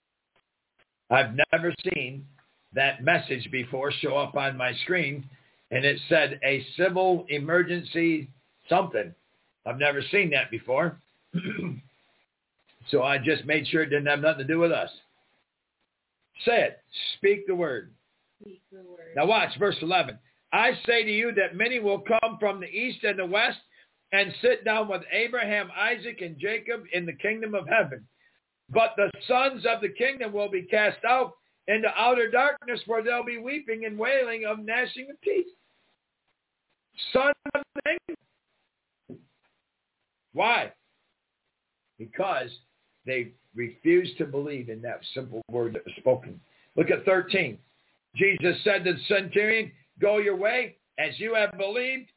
I've never seen that message before show up on my screen And it said a civil emergency something. I've never seen that before. So I just made sure it didn't have nothing to do with us. Say it. Speak the word. Speak the word. Now watch verse eleven. I say to you that many will come from the east and the west and sit down with Abraham, Isaac, and Jacob in the kingdom of heaven. But the sons of the kingdom will be cast out into outer darkness, where there'll be weeping and wailing of gnashing of teeth. Sons of the kingdom. Why? Because they refused to believe in that simple word that was spoken. Look at thirteen. Jesus said to the centurion, go your way, as you have believed,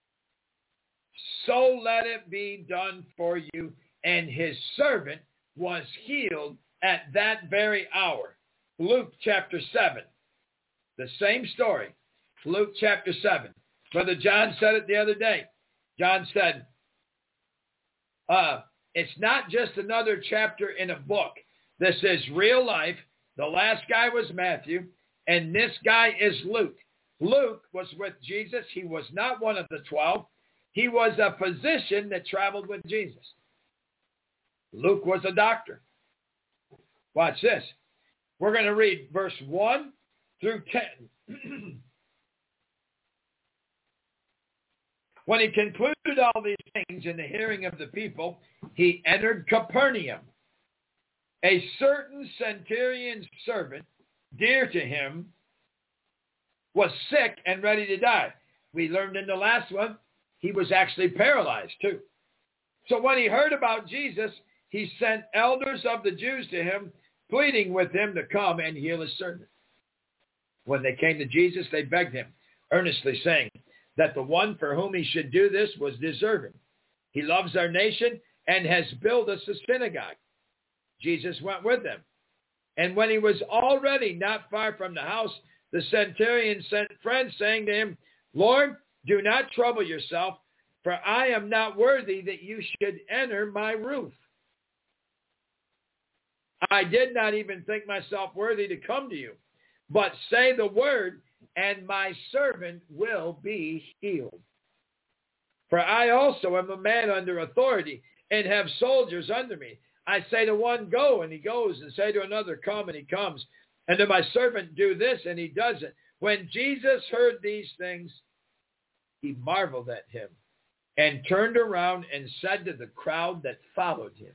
so let it be done for you. And his servant was healed at that very hour. Luke chapter seven. The same story. Luke chapter seven. Brother John said it the other day. John said, uh, it's not just another chapter in a book. This is real life. The last guy was Matthew, and this guy is Luke. Luke was with Jesus. He was not one of the twelve. He was a physician that traveled with Jesus. Luke was a doctor. Watch this. We're going to read verse one through ten. When he concluded all these things in the hearing of the people, he entered Capernaum. A certain centurion's servant, dear to him, was sick and ready to die. We learned in the last one, he was actually paralyzed too. So when he heard about Jesus, he sent elders of the Jews to him, pleading with him to come and heal his servant. When they came to Jesus, they begged him, earnestly saying that the one for whom he should do this was deserving. He loves our nation and has built us a synagogue. Jesus went with them. And when he was already not far from the house, the centurion sent friends, saying to him, Lord, do not trouble yourself, for I am not worthy that you should enter my roof. I did not even think myself worthy to come to you, but say the word, and my servant will be healed. For I also am a man under authority, and have soldiers under me. I say to one, go, and he goes, and say to another, come, and he comes. And to my servant, do this, and he does it. When Jesus heard these things, he marveled at him, and turned around and said to the crowd that followed him,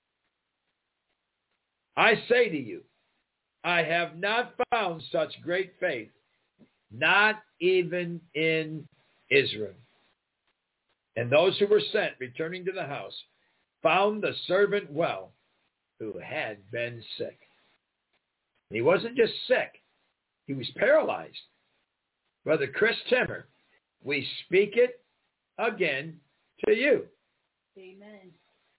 I say to you, I have not found such great faith, not even in Israel. And those who were sent, returning to the house, found the servant well, who had been sick. And he wasn't just sick. He was paralyzed. Brother Chris Timmer, we speak it again to you. Amen.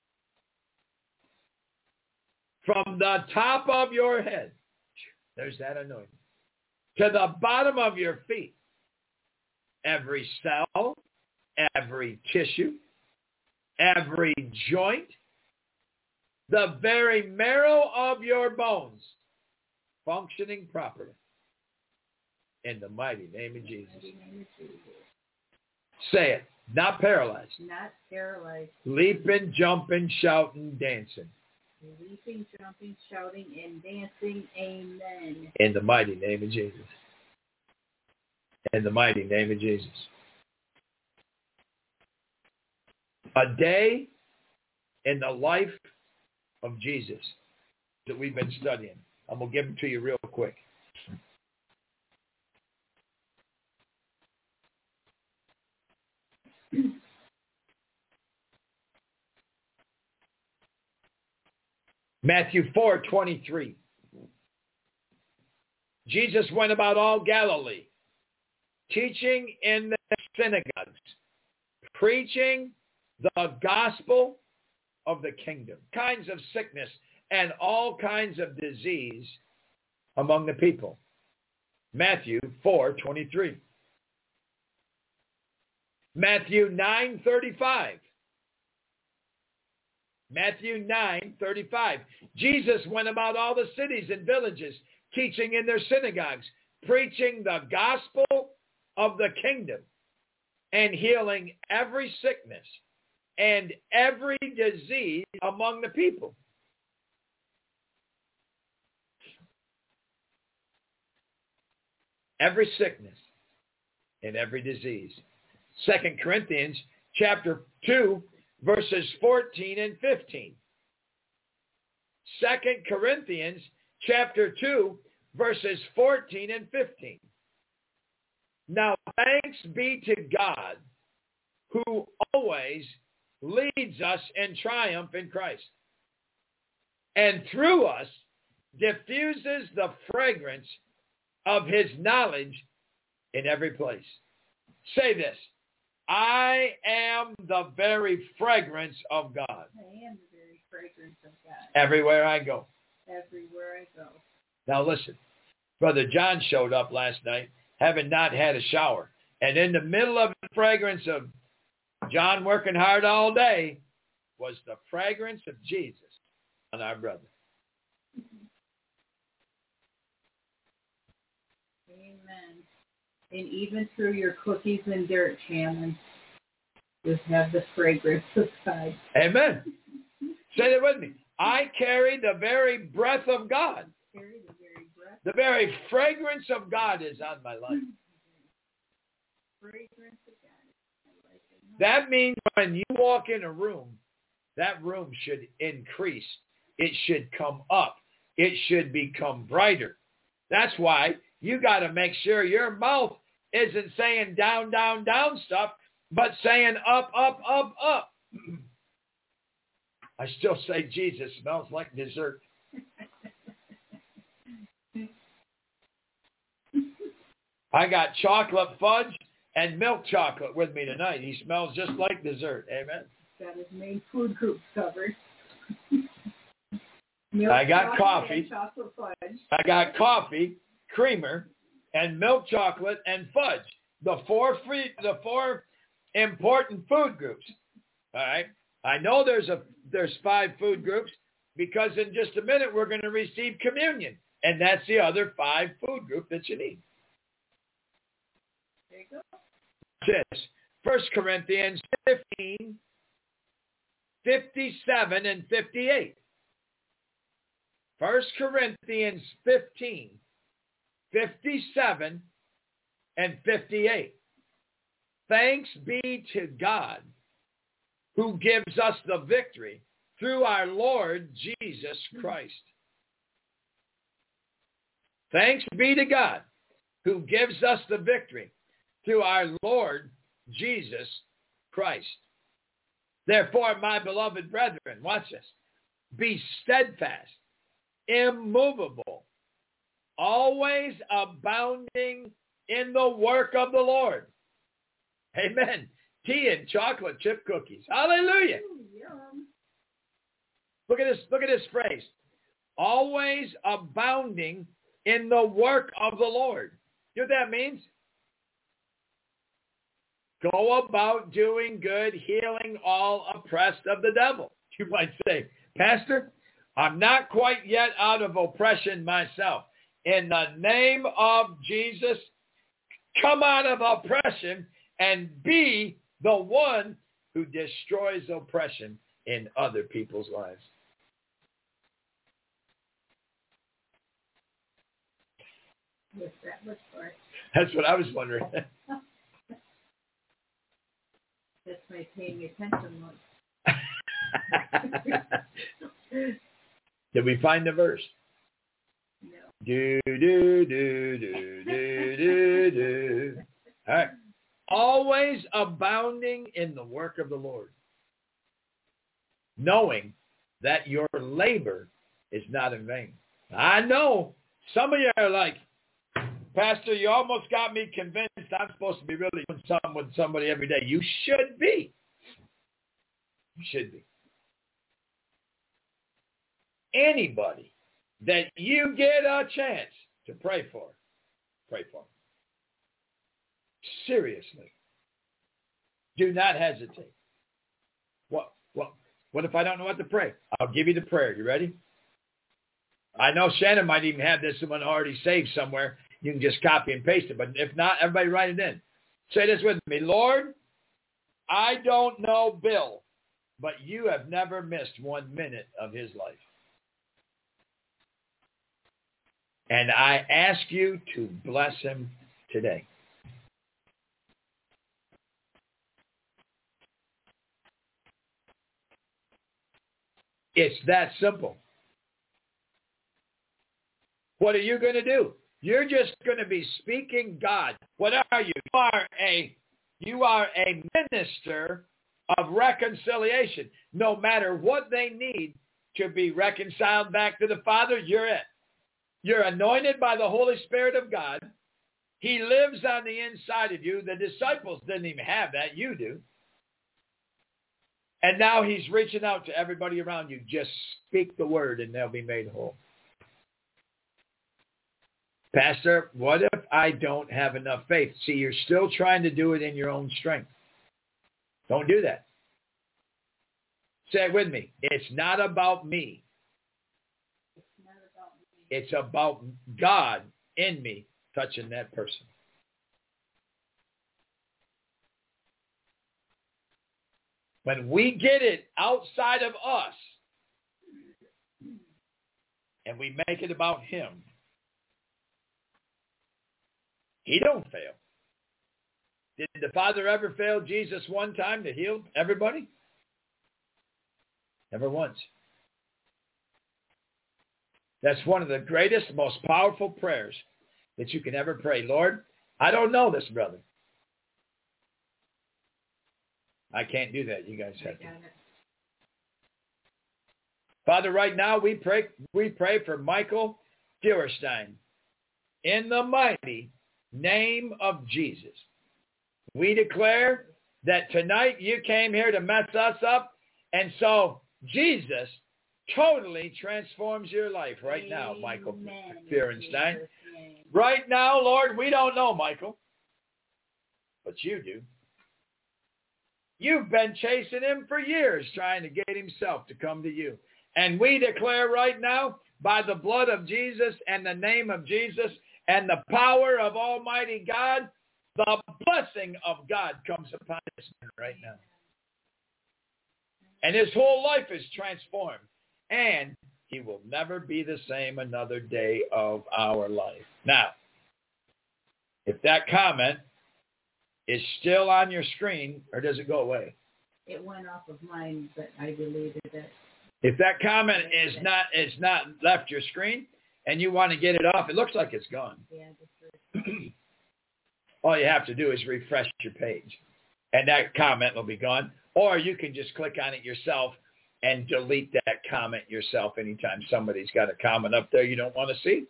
From the top of your head, there's that anointing, to the bottom of your feet, every cell, every tissue, every joint, the very marrow of your bones, functioning properly. In the mighty name of Jesus. Say it. Not paralyzed. Not paralyzed. Leaping, jumping, shouting, dancing. Leaping, jumping, shouting, and dancing. Amen. In the mighty name of Jesus. In the mighty name of Jesus. A day in the life of Jesus that we've been studying. I'm going to give them to you real quick. Matthew four twenty-three. Jesus went about all Galilee, teaching in the synagogues, preaching the gospel of the kingdom, kinds of sickness and all kinds of disease among the people. Matthew four twenty-three. Matthew nine thirty-five. Matthew nine thirty-five. Jesus went about all the cities and villages, teaching in their synagogues, preaching the gospel of the kingdom and healing every sickness and every disease among the people. Every sickness and every disease. Second Corinthians chapter two, verses fourteen and fifteen. Second Corinthians chapter two, verses fourteen and fifteen. Now thanks be to God, who always leads us in triumph in Christ, and through us diffuses the fragrance of his knowledge in every place. Say this: I am the very fragrance of God. I am the very fragrance of God. Everywhere I go. Everywhere I go. Now listen, Brother John showed up last night, having not had a shower. And in the middle of the fragrance of John working hard all day was the fragrance of Jesus on our brother. Amen. And even through your cookies and dirt, Shannon, you have the fragrance of God. Amen. Say that with me. I carry the very breath of God. Carry the very breath. The very fragrance of God is on my life. Fragrance of God. I like it. That means when you walk in a room, that room should increase. It should come up. It should become brighter. That's why you got to make sure your mouth isn't saying down, down, down stuff, but saying up, up, up, up. I still say Jesus smells like dessert. I got chocolate fudge and milk chocolate with me tonight. He smells just like dessert. Amen. Got his main food groups covered. Milk, I got coffee. Chocolate fudge. I got coffee, creamer, and milk chocolate and fudge. The four free, the four important food groups. All right. I know there's a there's five food groups because in just a minute we're going to receive communion, and that's the other five food group that you need. There you go. This First Corinthians fifteen, fifty-seven and fifty-eight. First Corinthians fifteen, fifty-seven and fifty-eight. Thanks be to God, who gives us the victory through our Lord Jesus Christ. Thanks be to God, who gives us the victory through our Lord Jesus Christ. Therefore, my beloved brethren, watch this, be steadfast, immovable, always abounding in the work of the Lord. Amen. Tea and chocolate chip cookies. Hallelujah. Yum. Look at this, look at this phrase. Always abounding in the work of the Lord. You know what that means? Go about doing good, healing all oppressed of the devil. You might say, Pastor, I'm not quite yet out of oppression myself. In the name of Jesus, come out of oppression and be the one who destroys oppression in other people's lives. What's that look for? That's what I was wondering. That's my paying attention look. Did we find the verse? No. Do, do, do, do, do, do, do. All right. Always abounding in the work of the Lord, knowing that your labor is not in vain. I know some of you are like, Pastor, you almost got me convinced I'm supposed to be really doing something with somebody every day. You should be. You should be. Anybody that you get a chance to pray for, pray for. Seriously. Do not hesitate. What, what, what if I don't know what to pray? I'll give you the prayer. You ready? I know Shannon might even have this one already saved somewhere You can just copy and paste it. But if not, everybody write it in. Say this with me. Lord, I don't know Bill, but you have never missed one minute of his life. And I ask you to bless him today. It's that simple. What are you going to do? You're just going to be speaking God. What are you? You are a, you are a minister of reconciliation. No matter what they need to be reconciled back to the Father, you're it. You're anointed by the Holy Spirit of God. He lives on the inside of you. The disciples didn't even have that. You do. And now he's reaching out to everybody around you. Just speak the word and they'll be made whole. Pastor, what if I don't have enough faith? See, you're still trying to do it in your own strength. Don't do that. Say it with me. It's not about me. It's not about me. It's about God in me touching that person. When we get it outside of us and we make it about him, he don't fail. Did the Father ever fail Jesus one time to heal everybody? Never once. That's one of the greatest, most powerful prayers that you can ever pray. Lord, I don't know this brother. I can't do that. You guys have to. Father, right now we pray, we pray for Michael Feuerstein in the mighty name of Jesus. We declare that tonight you came here to mess us up, and so Jesus totally transforms your life right now, Michael Feuerstein. Right now, Lord, we don't know Michael, but you do. You've been chasing him for years, trying to get himself to come to you. And we declare right now, by the blood of Jesus and the name of Jesus and the power of Almighty God, the blessing of God comes upon this man right now. And his whole life is transformed. And he will never be the same another day of our life. Now, if that comment is still on your screen, or does it go away? It went off of mine, but I deleted it. If that comment is not is not left your screen and you want to get it off, it looks like it's gone. Yeah, just all you have to do is refresh your page, and that comment will be gone. Or you can just click on it yourself and delete that comment yourself anytime somebody's got a comment up there you don't want to see.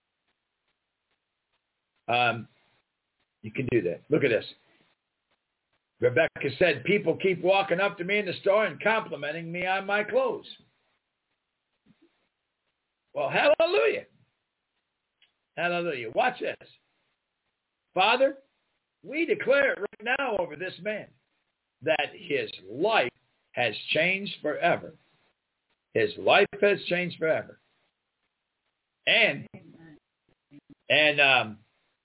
Um, you can do that. Look at this. Rebecca said, people keep walking up to me in the store and complimenting me on my clothes. Well, hallelujah. Hallelujah. Watch this. Father, we declare it right now over this man that his life has changed forever. His life has changed forever. And, and um,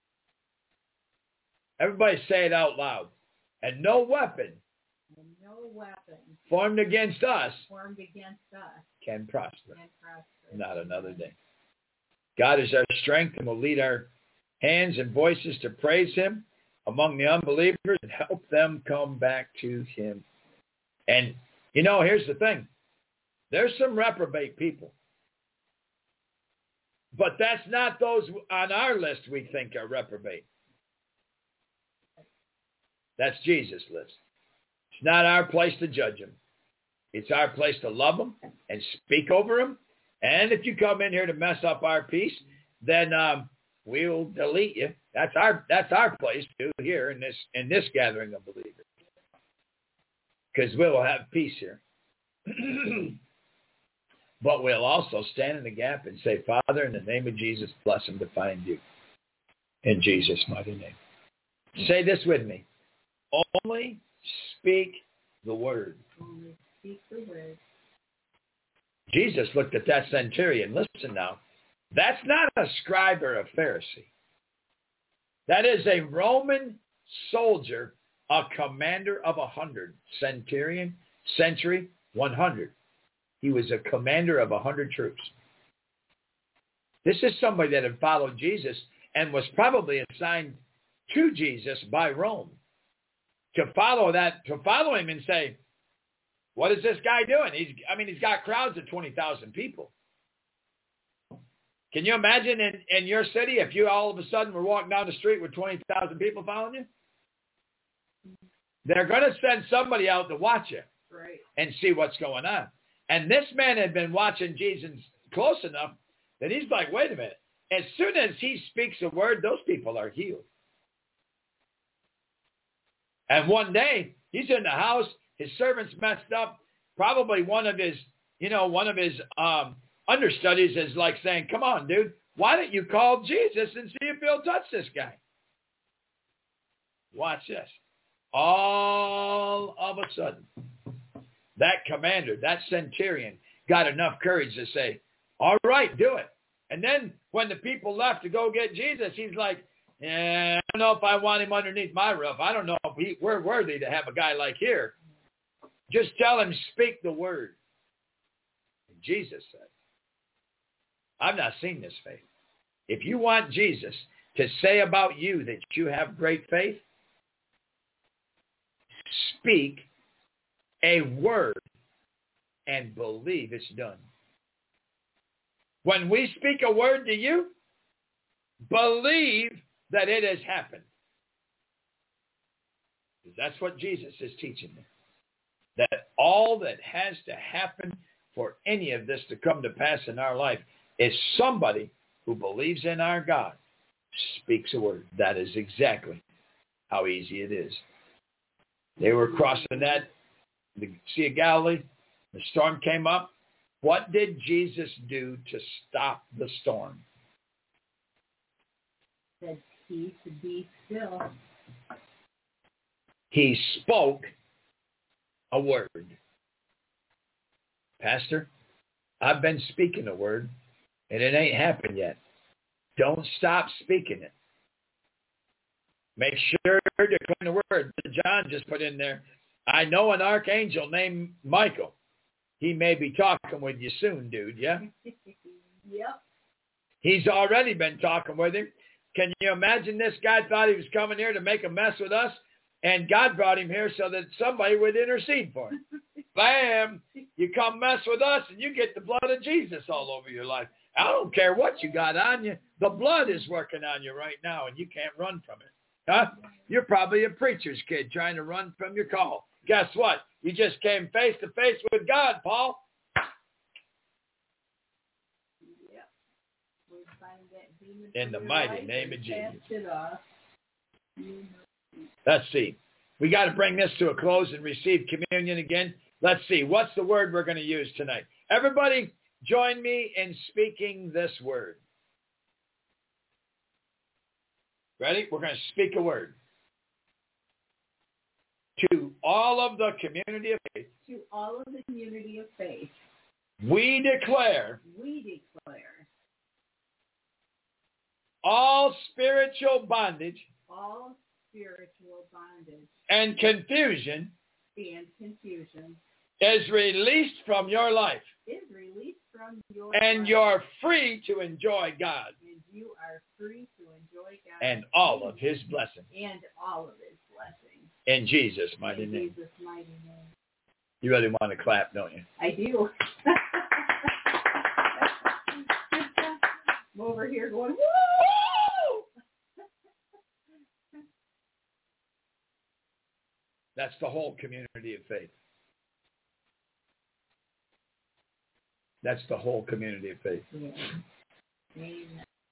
everybody say it out loud. And no weapon, and no weapon formed against us, formed against us can prosper. Can prosper. Not another day. God is our strength and will lead our hands and voices to praise him among the unbelievers and help them come back to him. And, you know, here's the thing. There's some reprobate people. But that's not those on our list we think are reprobate. That's Jesus' list. It's not our place to judge them. It's our place to love them and speak over them. And if you come in here to mess up our peace, then um, we'll delete you. That's our that's our place to here in this in this gathering of believers, because we'll have peace here. But we'll also stand in the gap and say, Father, in the name of Jesus, bless them to find you. In Jesus' mighty name. Say this with me. Only speak the word. Only speak the word. Jesus looked at that centurion. Listen now. That's not a scribe or a Pharisee. That is a Roman soldier, a commander of a hundred. Centurion, century, one hundred. He was a commander of a hundred troops. This is somebody that had followed Jesus and was probably assigned to Jesus by Rome to follow that, to follow him and say, what is this guy doing? He's, I mean, he's got crowds of twenty thousand people. Can you imagine in, in your city if you all of a sudden were walking down the street with twenty thousand people following you? They're going to send somebody out to watch you right. and see what's going on. And this man had been watching Jesus close enough that he's like, wait a minute. As soon as he speaks a word, those people are healed. And one day, he's in the house. His servant's messed up. Probably one of his, you know, one of his um, understudies is like saying, come on, dude, why don't you call Jesus and see if he'll touch this guy? Watch this. All of a sudden, that commander, that centurion, got enough courage to say, all right, do it. And then when the people left to go get Jesus, he's like, yeah, I don't know if I want him underneath my roof. I don't know if he, we're worthy to have a guy like here. Just tell him, speak the word. And Jesus said, I've not seen this faith. If you want Jesus to say about you that you have great faith, speak a word and believe it's done. When we speak a word to you, believe that it has happened. That's what Jesus is teaching me. That all that has to happen for any of this to come to pass in our life is somebody who believes in our God speaks a word. That is exactly how easy it is. They were crossing that, the Sea of Galilee. The storm came up. What did Jesus do to stop the storm? Said he to be still. He spoke a word. Pastor, I've been speaking a word, and it ain't happened yet. Don't stop speaking it. Make sure to declare the word. John just put in there, I know an archangel named Michael. He may be talking with you soon, dude, yeah? Yep. He's already been talking with him. Can you imagine this guy thought he was coming here to make a mess with us? And God brought him here so that somebody would intercede for him. Bam! You come mess with us and you get the blood of Jesus all over your life. I don't care what you got on you. The blood is working on you right now and you can't run from it. Huh? You're probably a preacher's kid trying to run from your call. Guess what? You just came face to face with God, Paul. Yep. We find that demon in the mighty name of Jesus. It off. Let's see. We got to bring this to a close and receive communion again. Let's see. What's the word we're going to use tonight? Everybody join me in speaking this word. Ready? We're going to speak a word. To all of the community of faith. To all of the community of faith. We declare. We declare. All spiritual bondage. All spiritual bondage. And confusion. And confusion. Is released from your life. Is released from your and life. you're free to enjoy God. And you are free to enjoy God. And all of his blessings. And all of his blessings. In Jesus' mighty In name. Jesus' mighty name. You really want to clap, don't you? I do. I'm over here going, woo! That's the whole community of faith. That's the whole community of faith. Yeah. Amen.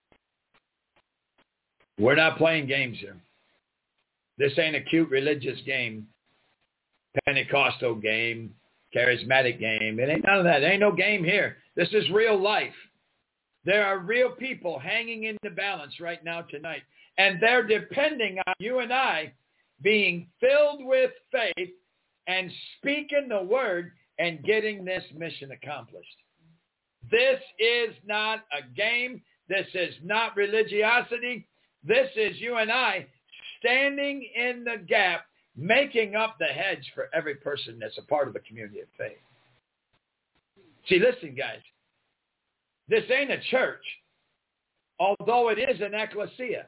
We're not playing games here. This ain't a cute religious game, Pentecostal game, charismatic game. It ain't none of that. There ain't no game here. This is real life. There are real people hanging in the balance right now tonight. And they're depending on you and I being filled with faith and speaking the word and getting this mission accomplished. This is not a game. This is not religiosity. This is you and I standing in the gap, making up the hedge for every person that's a part of the community of faith. See, listen, guys. This ain't a church, although it is an ecclesia.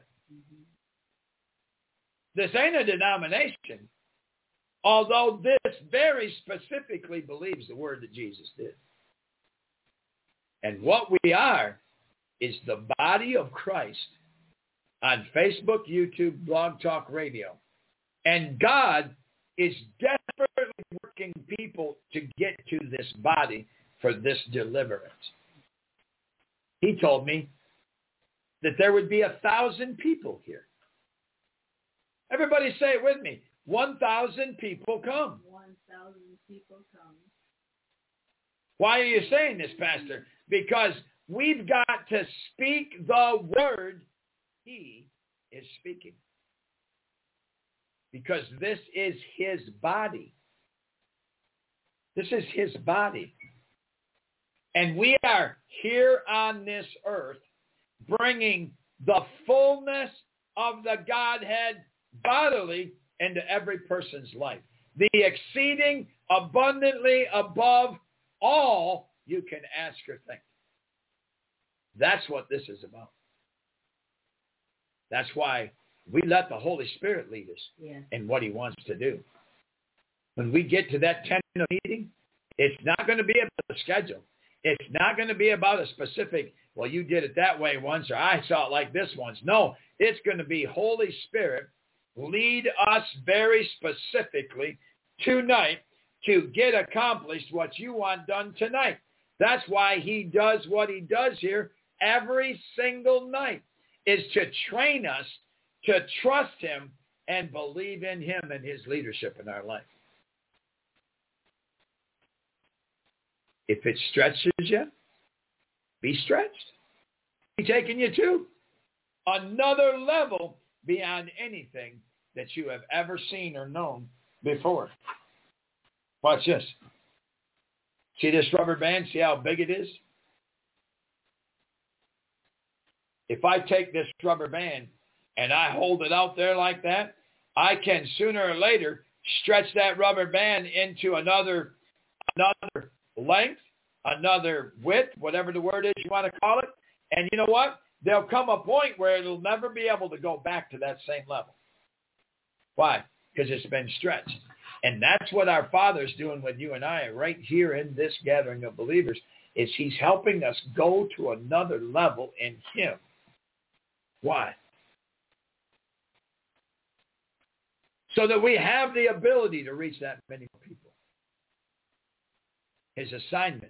This ain't a denomination, although this very specifically believes the word that Jesus did. And what we are is the body of Christ on Facebook, YouTube, Blog Talk Radio. And God is desperately working people to get to this body for this deliverance. He told me that there would be a thousand people here. Everybody say it with me. One thousand people come. One thousand people come. Why are you saying this, Pastor? Because we've got to speak the word he is speaking. Because this is his body. This is his body. And we are here on this earth bringing the fullness of the Godhead bodily into every person's life. The exceeding abundantly above all you can ask or think. That's what this is about. That's why we let the Holy Spirit lead us yeah. in what he wants to do. When we get to that tentative meeting, it's not going to be about the schedule. It's not going to be about a specific, well, you did it that way once, or I saw it like this once. No, it's going to be Holy Spirit, lead us very specifically tonight to get accomplished what you want done tonight. That's why he does what he does here every single night, is to train us to trust him and believe in him and his leadership in our life. If it stretches you, be stretched. Be taking you to another level beyond anything that you have ever seen or known before. Watch this. See this rubber band? See how big it is? If I take this rubber band and I hold it out there like that, I can sooner or later stretch that rubber band into another another length, another width, whatever the word is you want to call it. And you know what? There'll come a point where it'll never be able to go back to that same level. Why? Because it's been stretched. And that's what our Father's doing with you and I right here in this gathering of believers, is he's helping us go to another level in him. Why? So that we have the ability to reach that many people. His assignment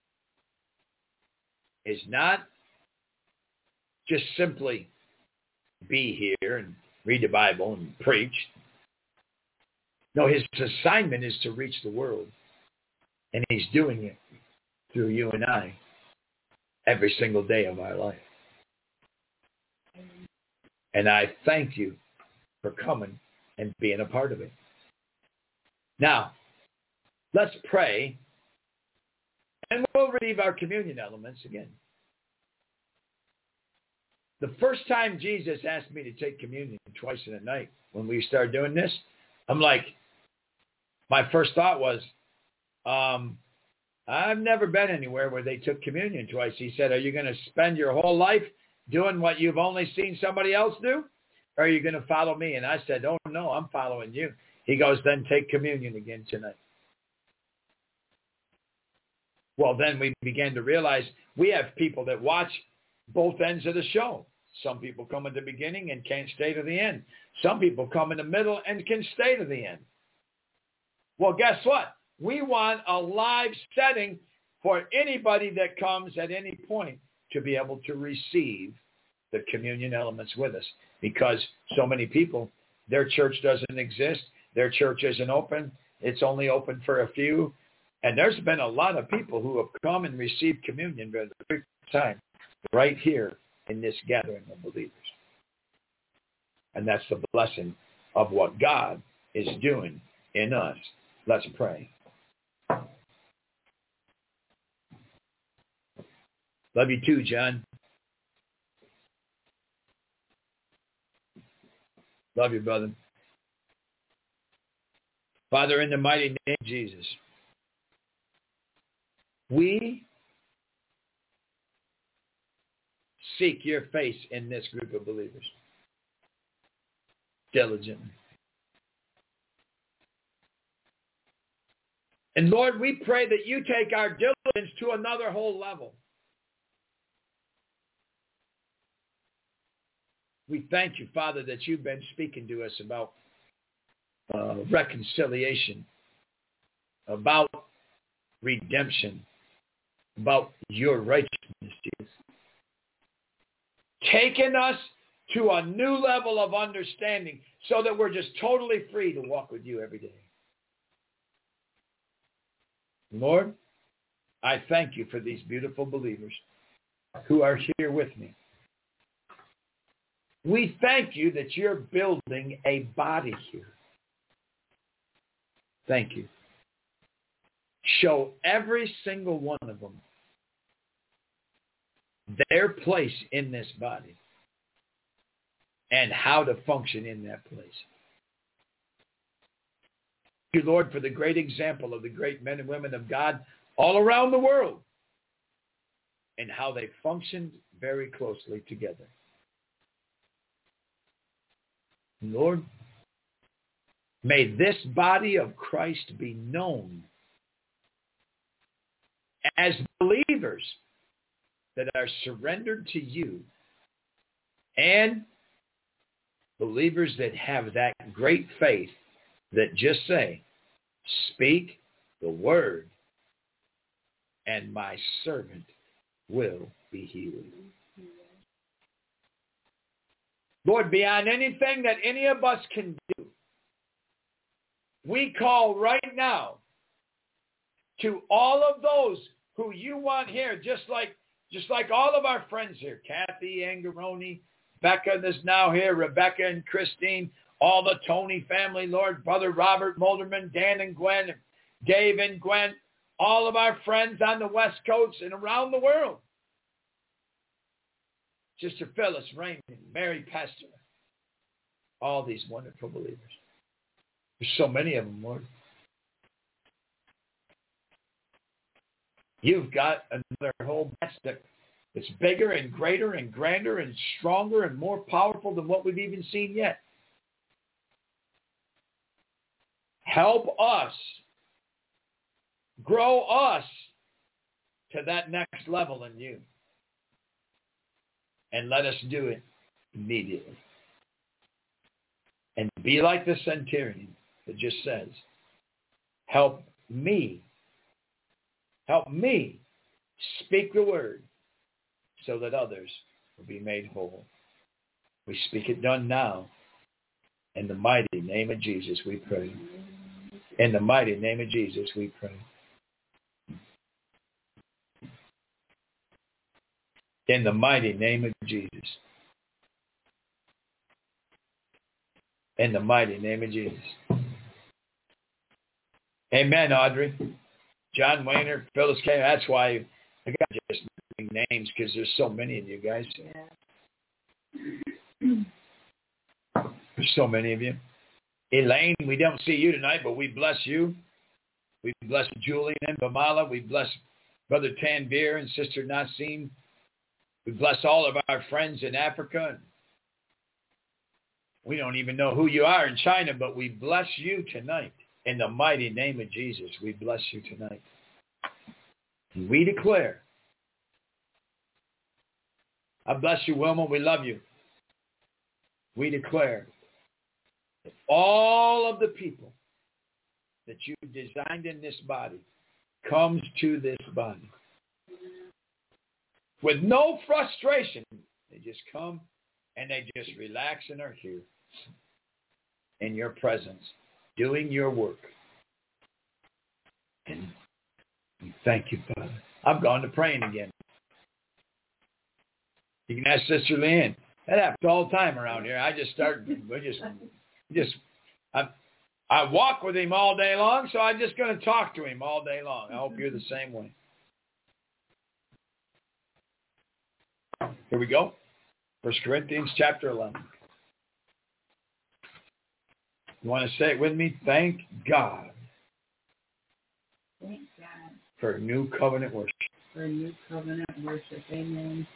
is not just simply be here and read the Bible and preach. No, his assignment is to reach the world. And he's doing it through you and I every single day of our life. And I thank you for coming and being a part of it. Now, let's pray. And we'll receive our communion elements again. The first time Jesus asked me to take communion twice in a night, when we started doing this, I'm like, my first thought was, um, I've never been anywhere where they took communion twice. He said, are you going to spend your whole life doing what you've only seen somebody else do? Or are you going to follow me? And I said, oh, no, I'm following you. He goes, then take communion again tonight. Well, then we began to realize we have people that watch both ends of the show. Some people come at the beginning and can't stay to the end. Some people come in the middle and can stay to the end. Well, guess what? We want a live setting for anybody that comes at any point to be able to receive the communion elements with us, because so many people, their church doesn't exist. Their church isn't open. It's only open for a few. And there's been a lot of people who have come and received communion for the first time right here in this gathering of believers. And that's the blessing of what God is doing in us. Let's pray. Love you too, John. Love you, brother. Father, in the mighty name of Jesus, we seek your face in this group of believers diligently. And Lord, we pray that you take our diligence to another whole level. We thank you, Father, that you've been speaking to us about uh, reconciliation, about redemption, about your righteousness, Jesus. Taking us to a new level of understanding so that we're just totally free to walk with you every day. Lord, I thank you for these beautiful believers who are here with me. We thank you that you're building a body here. Thank you. Show every single one of them their place in this body and how to function in that place. Thank you, Lord, for the great example of the great men and women of God all around the world and how they functioned very closely together. Lord, may this body of Christ be known as believers that are surrendered to you and believers that have that great faith that just say, speak the word and my servant will be healed. Lord, beyond anything that any of us can do, we call right now to all of those who you want here, just like just like all of our friends here, Kathy Angaroni, Becca that's now here, Rebecca and Christine, all the Tony family, Lord, Brother Robert Molderman, Dan and Gwen, Dave and Gwen, all of our friends on the West Coast and around the world. Sister Phyllis, Raymond, Mary Pastor, all these wonderful believers. There's so many of them, Lord. You've got another whole batch that's bigger and greater and grander and stronger and more powerful than what we've even seen yet. Help us, grow us to that next level in you. And let us do it immediately. And be like the centurion that just says, help me, help me speak the word so that others will be made whole. We speak it done now. In the mighty name of Jesus we pray. In the mighty name of Jesus we pray. In the mighty name of Jesus. In the mighty name of Jesus. Amen, Audrey. John Wayner, Phyllis K. That's why I got just names because there's so many of you guys. Yeah. There's so many of you. Elaine, we don't see you tonight, but we bless you. We bless Julian and Bamala. We bless Brother Tanvir and Sister Nasim. We bless all of our friends in Africa. We don't even know who you are in China, but we bless you tonight. In the mighty name of Jesus, we bless you tonight. And we declare, I bless you, Wilma. We love you. We declare that all of the people that you've designed in this body comes to this body. With no frustration, they just come and they just relax and are here in your presence, doing your work. And we thank you, Father. I've gone to praying again. You can ask Sister Leanne. That happens all the time around here. I just start, we just, just, I, I walk with him all day long, so I'm just going to talk to him all day long. I hope you're the same way. Here we go. First Corinthians chapter eleven. You want to say it with me? Thank God. Thank God. For new covenant worship. For new covenant worship. Amen.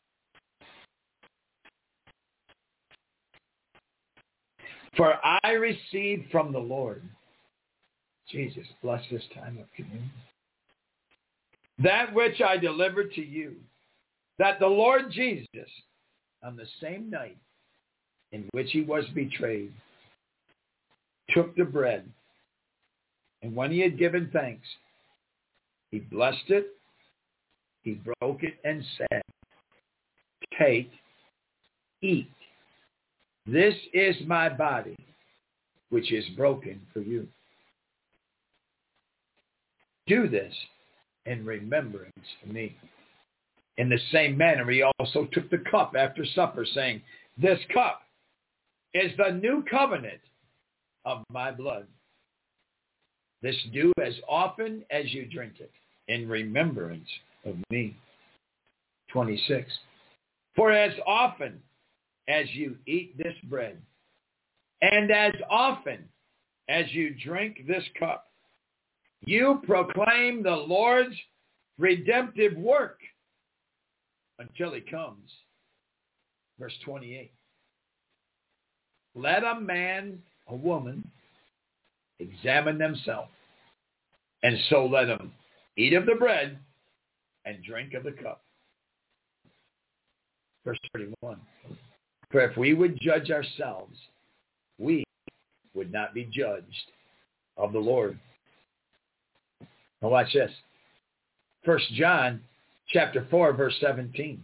For I received from the Lord. Jesus, bless this time of communion. That which I delivered to you, that the Lord Jesus, on the same night in which he was betrayed, took the bread, and when he had given thanks, he blessed it, he broke it, and said, take, eat. This is my body, which is broken for you. Do this in remembrance of me. In the same manner, he also took the cup after supper, saying, this cup is the new covenant of my blood. This do as often as you drink it in remembrance of me. twenty-six. For as often as you eat this bread, and as often as you drink this cup, you proclaim the Lord's redemptive work until he comes. Verse twenty-eight. Let a man, a woman, examine themselves, and so let them eat of the bread and drink of the cup. Verse thirty-one. For if we would judge ourselves, we would not be judged of the Lord. Now watch this. First John chapter four, verse seventeen.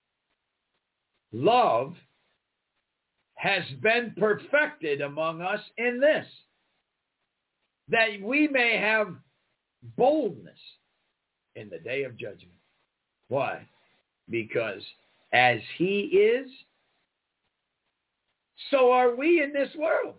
Love has been perfected among us in this, that we may have boldness in the day of judgment. Why? Because as he is, so are we in this world.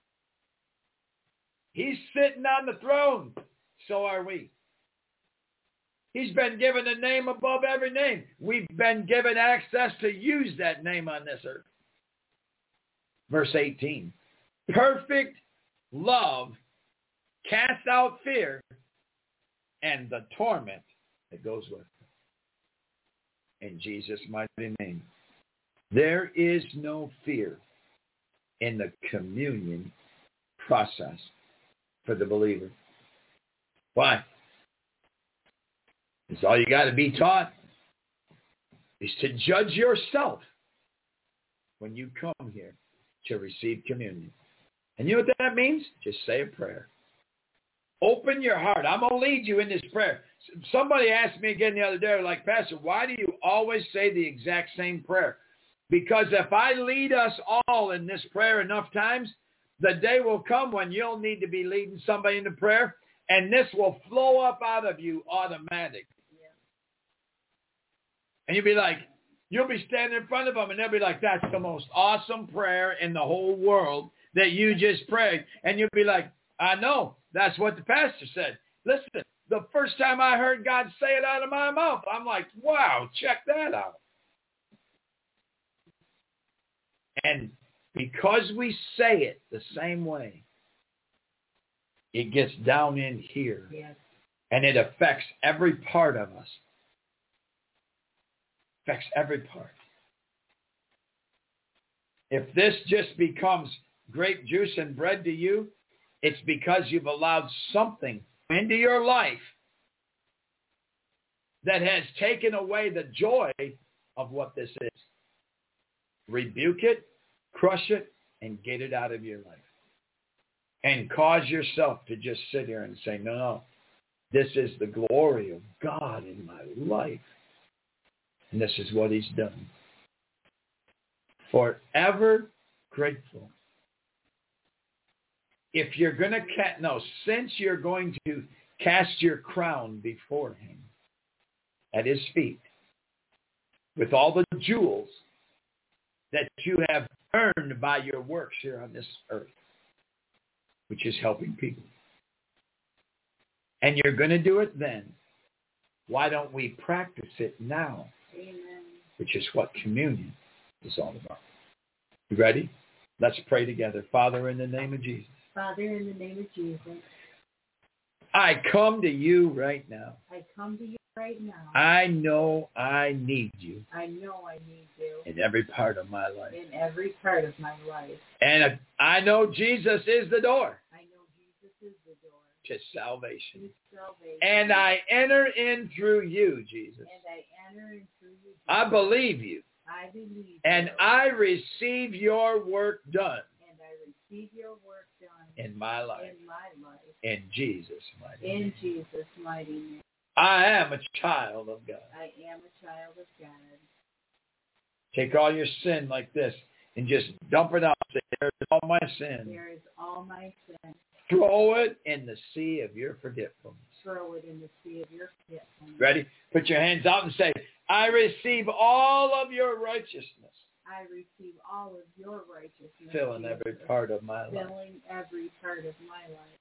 He's sitting on the throne. So are we. He's been given a name above every name. We've been given access to use that name on this earth. Verse eighteen. Perfect love casts out fear and the torment that goes with it. In Jesus' mighty name. There is no fear in the communion process for the believer. Why? It's all you got to be taught is to judge yourself when you come here to receive communion. And you know what that means? Just say a prayer. Open your heart. I'm going to lead you in this prayer. Somebody asked me again the other day, like, Pastor, why do you always say the exact same prayer? Because if I lead us all in this prayer enough times, the day will come when you'll need to be leading somebody into prayer, and this will flow up out of you automatic. Yeah. And you'll be like, you'll be standing in front of them, and they'll be like, that's the most awesome prayer in the whole world that you just prayed. And you'll be like, I know. That's what the pastor said. Listen, the first time I heard God say it out of my mouth, I'm like, wow, check that out. And because we say it the same way, it gets down in here. Yes. And it affects every part of us. Affects every part. If this just becomes grape juice and bread to you, it's because you've allowed something into your life that has taken away the joy of what this is. Rebuke it, crush it, and get it out of your life. And cause yourself to just sit here and say, no, no, this is the glory of God in my life. And this is what he's done. Forever grateful. If you're going to, ca- no, since you're going to cast your crown before him at his feet with all the jewels that you have earned by your works here on this earth, which is helping people. And you're going to do it then. Why don't we practice it now? Amen. Which is what communion is all about. You ready? Let's pray together. Father, in the name of Jesus, Father, in the name of Jesus, I come to you right now. I come to you right now. I know I need you I know I need you in every part of my life. in every part of my life. And I know Jesus is the door I know Jesus is the door to salvation. to salvation. And I enter in through you, Jesus. And I enter in through you, Jesus. I believe you. I believe And you. I receive your work done And I receive your work done in my life. in my life. In Jesus' mighty name. In Jesus' mighty name. I am a child of God. I am a child of God. Take all your sin like this and just dump it out. Say, there's all my sin. There is all my sin. Throw it in the sea of your forgetfulness. Throw it in the sea of your forgetfulness. Ready? Put your hands out and say, I receive all of your righteousness. I receive all of your righteousness. Filling every part of my life. Filling every part of my life.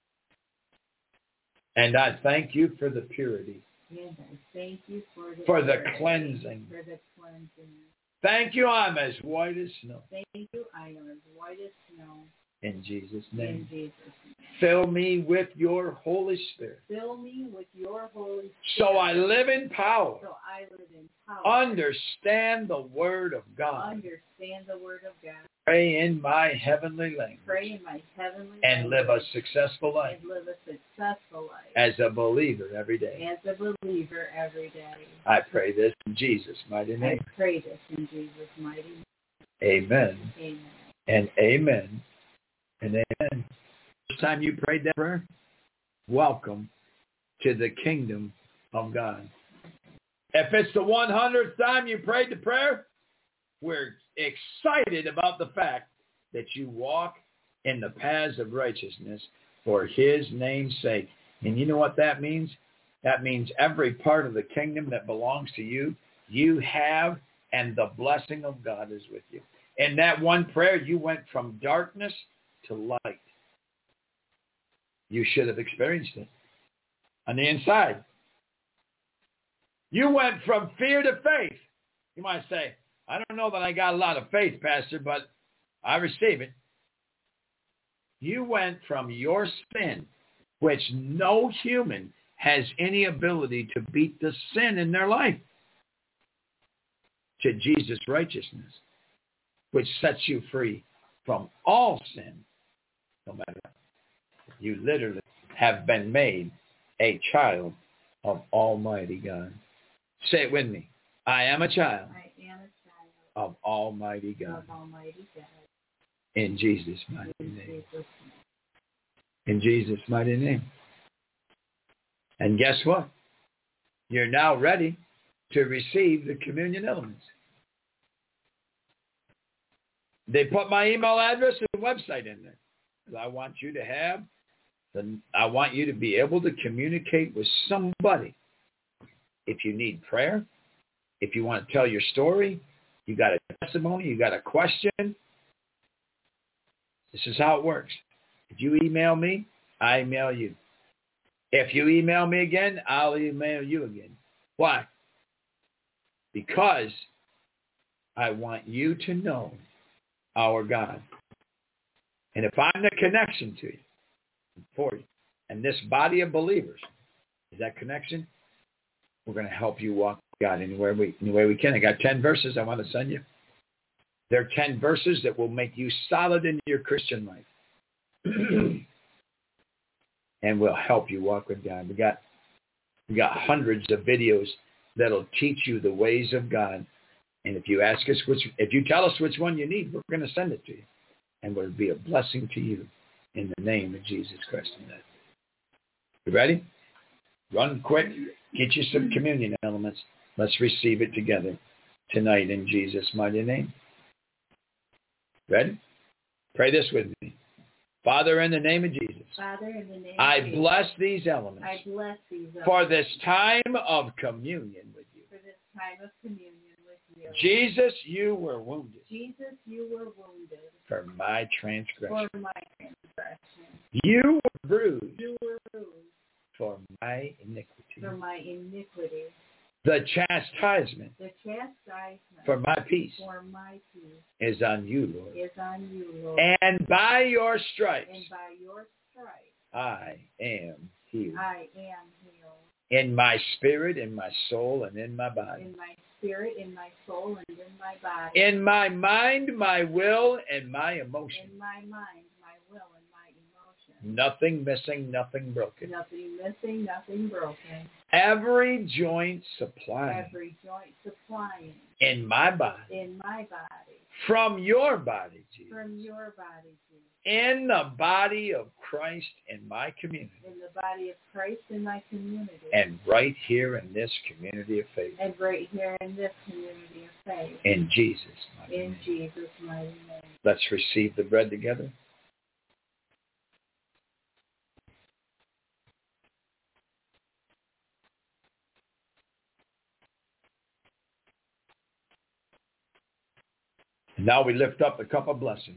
And I thank you for the purity. And I thank you for the, for the purity, cleansing. For the cleansing. Thank you, I'm as white as snow. Thank you, I am as white as snow. In Jesus' name. In Jesus' name. Fill me with your Holy Spirit. Fill me with your Holy Spirit. So I live in power. So I live in power. Understand the Word of God. Understand the Word of God. Pray in my heavenly language. Pray in my heavenly and language. live a successful life. And live a successful life. As a believer every day. As a believer every day. I pray this in Jesus' mighty name. I pray this in Jesus' mighty name. Amen. Amen. And amen. And amen. First time you prayed that prayer, welcome to the kingdom of God. If it's the one hundredth time you prayed the prayer, we're excited about the fact that you walk in the paths of righteousness for his name's sake. And you know what that means? That means every part of the kingdom that belongs to you, you have, and the blessing of God is with you. In that one prayer, you went from darkness to light. You should have experienced it on the inside. You went from fear to faith. You might say, I don't know that I got a lot of faith, Pastor, but I receive it. You went from your sin, which no human has any ability to beat the sin in their life, to Jesus' righteousness, which sets you free from all sin, no matter what. You literally have been made a child of Almighty God. Say it with me. I am a child. I am a child of Almighty God. Of Almighty God. In Jesus' mighty In name. Jesus' name. In Jesus' mighty name. And guess what? You're now ready to receive the communion elements. They put my email address and website in there. I want you to have, the, I want you to be able to communicate with somebody. If you need prayer, if you want to tell your story, you got a testimony, you got a question. This is how it works. If you email me, I email you. If you email me again, I'll email you again. Why? Because I want you to know our God. And if I'm the connection to you, for you, and this body of believers is that connection, we're going to help you walk with God anywhere we, any way we can. I got ten verses I want to send you. They're ten verses that will make you solid in your Christian life. And will help you walk with God. We got, we got hundreds of videos that'll teach you the ways of God. And if you ask us which, if you tell us which one you need, we're going to send it to you. And will be a blessing to you in the name of Jesus Christ. You ready? Run quick. Get you some communion elements. Let's receive it together tonight in Jesus' mighty name. Ready? Pray this with me. Father, in the name of Jesus, Father, in the name I of Jesus, bless these elements I bless these elements for this time of communion with you. for this time of communion with you. Jesus, you were wounded Jesus, you were wounded for my transgression. for my transgression. You were bruised You were bruised for my iniquity. for my iniquity. The chastisement The chastisement for my peace for my peace is on you, Lord. is on you, Lord. And by your stripes And by your stripes I am healed. I am healed. In my spirit, in my soul, and in my body. In my spirit, in my soul, and in my body. In my mind, my will, and my emotion. In my mind, my will, and my emotion. Nothing missing, nothing broken. Nothing missing, nothing broken. Every joint supplying Every joint supplying in my body. in my body. From your body, Jesus. From your body, Jesus. In the body of Christ in my community. In the body of Christ in my community. And right here in this community of faith. And right here in this community of faith. In Jesus' mighty In name. Jesus' mighty name. Let's receive the bread together. Now we lift up the cup of blessing.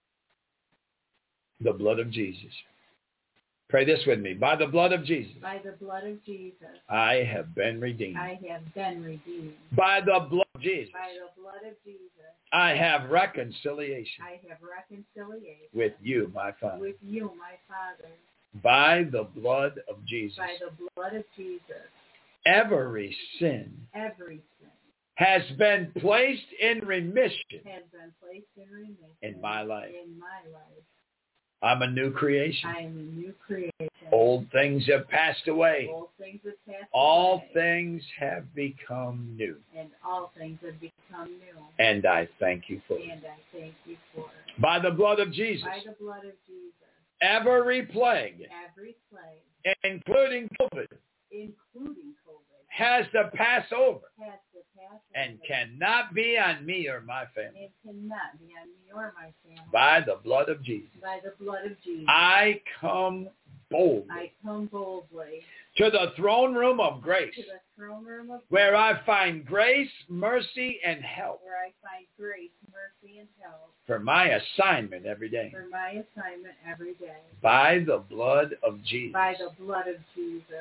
The blood of Jesus. Pray this with me. By the blood of Jesus. By the blood of Jesus. I have been redeemed. I have been redeemed. By the blood of Jesus. By the blood of Jesus. I have reconciliation. I have reconciliation. With you, my Father. With you, my Father. By the blood of Jesus. By the blood of Jesus. Every sin. Every sin. Has been placed in remission. Has been placed in remission. In my life. In my life. I'm a new creation. I am a new creation. Old things have passed away. Old things have passed all away. things have become new. And all things have become new. And I thank you for it. And I thank you for it. By the blood of Jesus. By the blood of Jesus. Every plague. Every plague. Including COVID. Including COVID. Has to pass over. Has to pass and over. cannot be on me or my family. It cannot be on me or my family. By the blood of Jesus. By the blood of Jesus. I come boldly. I come boldly. To the throne room of grace. To the throne room of where grace. I find grace, mercy, and help. Where I find grace, mercy, and help. For my assignment every day. For my assignment every day. By the blood of Jesus. By the blood of Jesus.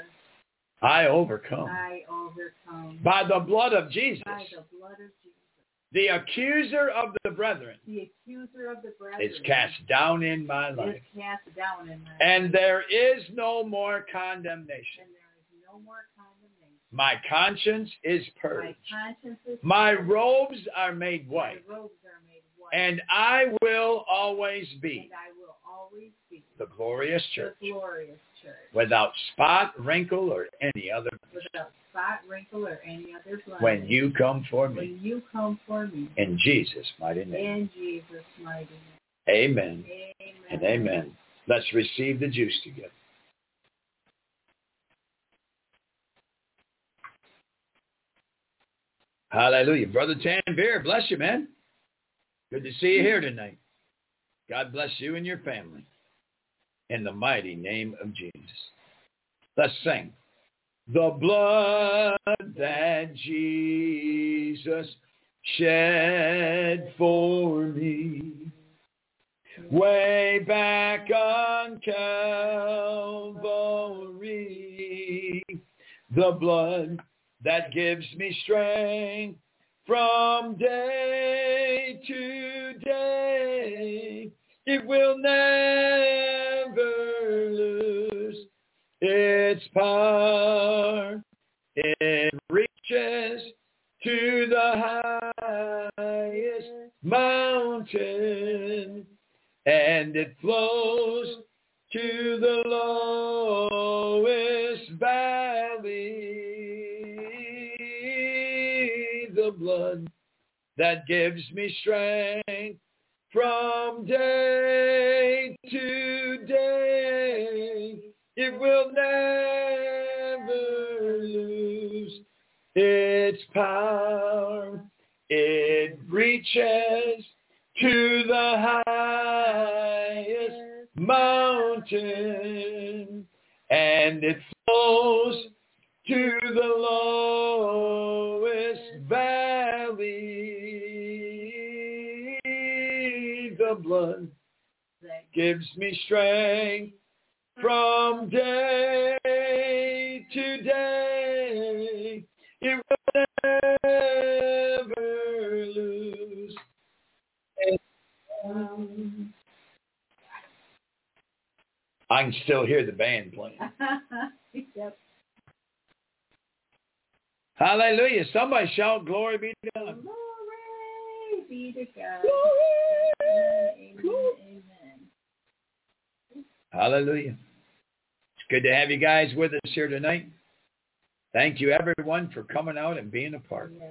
I overcome. I overcome. By the blood of Jesus. By the blood of Jesus. The accuser of the brethren. The accuser of the brethren. Is cast down in my life. Is cast down in my life. And there is no more condemnation. And there is no more condemnation. My conscience is purged. My conscience is My purged. robes are made white. My robes are made white. And I will always be. And I will always be. The glorious church. The glorious church. Without spot, wrinkle, or any other. Without spot, wrinkle, or any other blemish. When you come for me. When you come for me. In Jesus' mighty name. In Jesus' mighty name. Amen. Amen. And amen. Let's receive the juice together. Hallelujah. Brother Tanvir, bless you, man. Good to see you here tonight. God bless you and your family. In the mighty name of Jesus. Let's sing. The blood that Jesus shed for me way back on Calvary. The blood that gives me strength from day to day. It will never lose its power. It reaches to the highest mountain, and it flows to the lowest valley. The blood that gives me strength from day to day, it will never lose its power. It reaches to the highest mountain, and it flows to the lowest valley. The blood that gives me strength from day to day. It will I can still hear the band playing. Yep. Hallelujah. Somebody shout, glory be to God. Glory be to God. Glory. Amen, amen, amen. Hallelujah. It's good to have you guys with us here tonight. Thank you, everyone, for coming out and being a part. Yes.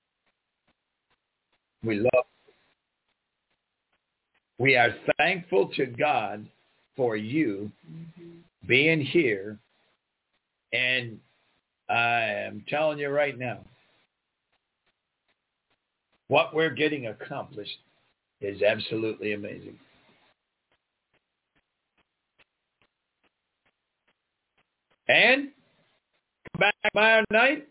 We love We are thankful to God for you Mm-hmm. being here. And I am telling you right now, what we're getting accomplished is absolutely amazing. And come back tomorrow night.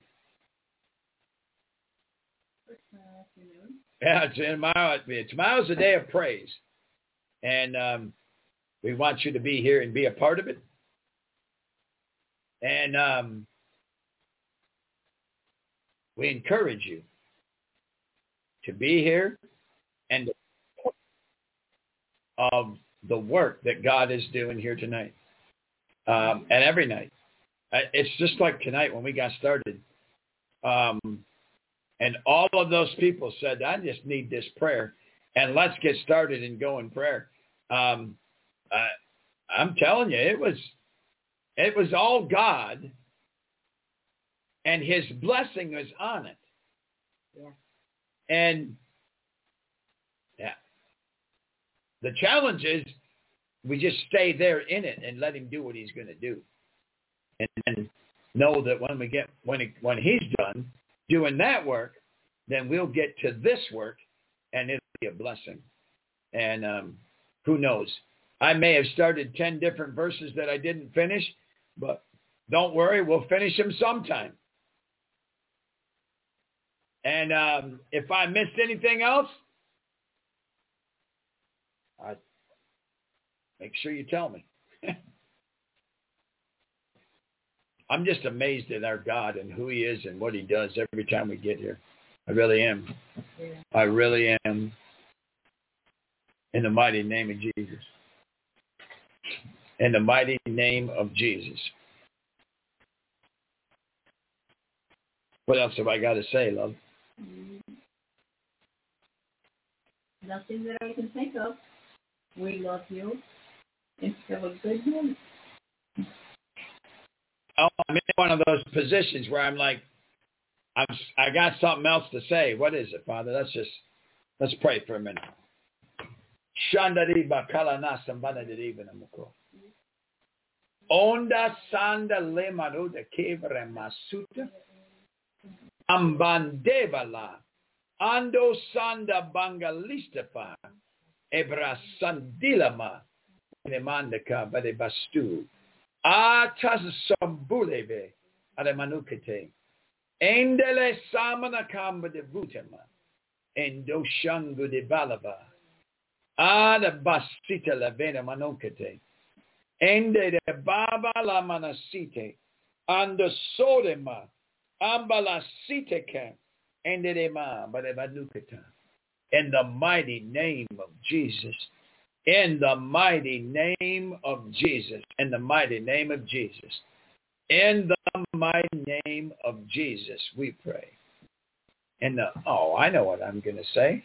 Afternoon. Yeah, it's tomorrow. Tomorrow's a day of praise. And um, we want you to be here and be a part of it. And um, we encourage you to be here and of the work that God is doing here tonight um, and every night. It's just like tonight when we got started. Um, and all of those people said, I just need this prayer. And let's get started and go in prayer. Um, I, I'm telling you, it was it was all God, and His blessing was on it. Yeah. And yeah, the challenge is we just stay there in it and let Him do what He's going to do, and, and know that when we get when he, when He's done doing that work, then we'll get to this work, and it'll be a blessing. And um, who knows? I may have started ten different verses that I didn't finish, but don't worry, we'll finish them sometime. And um, if I missed anything else, I make sure you tell me. I'm just amazed at our God and who He is and what He does every time we get here. I really am. Yeah. I really am. In the mighty name of Jesus. In the mighty name of Jesus. What else have I got to say, love? Nothing that I can think of. We love you. And have a good night. Oh, I'm in one of those positions where I'm like, I'm, I got something else to say. What is it, Father? Let's just, let's pray for a minute. Shandari bakala nasambana derivenamuko. Onda sanda le maruda kevre masuta. Ambandevala. Ando sanda bangalistafa. Ebra sandilama. Nemandaka bade bastu. Atas sambulebe. Alemanukete. Endele samana kamba de vutema. Endo shangu de balaba. Ada basita la vena manokete. Ende de baba la manasite. Ando sodema. Ambala siteke. Ende de ma badevanuketa. In the mighty name of Jesus. In the mighty name of Jesus. In the mighty name of Jesus. In the mighty name of Jesus, we pray. In the, oh, I know what I'm going to say.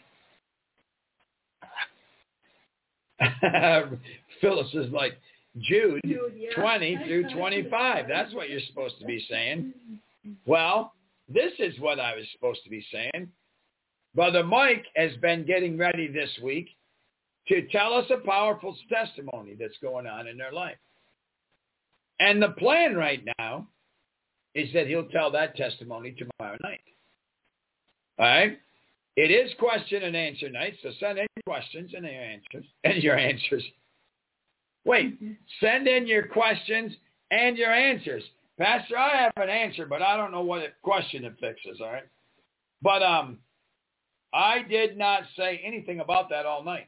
Phyllis is like, Jude, Jude, yeah. twenty through twenty-five. That's what you're supposed to be saying. Well, this is what I was supposed to be saying. Brother Mike has been getting ready this week to tell us a powerful testimony that's going on in their life. And the plan right now is that he'll tell that testimony tomorrow night. All right? It is question and answer night, so send in your questions and your answers. And your answers. Wait, send in your questions and your answers. Pastor, I have an answer, but I don't know what question it fixes, all right? But um, I did not say anything about that all night.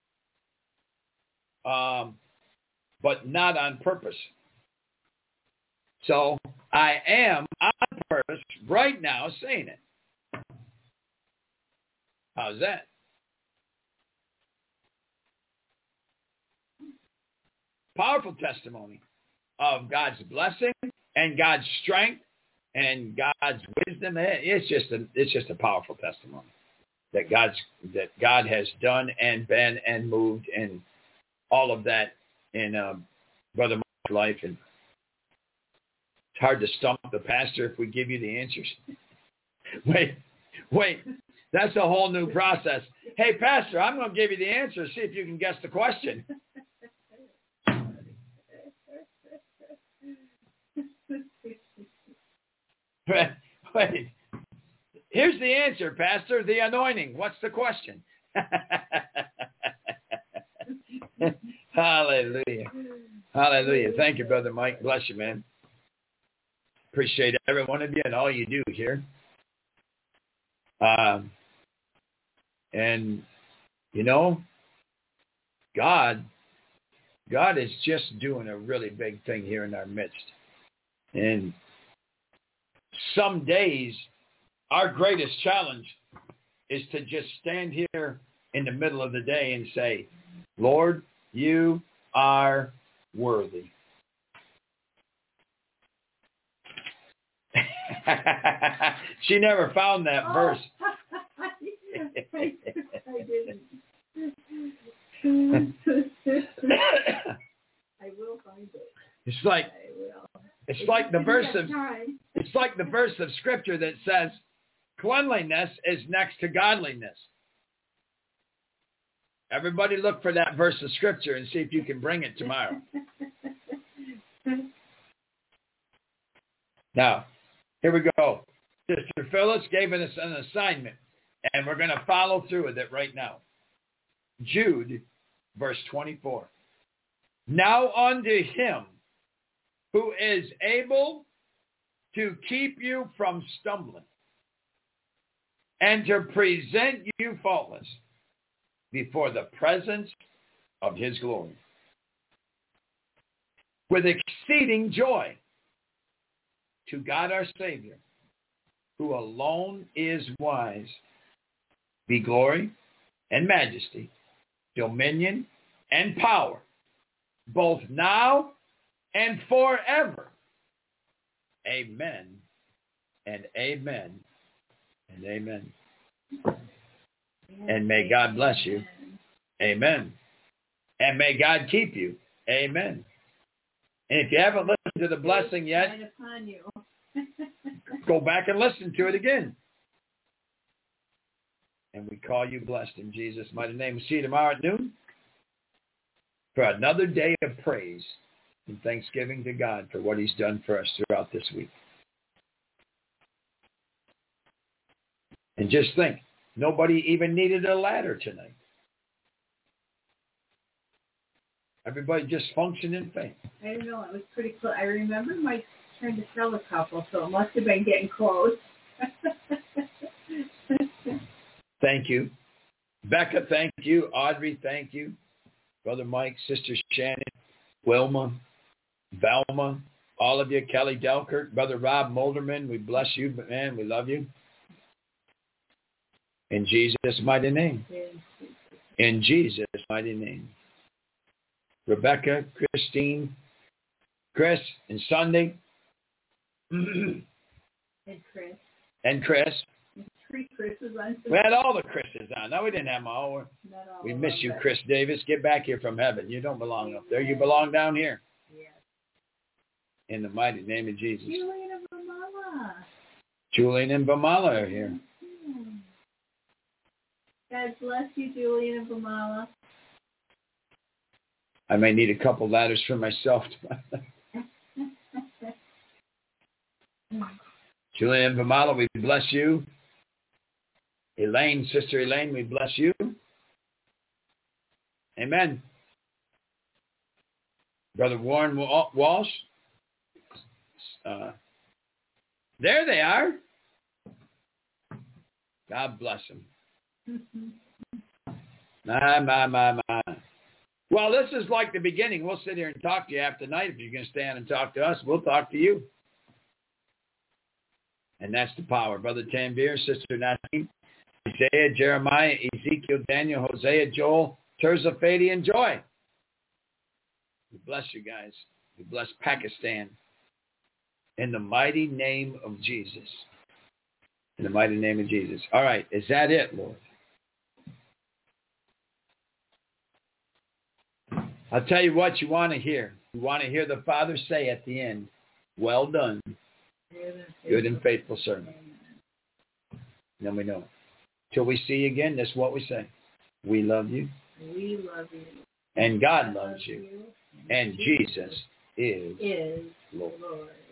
Um, but not on purpose. So I am on purpose right now saying it. How's that? powerful testimony of God's blessing and God's strength and God's wisdom. It's just a, it's just a powerful testimony that God's that God has done and been and moved and all of that in uh, Brother Mark's life. And it's hard to stump the pastor if we give you the answers. wait, wait, that's a whole new process. Hey, pastor, I'm going to give you the answer. See if you can guess the question. Wait, here's the answer, pastor. The anointing. What's the question? Hallelujah. Hallelujah. Thank you, Brother Mike. Bless you, man. Appreciate every one of you and all you do here. Um, and, you know, God, God is just doing a really big thing here in our midst. And some days, our greatest challenge is to just stand here in the middle of the day and say, Lord, you are worthy. She never found that oh, verse. I, I didn't. I will find it. It's like I will. It's if like the verse of time. It's like the verse of Scripture that says cleanliness is next to godliness. Everybody look for that verse of Scripture and see if you can bring it tomorrow. Now, here we go. Sister Phyllis gave us an assignment, and we're going to follow through with it right now. Jude, verse twenty-four. Now unto him who is able to keep you from stumbling and to present you faultless before the presence of his glory with exceeding joy, to God our Savior, who alone is wise, be glory and majesty, dominion and power, both now and forever. Amen and amen and amen. And may God bless you. Amen. And may God keep you. Amen. And if you haven't listened to the blessing yet, go back and listen to it again. And we call you blessed in Jesus' mighty name. We'll see you tomorrow at noon for another day of praise and thanksgiving to God for what he's done for us throughout this week. And just think, nobody even needed a ladder tonight. Everybody just functioned in faith. I don't know. It was pretty close. I remember Mike trying to sell a couple, so it must have been getting close. Thank you. Becca, thank you. Audrey, thank you. Brother Mike, Sister Shannon, Wilma, Velma, all of you, Kelly Delkert, Brother Rob Molderman, we bless you, man. We love you. In Jesus' mighty name. In Jesus' mighty name. Rebecca, Christine, Chris, and Sunday. And Chris. And Chris. Three Chris's on. We had all the Chris's on. No, we didn't have them all. Not all we miss you, that. Chris Davis. Get back here from heaven. You don't belong up there. You belong down here. Yes. In the mighty name of Jesus. Julian and Bamala. Julian and Bamala are here. Mm-hmm. God bless you, Julian and Bamala. I may need a couple ladders for myself. Julian and Bamala, we bless you. Elaine, Sister Elaine, we bless you. Amen. Brother Warren Walsh. Uh, there they are. God bless them. My, my, my, my. Well, this is like the beginning. We'll sit here and talk to you after night. If you're going to stand and talk to us, we'll talk to you. And that's the power. Brother Tanvir, Sister Nassim, Isaiah, Jeremiah, Ezekiel, Daniel, Hosea, Joel, Terza, Fady, and Joy. We bless you guys. We bless Pakistan. In the mighty name of Jesus. In the mighty name of Jesus. All right. Is that it, Lord? I'll tell you what you want to hear. You want to hear the Father say at the end, well done, good and faithful servant. And then we know it. Till we see you again, that's what we say. We love you. We love you. And God loves you. And Jesus is is Lord. Lord.